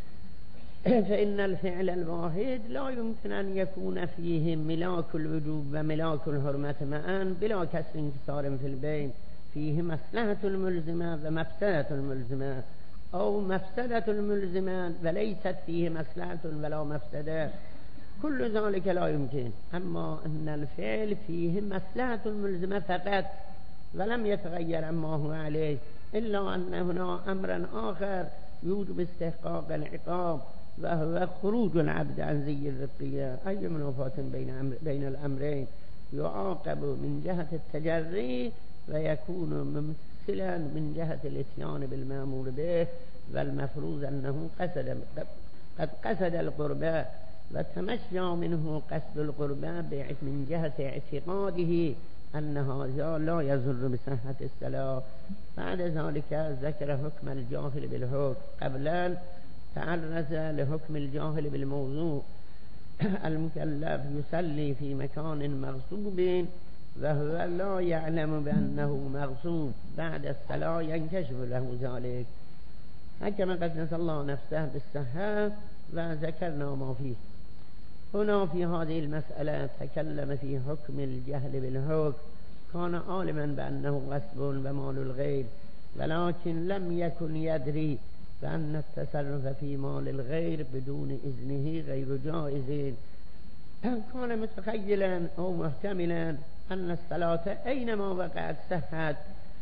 فإن الفعل الواحد لا يمكن أن يكون فيه ملاك الوجوب وملاك الحرمة معا بلا كسر انكسار في البين، فيه مصلحة الملزمة ومفسدة الملزمة، أو مفسدة الملزمة وليست فيه مصلحة ولا مفسدة، كل ذلك لا يمكن. أما أن الفعل فيه مصلحة الملزمة فقط ولم يتغير عما هو عليه، إلا أن هنا أمرا آخر يوجب استحقاق العقاب وهو خروج العبد عن زي الرقية. أي منافاة بين الأمرين، يعاقب من جهة التجري ويكون ممثلا من جهة الاتيان بالمأمور به، والمفروض أنه قد قصد القربى وتمشى منه قصد القربى من جهة اعتقاده أن هذا لا يضر بصحة الصلاة. بعد ذلك ذكر حكم الجاهل بالحكم قبلا، تعرض لحكم الجاهل بالموضوع. المكلف يصلي في مكان مغصوب وهو لا يعلم بأنه مغصوب، بعد الصلاة ينكشف له ذلك، حكم قدس الله نفسه بالصحة وذكرنا ما فيه. هنا في هذه المسألة تكلم في حكم الجهل بالحكم، كان عالما بأنه غصب ومال الغير، ولكن لم يكن يدري بأن التصرف في مال الغير بدون إذنه غير جائز. كان متخيلا أو محتملا أن الصلاة أينما وقعت صحت،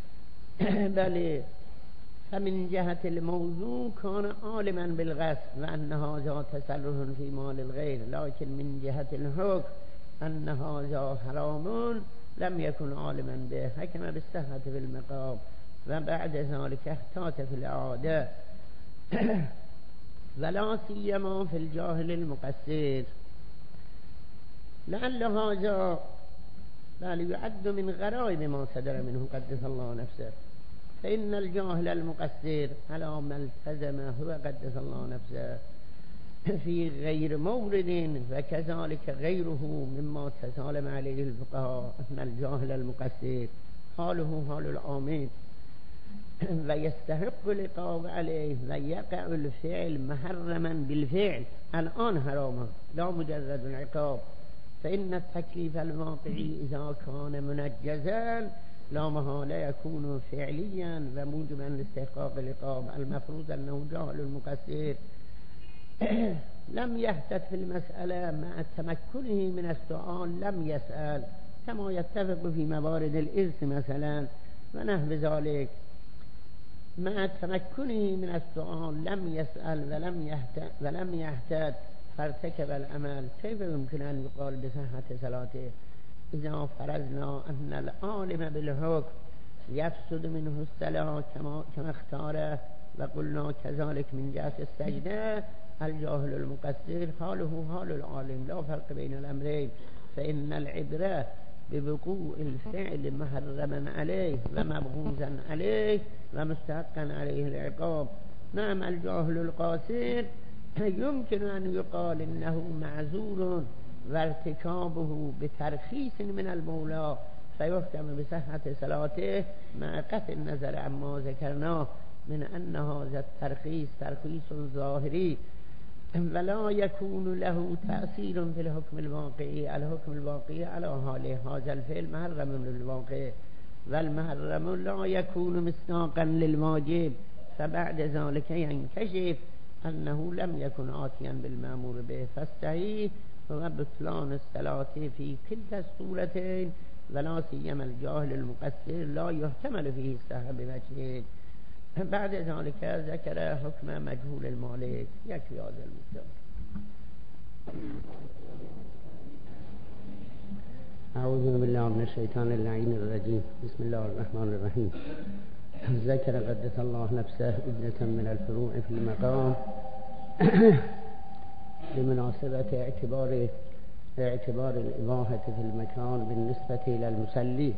بل فمن جهة الموضوع كان عالما بالغصب وأن هذا تصرف في مال الغير، لكن من جهة الحكم أن هذا حرام لم يكن عالما به، حكم بالصحة في المقام، وبعد ذلك احتاط في العادة ولا سيما في الجاهل المقصر، لعل هذا بل يعد من غرائب ما صدر منه قدس الله نفسه. فإن الجاهل المقصر على ما التزم هو قدس الله نفسه في غير مورد، وكذلك غيره مما تسالم عليه الفقهاء، أن الجاهل المقصر حاله حال العامل ويستحق العقاب عليه ويقع الفعل محرما بالفعل الآن حراما لا مجرد العقاب. فإن التكليف الواقعي إذا كان منجزا لا محالة يكون فعليا وموجبا لاستحقاق العقاب. المفروض أنه جاهل المقصر لم يحتد في المسألة مع تمكنه من السؤال، لم يسأل كما يتفق في موارد الإرث مثلا ونحو ذلك، مع تمكنه من السؤال لم يسأل ولم يحتد فارتكب العمل، كيف يمكن أن يقال بصحة صلاته؟ إذا فرضنا أن العالم بالحكم يفسد منه الصلاة كما اختاره، وقلنا كذلك من جهة السجدة الجاهل المقصر حاله حال العالم، لا فرق بين الأمرين. فإن العبرة بوقوع الفعل محرما عليه ومبغوزا عليه ومستحقا عليه العقاب. نعم الجاهل القاصر يمكن أن يقال إنه معذور وارتكابه بترخيص من المولى فيحكم بصحة صلاته مع قطع النظر عما ذكرناه من أن هذا الترخيص ترخيص ظاهري ولا يكون له تأثير في الحكم الواقعي. الحكم الواقعي على حال هذا الفعل محرم للواقع، والمحرم لا يكون مصداقا للواجب، فبعد ذلك ينكشف أنه لم يكن آتيا بالمأمور به، فالصحيح هو بطلان الصلاة في كلتا الصورتين، ولا سيما الجاهل المقصر لا يحتمل فيه الصحة بوجهين. بعد ذلك ذكر حكم مجهول المالك. يكفي هذا المقدار. أعوذ بالله من الشيطان اللعين الرجيم. بسم الله الرحمن الرحيم. ذكر قدس الله نفسه عدة من الفروع في المقام بمناسبة اعتبار الإباحة في المكان بالنسبة إلى المصلي.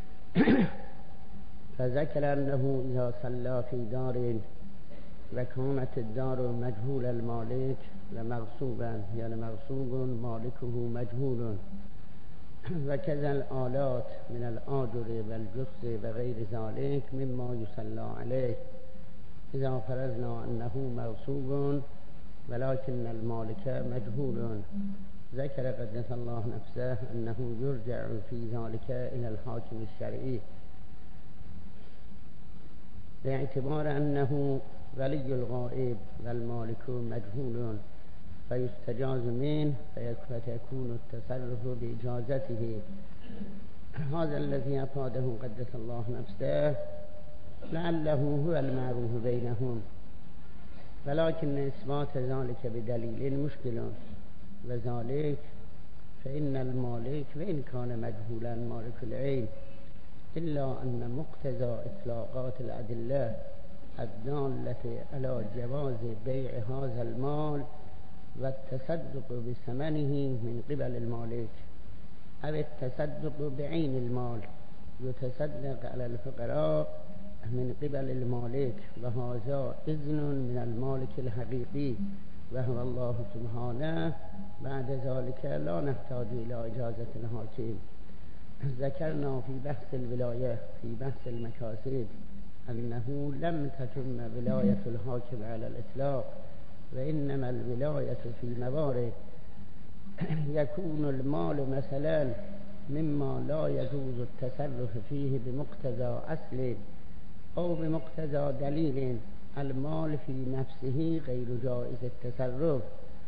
فذكر أنه إذا صلى في دار وكانت الدار مجهول المالك ومغصوبا، يعني مغصوب مالكه مجهول، وكذا الآلات من الآجر والجث وغير ذلك مما يصلى عليه إذا فرضنا أنه مغصوب ولكن المالك مجهول. ذكر قدس الله نفسه أنه يرجع في ذلك إلى الحاكم الشرعي باعتبار أنه ولي الغائب والمالك مجهول فيستجاز منه فيكون التصرف بإجازته. هذا الذي أفاده قدس الله نفسه لعله هو المعروف بينهم، ولكن إثبات ذلك بدليل مشكل، وذلك فإن المالك وإن كان مجهولا مالك العين، إلا أن مقتضى إطلاقات الأدلة الدالة على جواز بيع هذا المال والتصدق بثمنه من قبل المالك أو التصدق بعين المال يتصدق على الفقراء من قبل المالك، وهذا إذن من المالك الحقيقي وهو الله سبحانه. بعد ذلك لا نحتاج إلى إجازة الحاكم. ذكرنا في بحث الولاية في بحث المكاسب أنه لم تتم ولاية الحاكم على الإطلاق، وإنما الولاية في موارد يكون المال مثلا مما لا يجوز التصرف فيه بمقتضى أصل أو بمقتضى دليل. المال في نفسه غير جائز التصرف،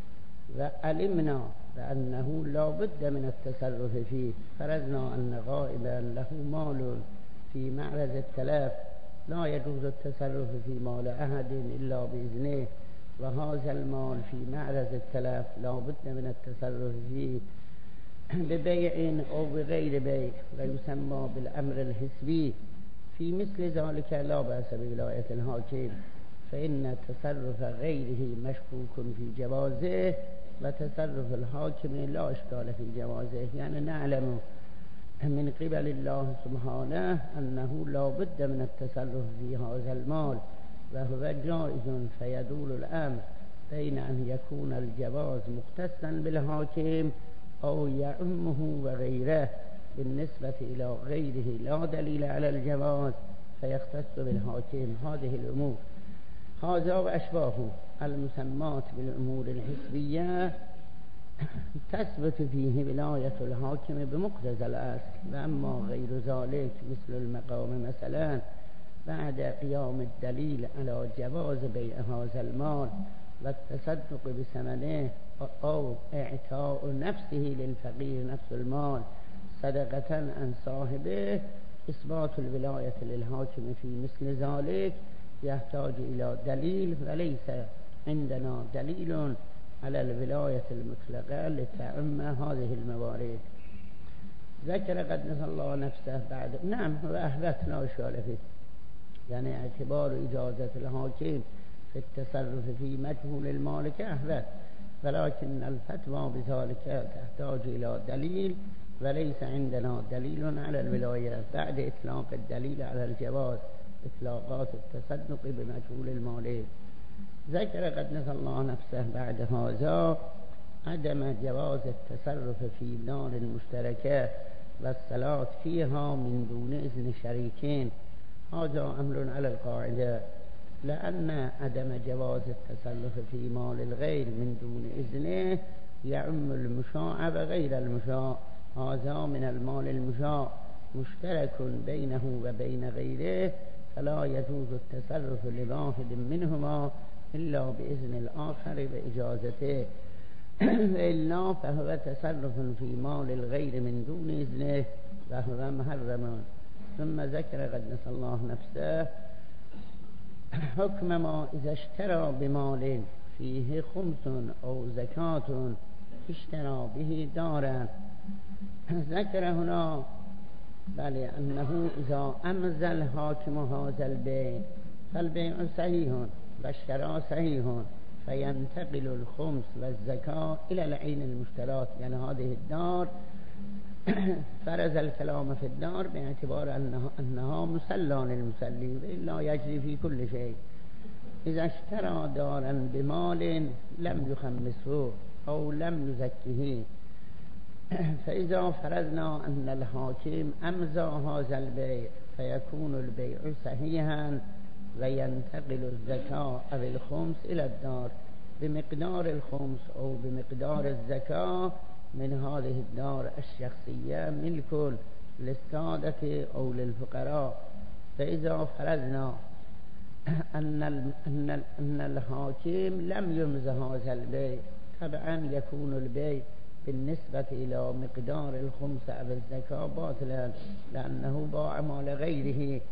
وعلمنا بأنه لا بد من التصرف فيه. فرضنا أن غائبا له مال في معرض التلف، لا يجوز التصرف في مال أحد إلا بإذنه، وهذا المال في معرض التلف لا بد من التصرف فيه ببيع أو بغير بيع، ويسمى بالأمر الحسبي. في مثل ذلك لا بأس بولاية الحاكم، فإن تصرف غيره مشكوك في جوازه، وتصرف الحاكم لا إشكال في جوازه. يعني نعلم من قبل الله سبحانه أنه لا بد من التصرف في هذا المال وهو جائز، فيدور الأمر بين أن يكون الجواز مختصا بالحاكم أو يعمه وغيره. بالنسبة إلى غيره لا دليل على الجواز فيختص بالحاكم هذه الأمور. هذا وأشباهه المسمات بالأمور الحسبية تثبت فيه ولاية الحاكم بمقتضى الأصل، وأما غير ذلك مثل المقام مثلا بعد قيام الدليل على جواز بيع هذا المال والتصدق بثمنه أو إعطاء نفسه للفقير نفس المال صدقة عن صاحبه، إثبات الولاية للحاكم في مثل ذلك يحتاج إلى دليل، وليس عندنا دليل على الولاية المطلقة لتعم هذه الموارد. ذكر قدس الله نفسه بعد نعم وأهبت لا إشكال فيه، يعني اعتبار إجازة الحاكم في التصرف في مجهول المالك أهبت، ولكن الفتوى بذلك تحتاج إلى دليل، وليس عندنا دليل على الولاية بعد إطلاق الدليل على الجواز إطلاقات التصدق بمجهول المالك. ذكر قدس الله نفسه بعد هذا عدم جواز التصرف في دار المشتركة والصلاة فيها من دون إذن شريكين. هذا أمر على القاعدة، لأن عدم جواز التصرف في مال الغير من دون إذنه يعم المشاع وغير المشاع. هذا من المال المشاع مشترك بينه وبين غيره، فلا يجوز التصرف لواحد منهما إلا بإذن الآخر وإجازته، وإلا فهو تصرف في مال الغير من دون إذنه وهو محرم. ثم ذكر قدس الله نفسه حكم ما إذا اشترى بمال فيه خمس أو زكاة اشترى به دارا. ذكر هنا أنه إذا أمز الحاكم هذا البيع فالبيع صحيح والشراء صحيح، فينتقل الخمس والزكاة إلى العين المشترات. يعني هذه الدار فرز الكلام في الدار باعتبار أنها مسلى للمسلي، وإلا يجري في كل شيء. إذا اشترى دارا بمال لم يخمسه أو لم يزكه، فإذا فرضنا أن الحاكم أمضى هذا البيع فيكون البيع صحيحا، وينتقل الزكاة أو الخمس إلى الدار بمقدار الخمس أو بمقدار الزكاة من هذه الدار الشخصية ملك للسادة أو للفقراء. فإذا فرضنا أن الحاكم لم يمز هذا البيع، طبعا يكون البيع بالنسبة إلى مقدار الخمس أو الزكاة باطلا، لأنه باع مال غيره.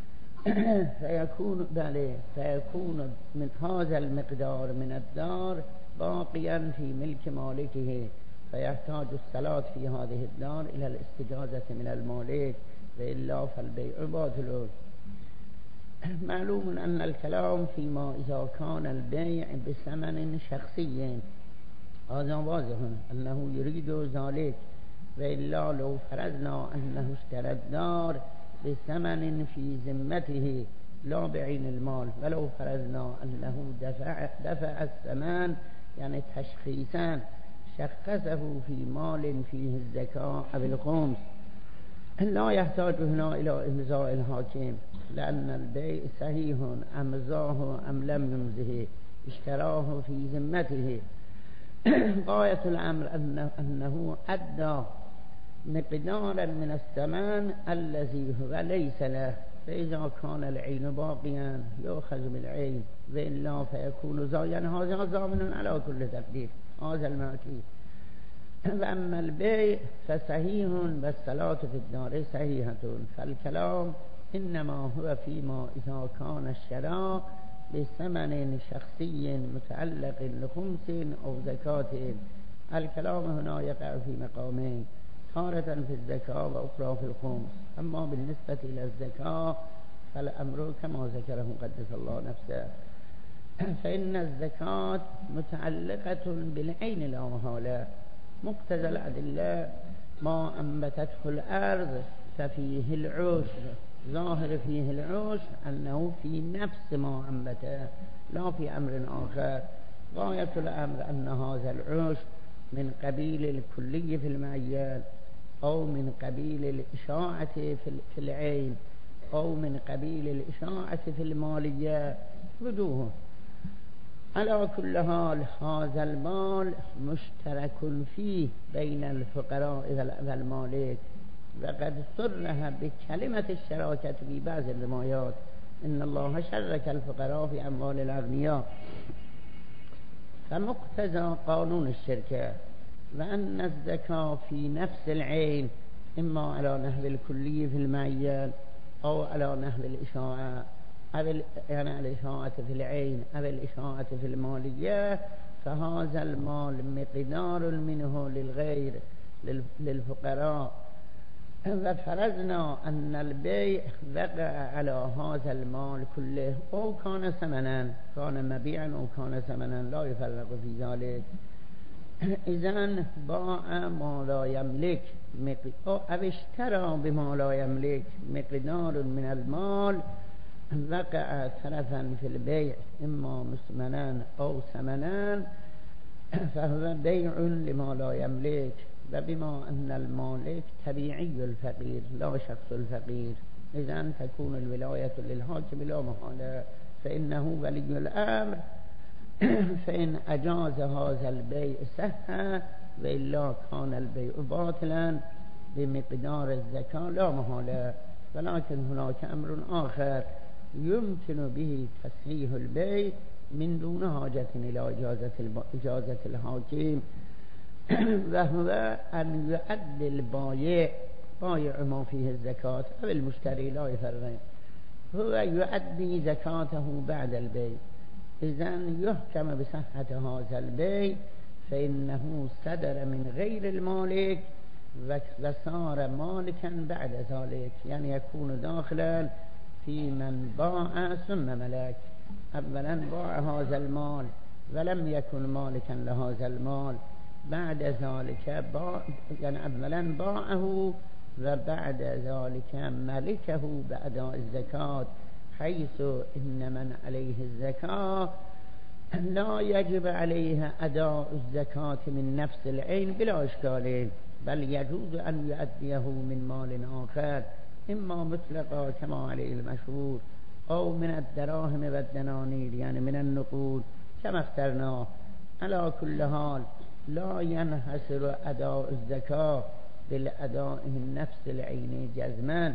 فيكون من هذا المقدار من الدار باقيا في ملك مالكه، فيحتاج الصلاة في هذه الدار إلى الاستجازة من المالك، وإلا فالبيع باطل. معلوم أن الكلام فيما إذا كان البيع بثمن شخصي، هذا واضح أنه يريد ذلك، وإلا لو فرضنا أنه اشترى الدار بثمن في ذمته لا بعين المال، ولو فرضنا أنه دفع الثمن يعني تشخيصا شخصه في مال فيه الزكاة أو الخمس، لا يحتاج هنا إلى إمضاء الحاكم، لأن البيع صحيح أمضاه أم لم يمضه، اشتراه في ذمته. غاية الأمر أنه أدى مقدارا من الثمن الذي هو ليس له، فإذا كان العين باقيا يؤخذ بالعين، وإلا فيكون زايا. هذا ضامن على كل تقدير هذا المعطي. وأما البيع فصحيح والصلاة في الدار صحيحة، فالكلام إنما هو فيما إذا كان الشراء بثمن شخصي متعلق لخمس أو زكاة. الكلام هنا يقع في مقامين، تارة في الزكاة وأخرى في الخمس. أما بالنسبة إلى الزكاة فالأمر كما ذكره قدس الله نفسه، فإن الزكاة متعلقة بالعين لا محالة. مقتضى الأدلة ما أنبتته الأرض ففيه العشر، ظاهر فيه العشر أنه في نفس ما أنبته لا في أمر آخر. غاية الأمر أن هذا العشر من قبيل الكلي في المعين، أو من قبيل الإشاعة في العين، أو من قبيل الإشاعة في المالية، وجوه. على كل حال هذا المال مشترك فيه بين الفقراء والمالك، وقد صرح بكلمة الشراكة في بعض الروايات، إن الله شرك الفقراء في أموال الأغنياء. فمقتضى قانون الشركة وأن الزكاة في نفس العين، إما على نحو الكلي في المعين أو على نحو الإشاعة، يعني الإشاعة في العين أو الإشاعة في المالية، فهذا المال مقدار منه للغير للفقراء. وفرضنا أن البيع وقع على هذا المال كله، أو كان ثمنا، كان مبيعا أو كان ثمنا، لا يفرق في ذلك. إذن باع ما لا يملك أو اشترى بما لا يملك مقدار من المال وقع طرفا في البيع إما مسمنا أو ثمنا فهو بيع لما لا يملك، وبما أن المالك طبيعي الفقير لا شخص الفقير إذن تكون الولاية للحاكم لا محالة، فإنه ولي الأمر. فإن أجاز هذا البيع صح، وإلا كان البيع باطلا بمقدار الزكاة لا محالة. ولكن هناك أمر آخر يمكن به تصحيح البيع من دون حاجة إلى إجازة الحاكم، وهو أن يؤدي البائع ما فيه الزكاة أو المشتري لا يفرق، هو يؤدي زكاته بعد البيع. إذن يحكم بصحة هذا البيع، فإنه صدر من غير المالك وصار مالكا بعد ذلك، يعني يكون داخلا في من باع ثم ملك. أولا باع هذا المال ولم يكن مالكا لهذا المال، بعد ذلك يعني أولا باعه وبعد ذلك ملكه بأداء الزكاة، حيث إن من عليه الزكاة لا يجب عليه أداء الزكاة من نفس العين بلا إشكال، بل يجوز أن يؤديه من مال آخر، إما مطلقا كما عليه المشهور، أو من الدراهم والدنانير يعني من النقود كما اخترناه. على كل حال لا ينحصر أداء الزكاة بالأداء من نفس العين جزما.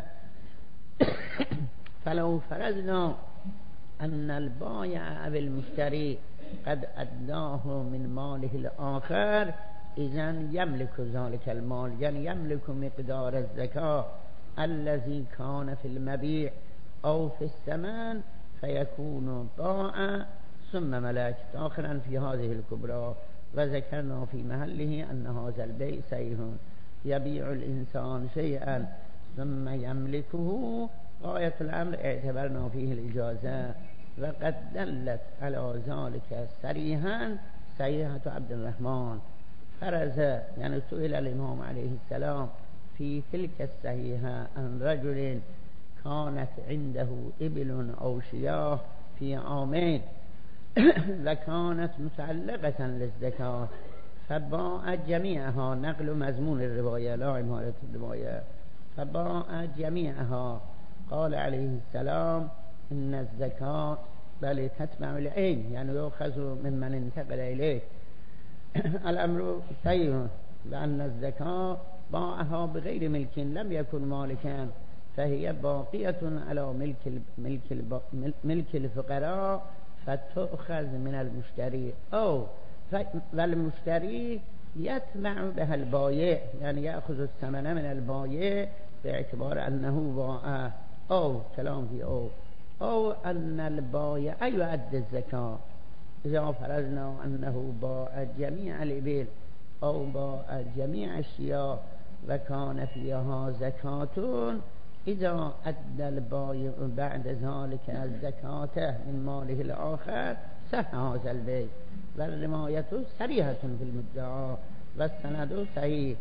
فلو فرضنا أن البائع أو المشتري قد أداه من ماله الآخر، إذن يملك ذلك المال، يعني يملك مقدار الزكاة الذي كان في المبيع أو في الثمن، فيكون باع ثم ملك داخلا في هذه الكبرى. وذكرنا في محله أن هذا البيع صحيح، يبيع الإنسان شيئا ثم يملكه، غاية الأمر اعتبرنا فيه الإجازة، وقد دلت على ذلك صريحا صحيحة عبد الرحمن. فرز يعني سئل الإمام عليه السلام في تلك الصحيحة عن رجل كانت عنده إبل أو شياه في عامين وكانت متعلقة للزكاة، فباع جميعها، نقل مضمون الرواية لا عمارة الرواية، فباع جميعها. قال عليه السلام إن الزكاة بل تتبع العين، يعني يؤخذ ممن انتقل إليه. الأمر صحيح، لأن الزكاة باعها بغير ملك لم يكن مالكا، فهي باقية على ملك الفقراء، فتؤخذ من المشتري، أو والمشتري يتبع بها البائع، يعني يأخذ الثمن من البائع باعتبار أنه باع، أو كلام في أو أن البائع يؤدي الزكاة. إذا فرضنا أنه باع جميع الإبل أو باع جميع الشياه وكان فيها زكاة، إذا أدى البائع بعد ذلك الزكاة من ماله الآخر صح هذا البيع، والرماية صريحة في المدعى والسند صحيح.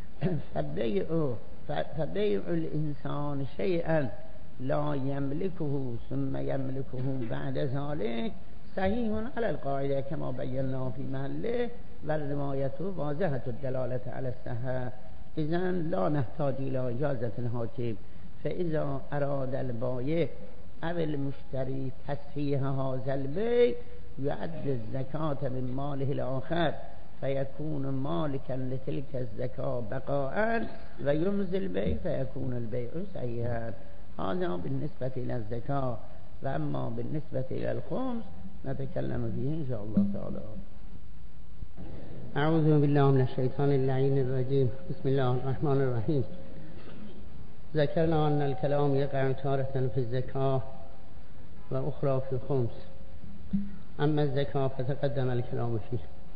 فبيع الإنسان شيئا لا يملكه ثم يملكه بعد ذلك صحيح على القاعدة كما بينا في محله، والرماية واضحة الدلالة على الصحة، إذن لا نحتاج إلى إجازة الحاكم. فإذا أراد البائع أو المشتري تصحيح هذا البيع يؤدي الزكاة من ماله الآخر، فيكون مالكا لتلك الزكاة بقاء، ويمضي البيع فيكون البيع صحيحا. هذا بالنسبة إلى الزكاة، وأما بالنسبة إلى الخمس نتكلم فيه إن شاء الله تعالى. أعوذ بالله من الشيطان اللعين الرجيم. بسم الله الرحمن الرحيم. ذكرنا أن الكلام يقع تارة في الزكاة وأخرى في الخمس. أما الزكاة فتقدم الكلام فيه،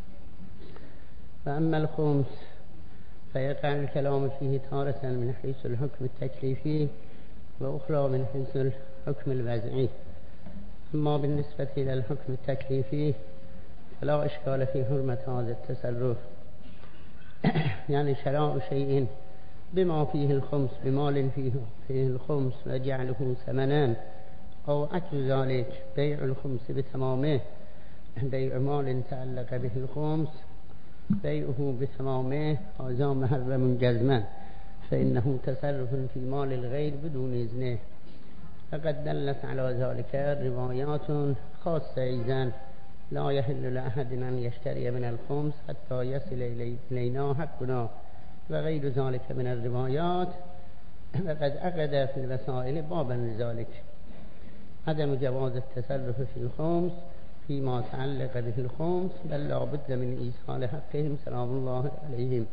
وأما الخمس فيقع الكلام فيه تارة من حيث الحكم التكليفي وأخرى من حيث الحكم الوضعي. أما بالنسبة إلى الحكم التكليفي فلا إشكال في حرمة هذا التصرف، يعني شراء شيء بما فيه الخمس بمال فيه الخمس وجعله ثمنا أو عكس ذلك بيع الخمس بتمامه، بيع مال تعلق به الخمس بيعه بتمامه هذا محرم جزما، فإنه تصرف في مال الغير بدون إذنه. فقد دلت على ذلك روايات خاصة أيضا: لا يحل لأحد أن يشتري من الخمس حتى يصل إلينا حقنا، وغير ذلك من الروايات. وقد عقد في الوسائل بابا لذلك: عدم جواز التصرف في الخمس فيما تعلق به الخمس، بل لا بد من إيصال حقهم سلام الله عليهم.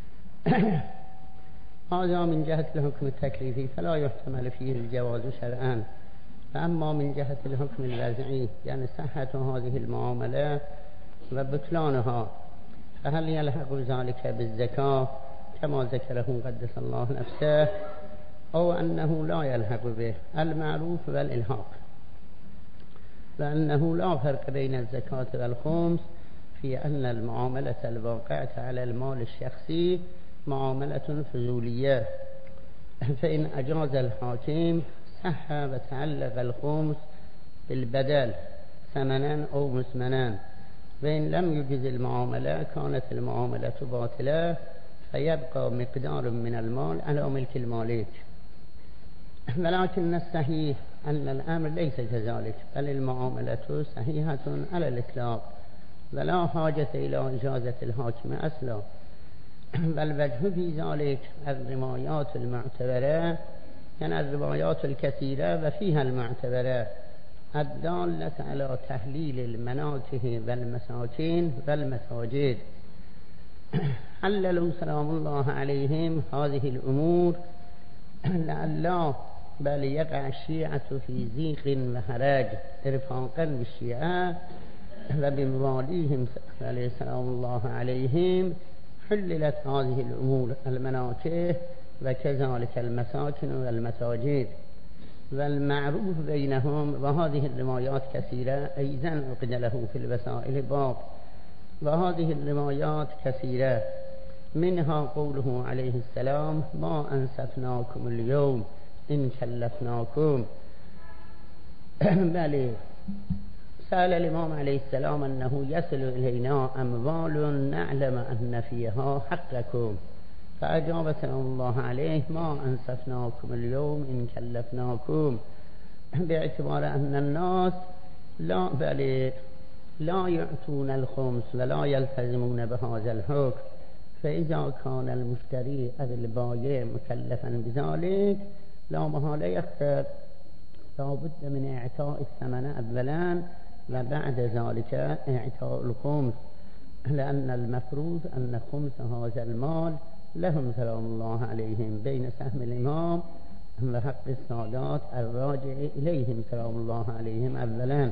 هذا من جهة الحكم التكليفي فلا يحتمل فيه الجواز شرعا. فأما من جهة الحكم الوضعي، يعني صحة هذه المعاملة وبطلانها، فهل يلحق ذلك بالزكاة كما ذكره قدس الله نفسه، أو أنه لا يلحق به؟ المعروف والإلحاق، لأنه لا فرق بين الزكاة والخمس في أن المعاملة الواقعة على المال الشخصي معاملة فضولية، فإن أجاز الحاكم صح وتعلق الخمس بالبدل ثمنا أو مثمنا، وإن لم يجز المعاملة كانت المعاملة باطلة، فيبقى مقدار من المال على ملك المالك. ولكن الصحيح أن الأمر ليس كذلك، بل المعاملة صحيحة على الإطلاق ولا حاجة إلى إجازة الحاكم أصلا. والوجه في ذلك الروايات المعتبرة، يعني الروايات الكثيرة وفيها المعتبرة الدالة على تحليل المناكح والمساكين والمساجد. حللوا سلام الله عليهم هذه الأمور لئلا بل يقع الشيعة في ضيق وحرج إرفاقا بالشيعة وبمواليهم عليه سلام الله عليهم. حللت هذه الأمور المناكح وكذلك المساكن والمساجد، والمعروف بينهم. وهذه الروايات كثيرة أيضا عقد له في الوسائل باب، وهذه الروايات كثيرة، منها قوله عليه السلام: ما أنسفناكم اليوم إن كلفناكم. بل سأل الإمام عليه السلام أنه يصل إلينا أموال نعلم أن فيها حقكم، فأجاب سلام الله عليه: ما أنسفناكم اليوم إن كلفناكم، باعتبار أن الناس لا يعطون الخمس ولا يلتزمون بهذا الحكم، فإذا كان المشتري أو البائع مكلفا بذلك لا محالة يخسر، لا بد من إعطاء الثمن أولا وبعد ذلك إعطاء الخمس، لأن المفروض أن خمس هذا المال لهم سلام الله عليهم بين سهم الإمام وحق السادات الراجع إليهم سلام الله عليهم أولا.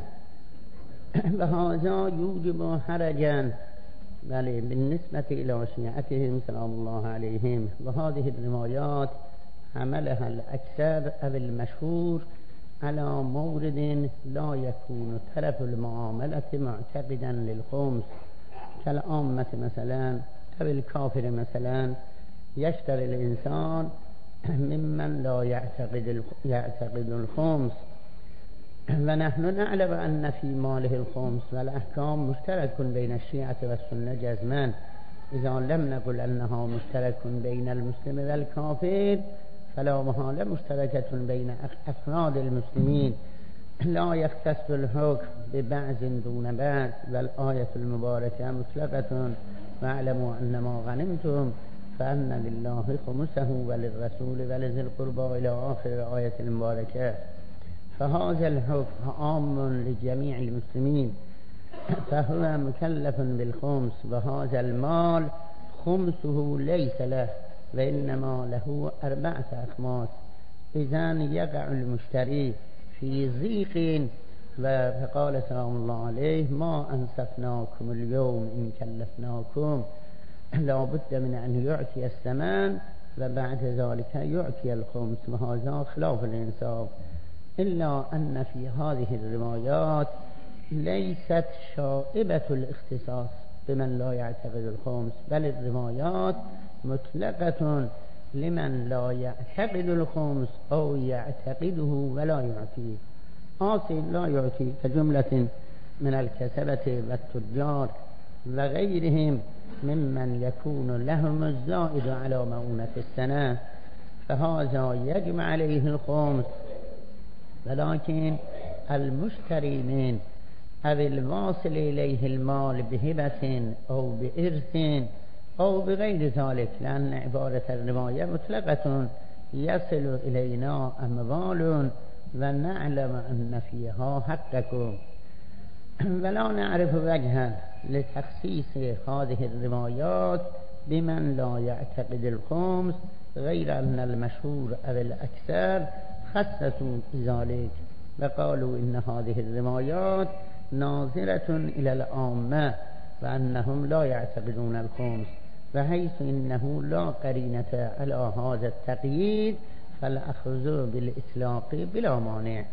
وهذا يوجب حرجا بالنسبة إلى شيعتهم سلام الله عليهم. وهذه الروايات حملها الأكثر أو المشهور على مورد لا يكون طرف المعاملة معتقدا للخمس، كالعامة مثلا أو الكافر مثلا. يشتري الإنسان ممن لا يعتقد الخمس، ونحن نعلم أن في ماله الخمس، والأحكام مشترك بين الشيعة والسنة جزما. إذا لم نقل أنها مشترك بين المسلم والكافر فلا محالة مشتركة بين أفراد المسلمين، لا يختص الحكم ببعض دون بعض. والآية المباركة مطلقة: واعلموا أن ما غنمتم فأن لله خمسه وللرسول ولذي القربى إلى آخر الآية المباركة. فهذا الحكم عام لجميع المسلمين، فهو مكلف بالخمس، وهذا المال خمسه ليس له وإنما له 4 أخماس. إذن يقع المشتري في ضيق، فقال سلام الله عليه: ما أنسفناكم اليوم إن كلفناكم، لا بد من أن يعطي الثمن وبعد ذلك يعطي الخمس، وهذا خلاف الإنصاف. إلا أن في هذه الروايات ليست شائبة الاختصاص بمن لا يعتقد الخمس، بل الروايات مطلقة لمن لا يعتقد الخمس أو يعتقده ولا يعطيه. حاصل لا يعطي كجملة من الكسبة والتجار وغيرهم ممن يكون لهم الزائد على مؤونة السنة، فهذا يجب عليه الخمس. ولكن المشتري من أو الواصل إليه المال بهبة أو بإرث أو بغير ذلك، لأن عبارة الرواية مطلقة، يصل إلينا أموال ونعلم أن فيها حقكم، ولا نعرف وجها لتخصيص هذه الروايات بمن لا يعتقد الخمس غير أن المشهور أو الأكثر خصصوا ذلك وقالوا إن هذه الروايات ناظرة إلى العامة وأنهم لا يعتقدون الخمس، وحيث إنه لا قرينة على هذا التقييد فالأخذ بالإطلاق بلا مانع.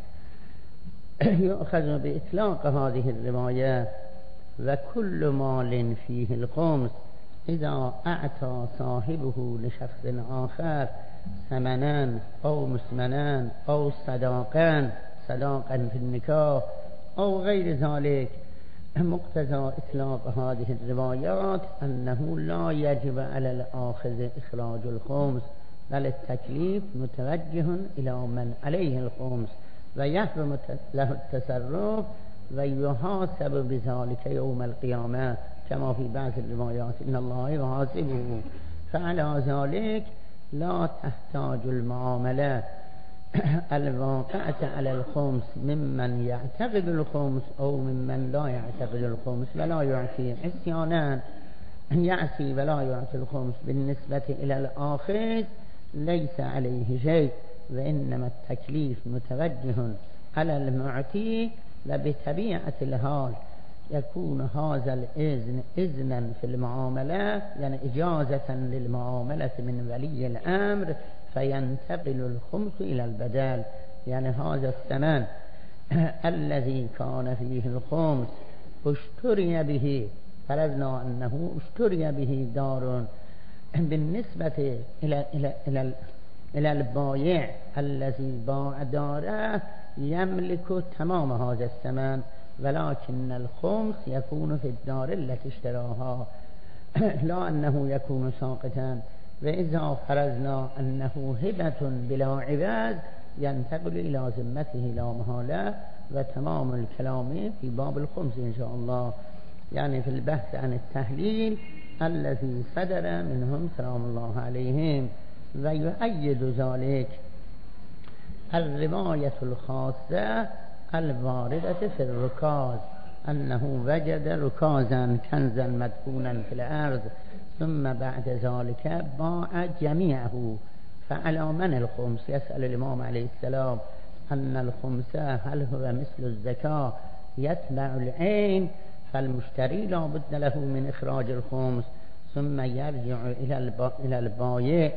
يؤخذ بإطلاق هذه الرواية وكل مال فيه الخمس إذا أعطى صاحبه لشخص آخر ثمنا أو مسمنا أو صداقا في النكاح أو غير ذلك. مقتضى إطلاق هذه الروايات أنه لا يجب على الآخذ إخراج الخمس، بل التكليف متوجه إلى من عليه الخمس ويحرم له التصرف ويحاسب بذلك يوم القيامة، كما في بعض الروايات إن الله يحاسبه. فعلى ذلك لا تحتاج المعاملة الواقعة على الخمس ممن يعتقد الخمس أو ممن لا يعتقد الخمس ولا يعطي عصيانا يعصي ولا يعطي الخمس. بالنسبة إلى الآخذ ليس عليه شيء، وإنما التكليف متوجه على المعطي، وبطبيعة الحال يكون هذا الإذن إذنا في المعاملة، يعني إجازة للمعاملة من ولي الأمر، فينتقل الخمس إلى البدل. يعني هذا الثمن الذي كان فيه الخمس اشتري به، فرضنا أنه اشتري به دار، بالنسبة إلى البائع الذي باع داره يملك تمام هذا الثمن، ولكن الخمس يكون في الدار التي اشتراها، لا أنه يكون ساقطا. وإذا فرضنا أنه هبة بلا عوض ينتقل إلى ذمته لا محالة، وتمام الكلام في باب الخمس إن شاء الله، يعني في البحث عن التحليل الذي صدر منهم سلام الله عليهم. ويؤيد ذلك الرواية الخاصة الواردة في الركاز، أنه وجد ركازا كنزا مدفونا في الأرض ثم بعد ذلك باع جميعه، فعلى من الخمس؟ يسأل الإمام عليه السلام أن الخمس هل هو مثل الزكاة يتبع العين، فالمشتري لا بد له من إخراج الخمس ثم يرجع إلى البائع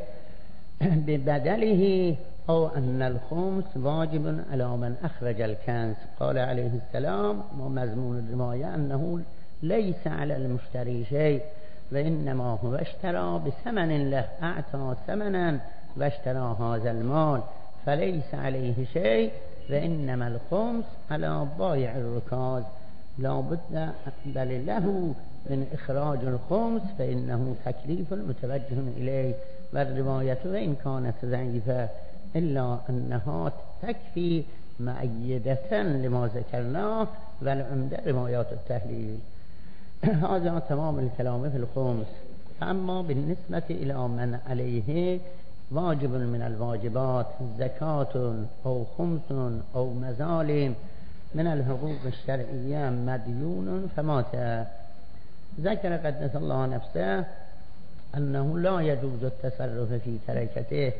ببدله، أو أن الخمس واجب على من أخرج الكنز. قال عليه السلام ومضمون الرواية أنه ليس على المشتري شيء، وإنما هو اشترى بثمن له، أعطى ثمنا واشترى هذا المال، فليس عليه شيء، وإنما الخمس على بائع الركاز لا بد بل له من إخراج الخمس، فإنه تكليف متوجه إليه. والرواية وإن كانت ضعيفة إلا أنها تكفي مؤيدة لما ذكرناه، والعمدة روايات التحليل. هذا تمام الكلام في الخمس. أما بالنسبة إلى من عليه واجب من الواجبات زكاة أو خمس أو مظالم من الحقوق الشرعية مديون فمات، ذكر قدس الله نفسه أنه لا يجوز التصرف في تركته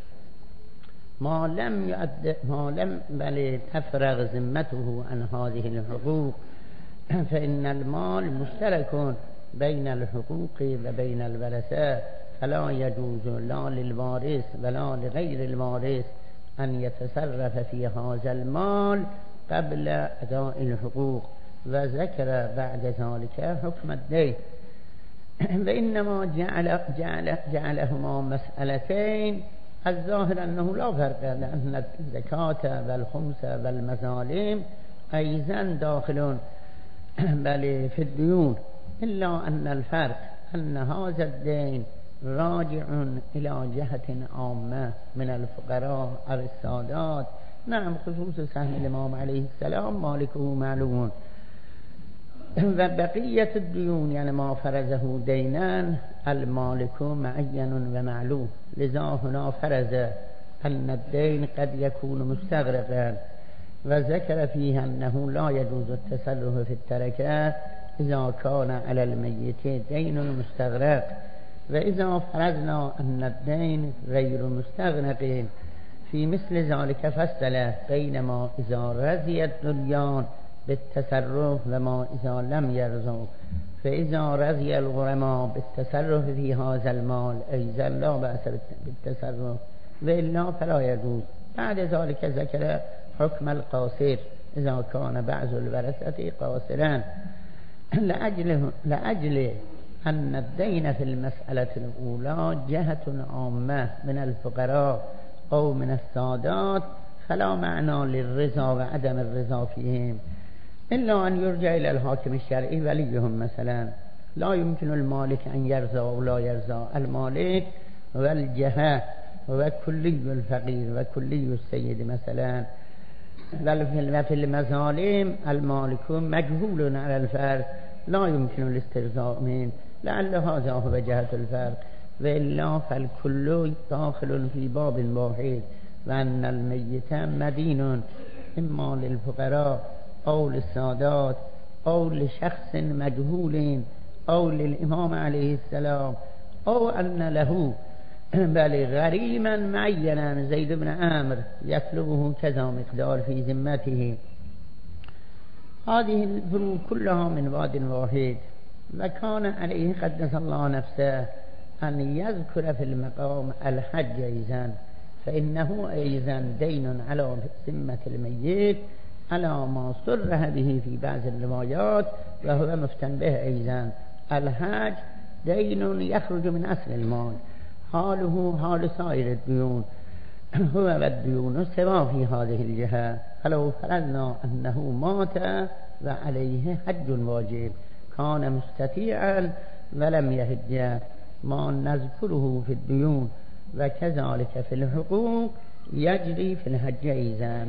ما لم بل تفرغ ذمته عن هذه الحقوق، فإن المال مشترك بين الحقوق وبين الورثة، فلا يجوز لا للوارث ولا لغير الوارث أن يتصرف في هذا المال قبل أداء الحقوق. وذكر بعد ذلك حكم الدين، وإنما جعلهما مسألتين الظاهر أنه لا فرق لأن الزكاة والخمس والمظالم أيضا داخل بل في الديون، إلا أن الفرق أن هذا الدين راجع إلى جهة عامة من الفقراء أو السادات. نعم، خصوص سهم الإمام عليه السلام مالكه معلوم، وبقية الديون يعني ما فرزه دينا المالك معين ومعلوم. لذا هنا فرز أن الدين قد يكون مستغرقا، وذكر فيه أنه لا يجوز التصرف في التركة إذا كان على الميت دين مستغرق. وإذا فرضنا أن الدين غير مستغرق في مثل ذلك فصل بينما إذا رضي الدنيان بالتصرف وما إذا لم يرضوا. فإذا رضي الغرماء بالتصرف في هذا المال أيضا لا بأس بالتصرف، وإلا فلا يجوز. بعد ذلك ذكر حكم القاصر إذا كان بعض الورثة قاصرا، لأجل أن الدين في المسألة الأولى جهة عامة من الفقراء أو من السادات، فلا معنى للرضا وعدم الرضا فيهم، إلا أن يرجع إلى الحاكم الشرعي وليهم. مثلا لا يمكن المالك أن يرضى ولا يرضى. المالك والجهة وكلي الفقير وكلي السيد مثلا. وفي المظالم المالك مجهول على الفرق، لا يمكن الاسترضاء منه، لعل هذا هو جهة الفرق، وإلا فالكل داخل في باب واحد، وأن الميت مدين إما للفقراء أو للسادات أو لشخص مجهول أو للإمام عليه السلام، أو أن له بل غريما معينا زيد بن عامر يطلبه كذا مقدار في ذمته. هذه الفروق كلها من باب واحد. وكان عليه قدس الله نفسه أن يذكر في المقام الحج أيضا، فإنه أيضا دين على ذمة الميت على ما صرح به في بعض الروايات، وهو مفتن به أيضا. الحج دين يخرج من أصل المال، حاله حال سائر الديون، هو والديون سوا في هذه الجهة. فلو فرضنا أنه مات وعليه حج واجب كان مستطيعا ولم يحج، ما نذكره في الديون وكذلك في الحقوق يجري في الحج أيضا.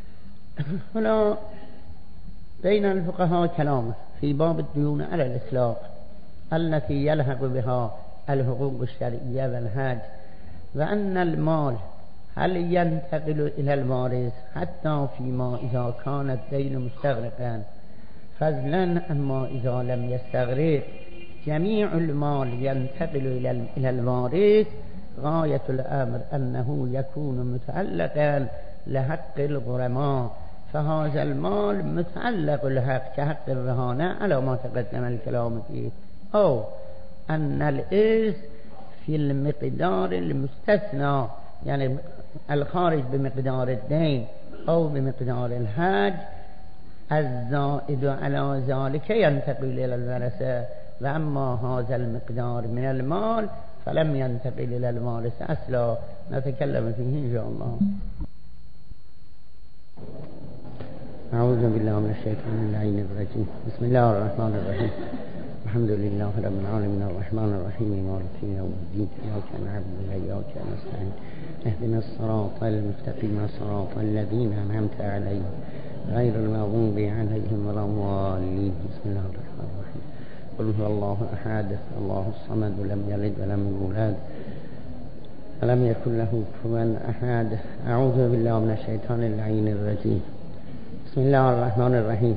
هنا بين الفقهاء كلام في باب الديون على الإطلاق التي يلحق بها الحقوق الشرعية والحج، وأن المال هل ينتقل إلى الوارث حتى فيما إذا كان الدين مستغرقا، فضلا أما إذا لم يستغرق جميع المال ينتقل إلى الوارث. غاية الأمر أنه يكون متعلقا لحق الغرماء، فهذا المال متعلق الحق كحق الرهانة على ما تقدم الكلام فيه، أو أن الإرث في المقدار المستثنى يعني الخارج بمقدار الدين أو بمقدار الحج، الزائد على ذلك ينتقل إلى الورثة، وأما هذا المقدار من المال فلم ينتقل إلى الوارث أصلا. نتكلم فيه إن شاء الله. أعوذ بالله من الشيطان اللعين الرجيم. بسم الله الرحمن الرحيم. الحمد لله رب العالمين الرحمن الرحيم مالك يوم الدين، إياك نعبد وإياك نستعين، اهدنا الصراط المستقيم صراط الذين أنعمت عليهم غير المغضوب عليهم ولا الضالين. بسم الله الرحمن الرحيم. قل هو الله أحد الله الصمد لم يلد ولم يولد ولم يكن له كفوا أحد. أعوذ بالله من الشيطان اللعين الرجيم. بسم الله الرحمن الرحيم.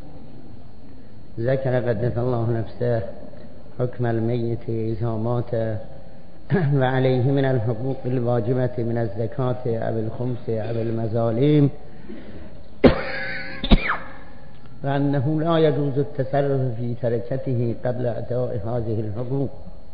ذكر قدس الله نفسه حكم الميت إذا مات وعليه من الحقوق الواجبة من الزكاة أو الخمس أو المظالم، وأنه لا يجوز التصرف في تركته قبل أداء هذه الحقوق.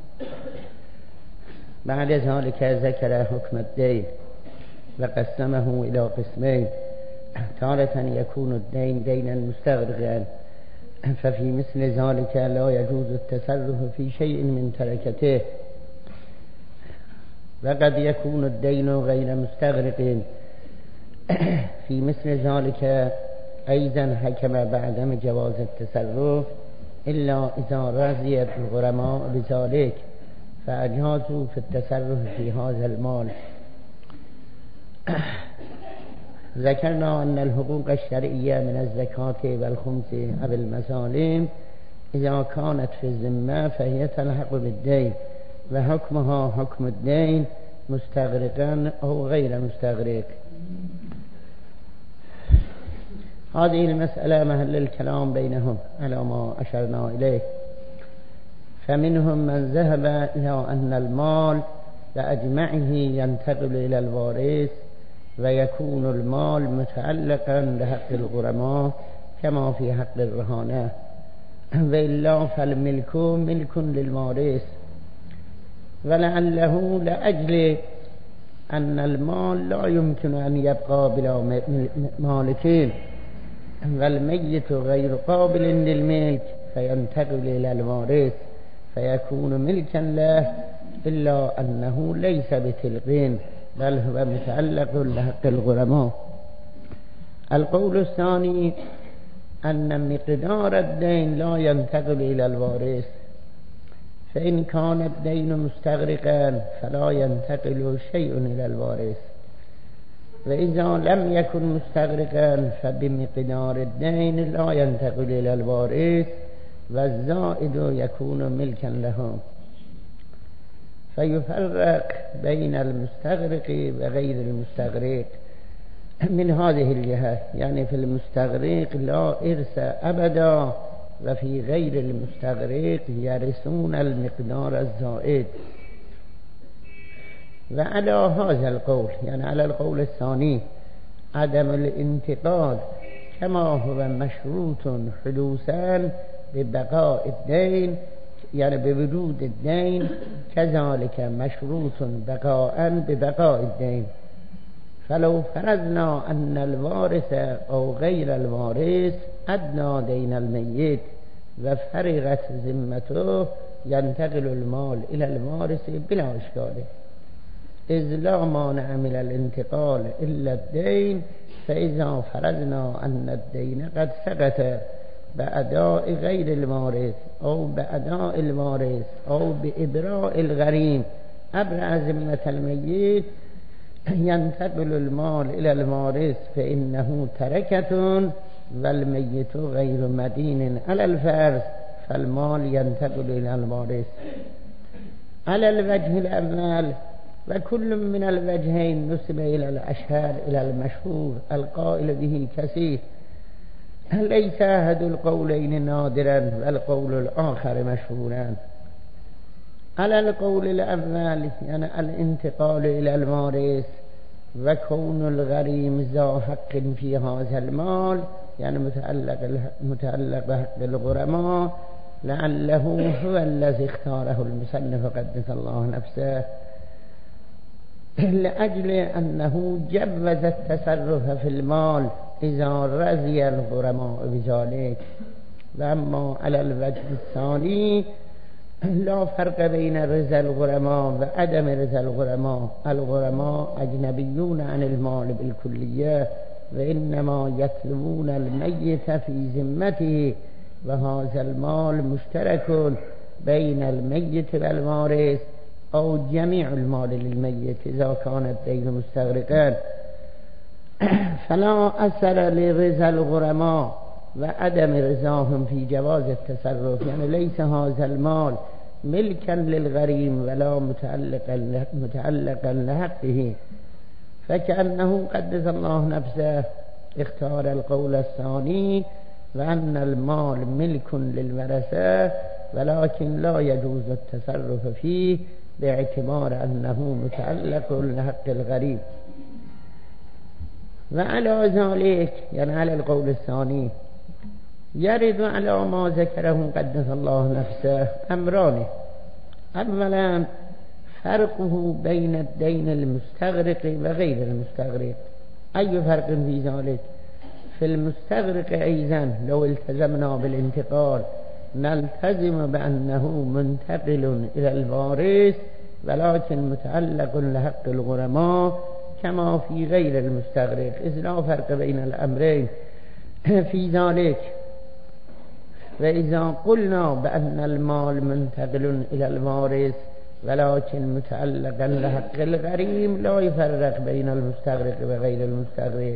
بعد ذلك ذكر حكم الدين وقسمه إلى قسمين. تارة يكون الدين دينا مستغرقا، ففي مثل ذلك لا يجوز التصرف في شيء من تركته، وقد يكون الدين غير مستغرق في مثل ذلك أيضا حكم بعدم جواز التصرف إلا إذا رضي الغرماء بذلك فأجازوا في التصرف في هذا المال. ذكرنا أن الحقوق الشرعية من الزكاة والخمس أو المظالم إذا كانت في الذمة فهي تلحق بالدين وحكمها حكم الدين مستغرقا أو غير مستغرق. هذه المسألة محل الكلام بينهم على ما أشرنا إليه. فمنهم من ذهب إلى أن المال بأجمعه ينتقل إلى الوارث ويكون المال متعلقا بحق الغرماء كما في حق الرهانة، وإلا فالملك ملك للوارث، ولعله لأجل أن المال لا يمكن أن يبقى بلا مالكين والميت غير قابل للملك فينتقل إلى الوارث فيكون ملكا له، إلا أنه ليس بتلقين بل هو متعلق لحق الغرماء. القول الثاني أن مقدار الدين لا ينتقل إلى الوارث، فإن كان الدين مستغرقا فلا ينتقل شيء إلى الوارث، وإذا لم يكن مستغرقا فبمقدار الدين لا ينتقل إلى الوارث والزائد يكون ملكا له. فيفرق بين المستغرق وغير المستغرق من هذه الجهة، يعني في المستغرق لا إرث أبدا، وفي غير المستغرق يرثون المقدار الزائد. وعلى هذا القول يعني على القول الثاني عدم الانتقال كما هو مشروط حدوثا ببقاء الدين، يعني بوجود الدين، كذلك مشروط بقاء ببقاء الدين. فلو فرضنا أن الوارث أو غير الوارث أدنى دين الميت وفرغت ذمته ينتقل المال إلى الوارث بلا إشكال، إذ لا مانع من الانتقال إلا الدين. فإذا فرضنا أن الدين قد سقط بأداء غير الوارث أو بأداء الوارث أو بإبراء الغريم أبرأ ذمة الميت ينتقل المال إلى الوارث فإنه تركة والميت غير مدين على الفرض، فالمال ينتقل إلى الوارث. على الوجه الأول وكل من الوجهين نسب إلى الأشهر إلى المشهور القائل به كثير، ليس أحد القولين نادرا والقول الآخر مشهورا. على القول الأول يعني الانتقال إلى الوارث وكون الغريم ذا حق في هذا المال، يعني متعلق بحق الغرماء، لعله هو الذي اختاره المصنف قدس الله نفسه لأجل أنه جوز التصرف في المال إذا رضي الغرماء بذلك. وأما على الوجه الثاني لا فرق بين رضا الغرماء وعدم رضا الغرماء. الغرماء أجنبيون عن المال بالكلية، وإنما يطلبون الميت في ذمته، وهذا المال مشترك بين الميت والوارث أو جميع المال للميت إذا كان الدين مستغرقا. فلا أثر لرضا الغرماء وعدم رضاهم في جواز التصرف، يعني ليس هذا المال ملكا للغريم ولا متعلقا لحقه، فكأنه قدس الله نفسه اختار القول الثاني وأن المال ملك للورثة ولكن لا يجوز التصرف فيه باعتبار أنه متعلق لحق الغريب. وعلى ذلك يعني على القول الثاني يرد على ما ذكره قدس الله نفسه أمران. أولا فرقه بين الدين المستغرق وغير المستغرق. أي فرق في ذلك؟ في المستغرق أيضا لو التزمنا بالانتقال نلتزم بأنه منتقل إلى الوارث ولكن متعلق لحق الغرماء كما في غير المستغرق، إذ لا فرق بين الأمرين في ذلك. وإذا قلنا بأن المال منتقل إلى الوارث ولكن متعلقا لحق الغريم لا يفرق بين المستغرق وغير المستغرق.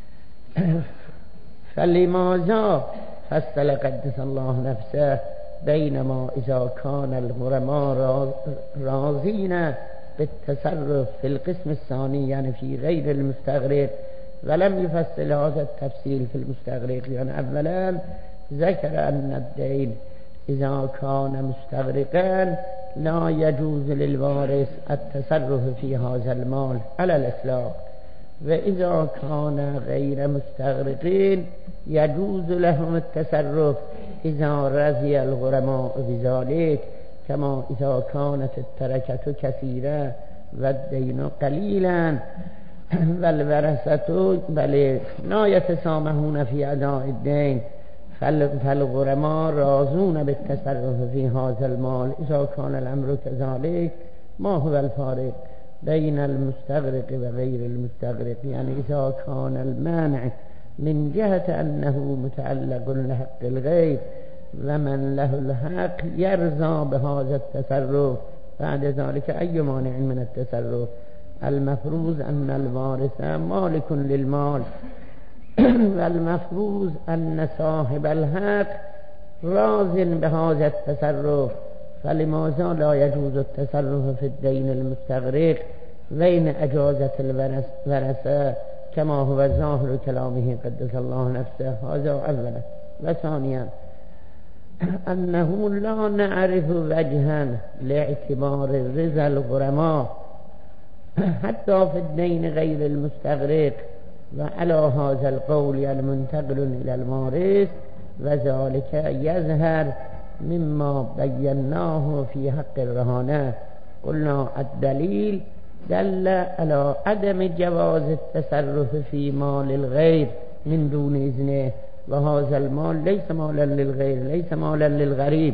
فلماذا فصل قدس الله نفسه بينما إذا كان الغرماء راضين بالتصرف في القسم الثاني يعني في غير المستغرق ولم يفصل هذا التفصيل في المستغرق. يعني أولا ذكر أن الدين إذا كان مستغرقا لا يجوز للوارث التصرف في هذا المال على الإطلاق، وإذا كان غير مستغرقين يجوز لهم التصرف إذا رضي الغرماء بذلك، كما إذا كانت التركة كثيرة والدين قليلا والورثة بل لا يتسامحون في أداء الدين، فالغرماء راضون بالتصرف في هذا المال. إذا كان الأمر كذلك ما هو الفارق بين المستغرق وغير المستغرق؟ يعني إذا كان المانع من جهة أنه متعلق لحق الغير ومن له الحق يرضى بهذا التصرف، بعد ذلك أي مانع من التصرف؟ المفروض أن الوارث مالك للمال والمفروض أن صاحب الحق راض بهذا التصرف، فلماذا لا يجوز التصرف في الدين المستغرق بين أجازة الورثة كما هو ظاهر كلامه قدس الله نفسه؟ هذا أولا. وثانيا أنه لا نعرف وجها لاعتبار رضا الغرماء حتى في الدين غير المستغرق، وعلى هذا القول يعني منتقل إلى الوارث، وذلك يظهر مما بيناه في حق الرهانة. قلنا الدليل دل على عدم جواز التصرف في مال الغير من دون إذنه، وهذا المال ليس مالا للغير، ليس مالا للغريب،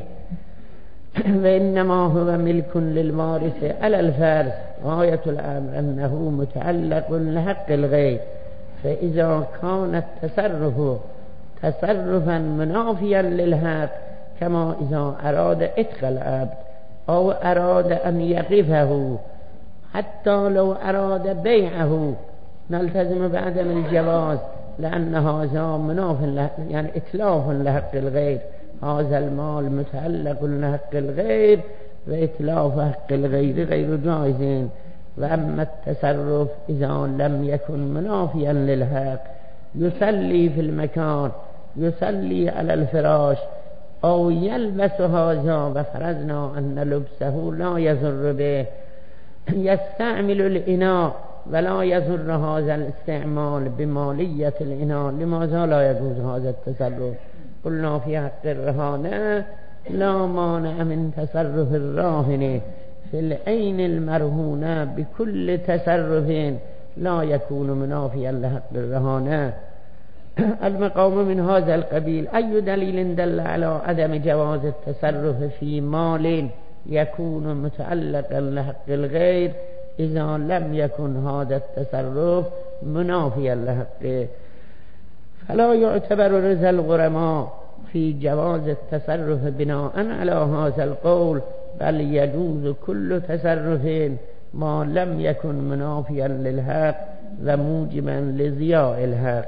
وإنما هو ملك للوارث على الفرض. غاية الأمر أنه متعلق لحق الغير، فإذا كان التصرف تصرفا منافيا للحق كما إذا أراد إتق العبد أو أراد أن يقفه، حتى لو أراد بيعه نلتزم بعدم الجواز، لأن هذا مناف يعني إتلاف لحق الغير. هذا المال متعلق لحق الغير، وإتلاف حق الغير غير جائزين. وأما التصرف إذا لم يكن منافيا للحق، يصلي في المكان، يصلي على الفراش أو يلبس هذا وفرضنا أن لبسه لا يضر به، يستعمل الإناء ولا يضر هذا الاستعمال بمالية الإناء، لماذا لا يجوز هذا التصرف؟ قلنا في حق الرهانة لا مانع من تصرف الراهن في العين المرهونة بكل تصرف لا يكون منافيا لحق الرهانة. المقام من هذا القبيل. أي دليل دل على عدم جواز التصرف في مال يكون متعلقا لحق الغير إذا لم يكن هذا التصرف منافيا لحقه؟ فلا يعتبر رضا الغرماء في جواز التصرف بناء على هذا القول، بل يجوز كل تصرف ما لم يكن منافيا للحق وموجبا لضياع الحق.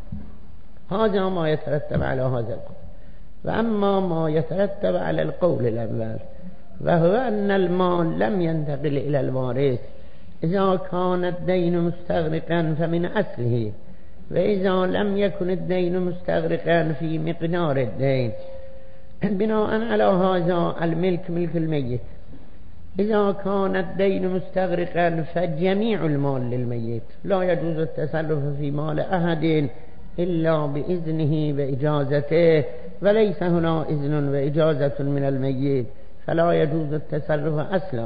هذا ما يترتب على هذا القول. وأما ما يترتب على القول الأول، وهو أن المال لم ينتقل إلى الوارث إذا كان الدين مستغرقا فمن أصله، وإذا لم يكن الدين مستغرقا في مقدار الدين. بناء على هذا الملك ملك الميت. إذا كان الدين مستغرقا فجميع المال للميت، لا يجوز التصرف في مال أحد إلا بإذنه وإجازته، وليس هنا إذن وإجازة من الميت، فلا يجوز التصرف أصلا.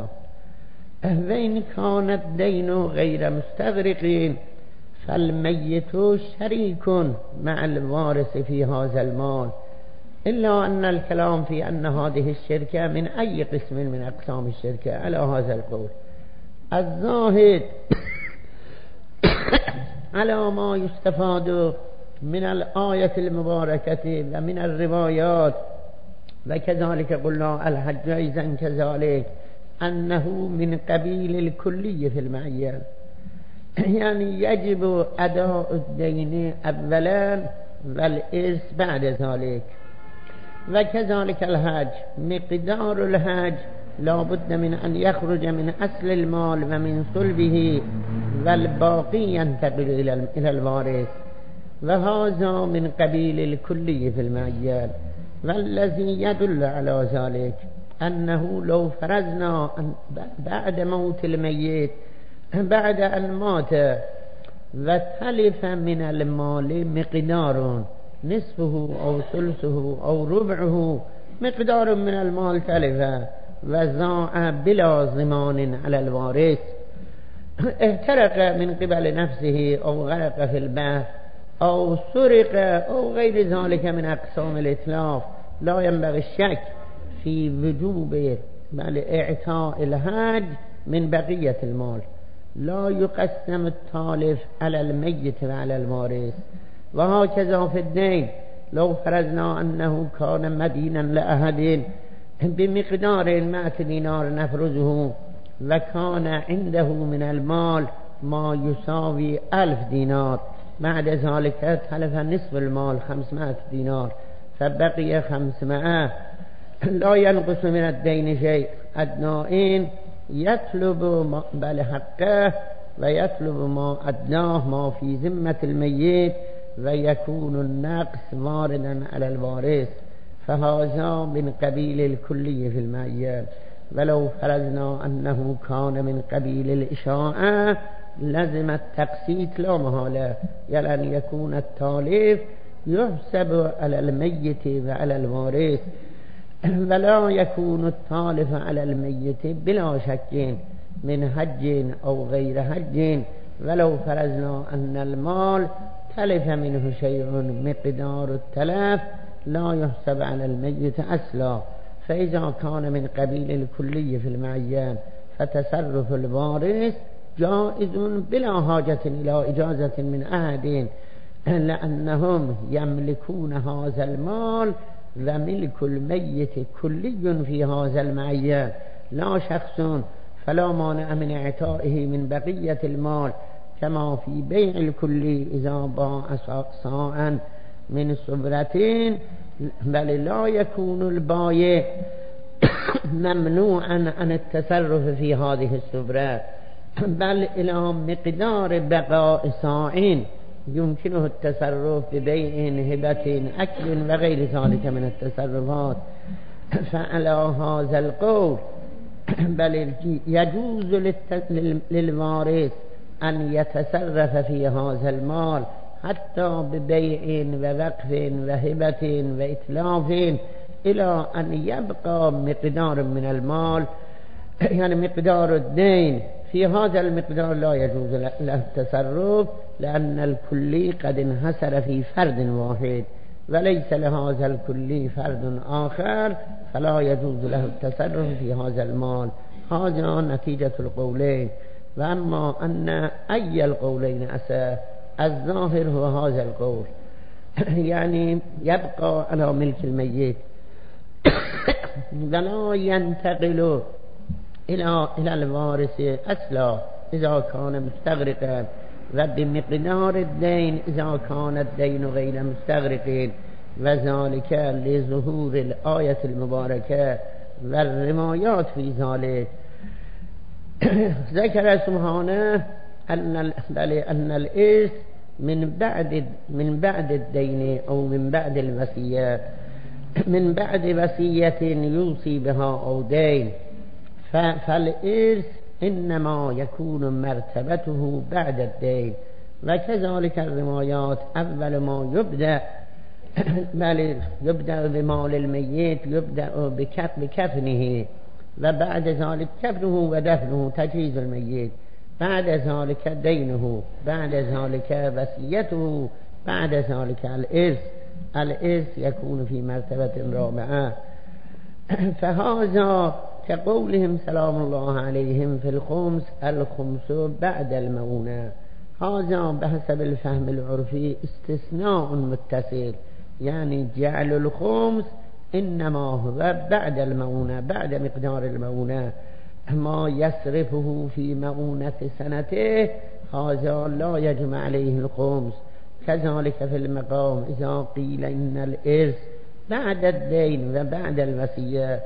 وإن كان الدين غير مستغرق فالميت شريك مع الوارث في هذا المال، إلا أن الكلام في أن هذه الشركة من أي قسم من أقسام الشركة على هذا القول. الزاهد على ما يستفاد من الآية المباركة ومن الروايات، وكذلك قلنا الحج أيضا كذلك، أنه من قبيل الكلي في المعين، يعني يجب أداء الدين أولا والإرث بعد ذلك. وكذلك الحج، مقدار الحج لا بد من أن يخرج من أصل المال ومن صلبه، والباقي ينتقل إلى الوارث، وهذا من قبيل الكلي في المعين. والذي يدل على ذلك أنه لو فرضنا بعد موت الميت، بعد أن مات وتلف من المال مقدار نصفه أو ثلثه أو ربعه، مقدار من المال تلف وزاع بلا ضمان على الوارث، احترق من قبل نفسه أو غرق في البحر أو سرق أو غير ذلك من أقسام الإتلاف، لا ينبغي الشك في وجوب إعطاء الحج من بقية المال. لا يقسم التالف على الميت وعلى الوارث. وهكذا في الدين، لو فرضنا أنه كان مدينا لأحد بمقدار 100 دينار نفرزه، وكان عنده من المال ما يساوي 1000 دينار، بعد ذلك تلف نصف المال 500 دينار، فبقي 500، لا ينقص من الدين شيء. الدائن يطلب حقه ويطلب ما أدناه ما في ذمة الميت، ويكون النقص واردا على الوارث، فهذا من قبيل الكلي في المعين. ولو فرضنا أنه كان من قبيل الإشاعة لازم التقسيط لا محالة، يعني أن يكون التالف يحسب على الميت وعلى الوارث، ولا يكون التالف على الميت بلا شك من حج أو غير حج. ولو فرضنا أن المال تلف منه شيء مقدار التلف لا يحسب على الميت أصلا. فإذا كان من قبيل الكلي في المعين فتصرف الوارث جائز بلا حاجة إلى إجازة من أحد، لأنهم يملكون هذا المال، وملك الميت كلي في هذا المعين لا شخص، فلا مانع من إعطائه من بقية المال، كما في بيع الكلي إذا باع صاعا من صبرتين، بل لا يكون البايع ممنوعا عن التصرف في هذه الصبرة، بل إلى مقدار بقاء صاعين يمكنه التصرف ببيع هبة أكل وغير ذلك من التصرفات. فعلى هذا القول بل يجوز للوارث أن يتصرف في هذا المال حتى ببيع ووقف وهبة وإتلاف، إلى أن يبقى مقدار من المال، يعني مقدار الدين، في هذا المقدار لا يجوز له التصرف، لأن الكلي قد انحصر في فرد واحد، وليس لهذا الكلي فرد آخر، فلا يجوز له التصرف في هذا المال. هذا نتيجة القولين. وأما أن أي القولين أسى، الظاهر هو هذا القول، يعني يبقى على ملك الميت ولا ينتقل إلى الوارث أصلا إذا كان مستغرقا، وبمقدار الدين إذا كان الدين غير مستغرق، وذلك لظهور الآية المباركة والروايات في ذلك. ذكر سبحانه أن الإرث من بعد الدين أو من بعد الوصية، من بعد وصية يوصي بها أو دين، فالإرث إنما يكون مرتبته بعد الدين. وكذلك الروايات، أول ما يبدأ بمال الميت يبدأ بكفنه، وبعد ذلك كفنه ودفنه تجهيز الميت، بعد ذلك دينه، بعد ذلك وصيته، بعد ذلك الإرث. الإرث يكون في مرتبة رابعة. فهذا كقولهم سلام الله عليهم في الخمس الخمس بعد المؤونة. هذا بحسب الفهم العرفي استثناء متصل، يعني جعل الخمس إنما هو بعد المؤونة، بعد مقدار المؤونة. ما يصرفه في مؤونة سنته هذا لا يجمع عليه الخمس. كذلك في المقام إذا قيل إن الإرث بعد الدين وبعد الوصية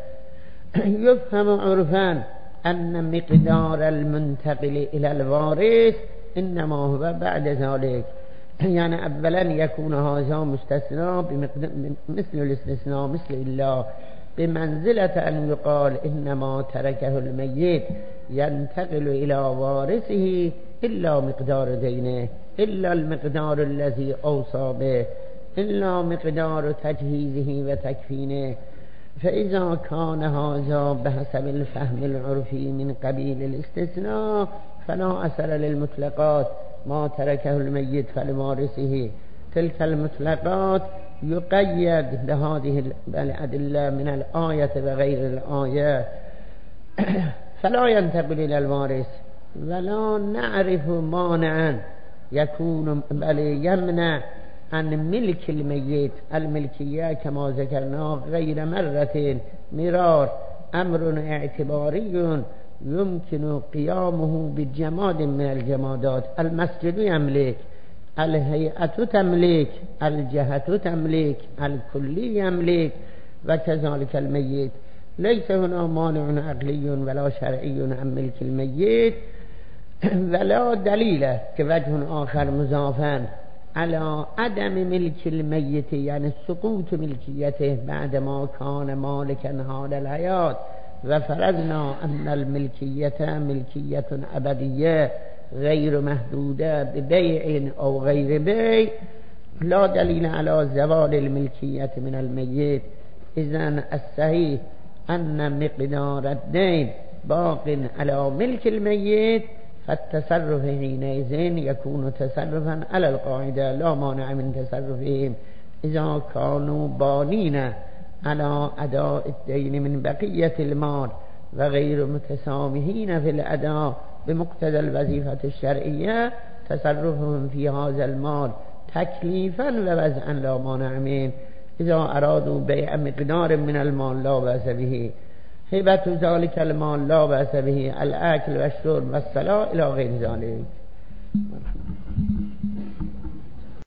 يفهم عرفا أن مقدار المنتقل إلى الوارث إنما هو بعد ذلك، يعني أولا يكون هذا مستثنى مثل الاستثناء مثل الله، بمنزلة أن يقال إنما تركه الميت ينتقل إلى وارثه إلا مقدار دينه، إلا المقدار الذي أوصى به، إلا مقدار تجهيزه وتكفينه. فإذا كان هذا بحسب الفهم العرفي من قبيل الاستثناء فلا أثر للمطلقات، ما تركه الميت فلوارثه. تلك المطلقات يقيد بهذه الأدلة من الآية وغير الآية فلا ينتقل إلى الوارث. ولا نعرف مانعا يكون بل يمنع عن ملك الميت. الملكية كما ذكرنا غير مرة مرار أمر اعتباري يمكن قيامه بجماد من الجمادات. المسجد يملك، الهيئة تملك، الجهة تملك، الكلي يملك، وكذلك الميت. ليس هنا مانع عقلي ولا شرعي عن ملك الميت، ولا دليل كوجه آخر مضافا على عدم ملك الميت، يعني سقوط ملكيته بعدما كان مالكا حال الحياة. وفرضنا أن الملكية ملكية أبدية غير محدودة ببيع أو غير بيع، لا دليل على زوال الملكية من الميت. إذن الصحيح أن مقدار الدين باق على ملك الميت، فالتصرف حينئذ يكون تصرفا على القاعدة، لا مانع من تصرفهم إذا كانوا بانين على أداء الدين من بقية المال وغير متسامحين في الأداء بمقتضى الوظيفة الشرعية. تصرفهم في هذا المال تكليفا ووزعا لا مانع منه. إذا أرادوا بيع مقدار من المال لا بأس به، هبة ذلك المال لا بأس به، الأكل والشرب والصلاة إلى غير ذلك.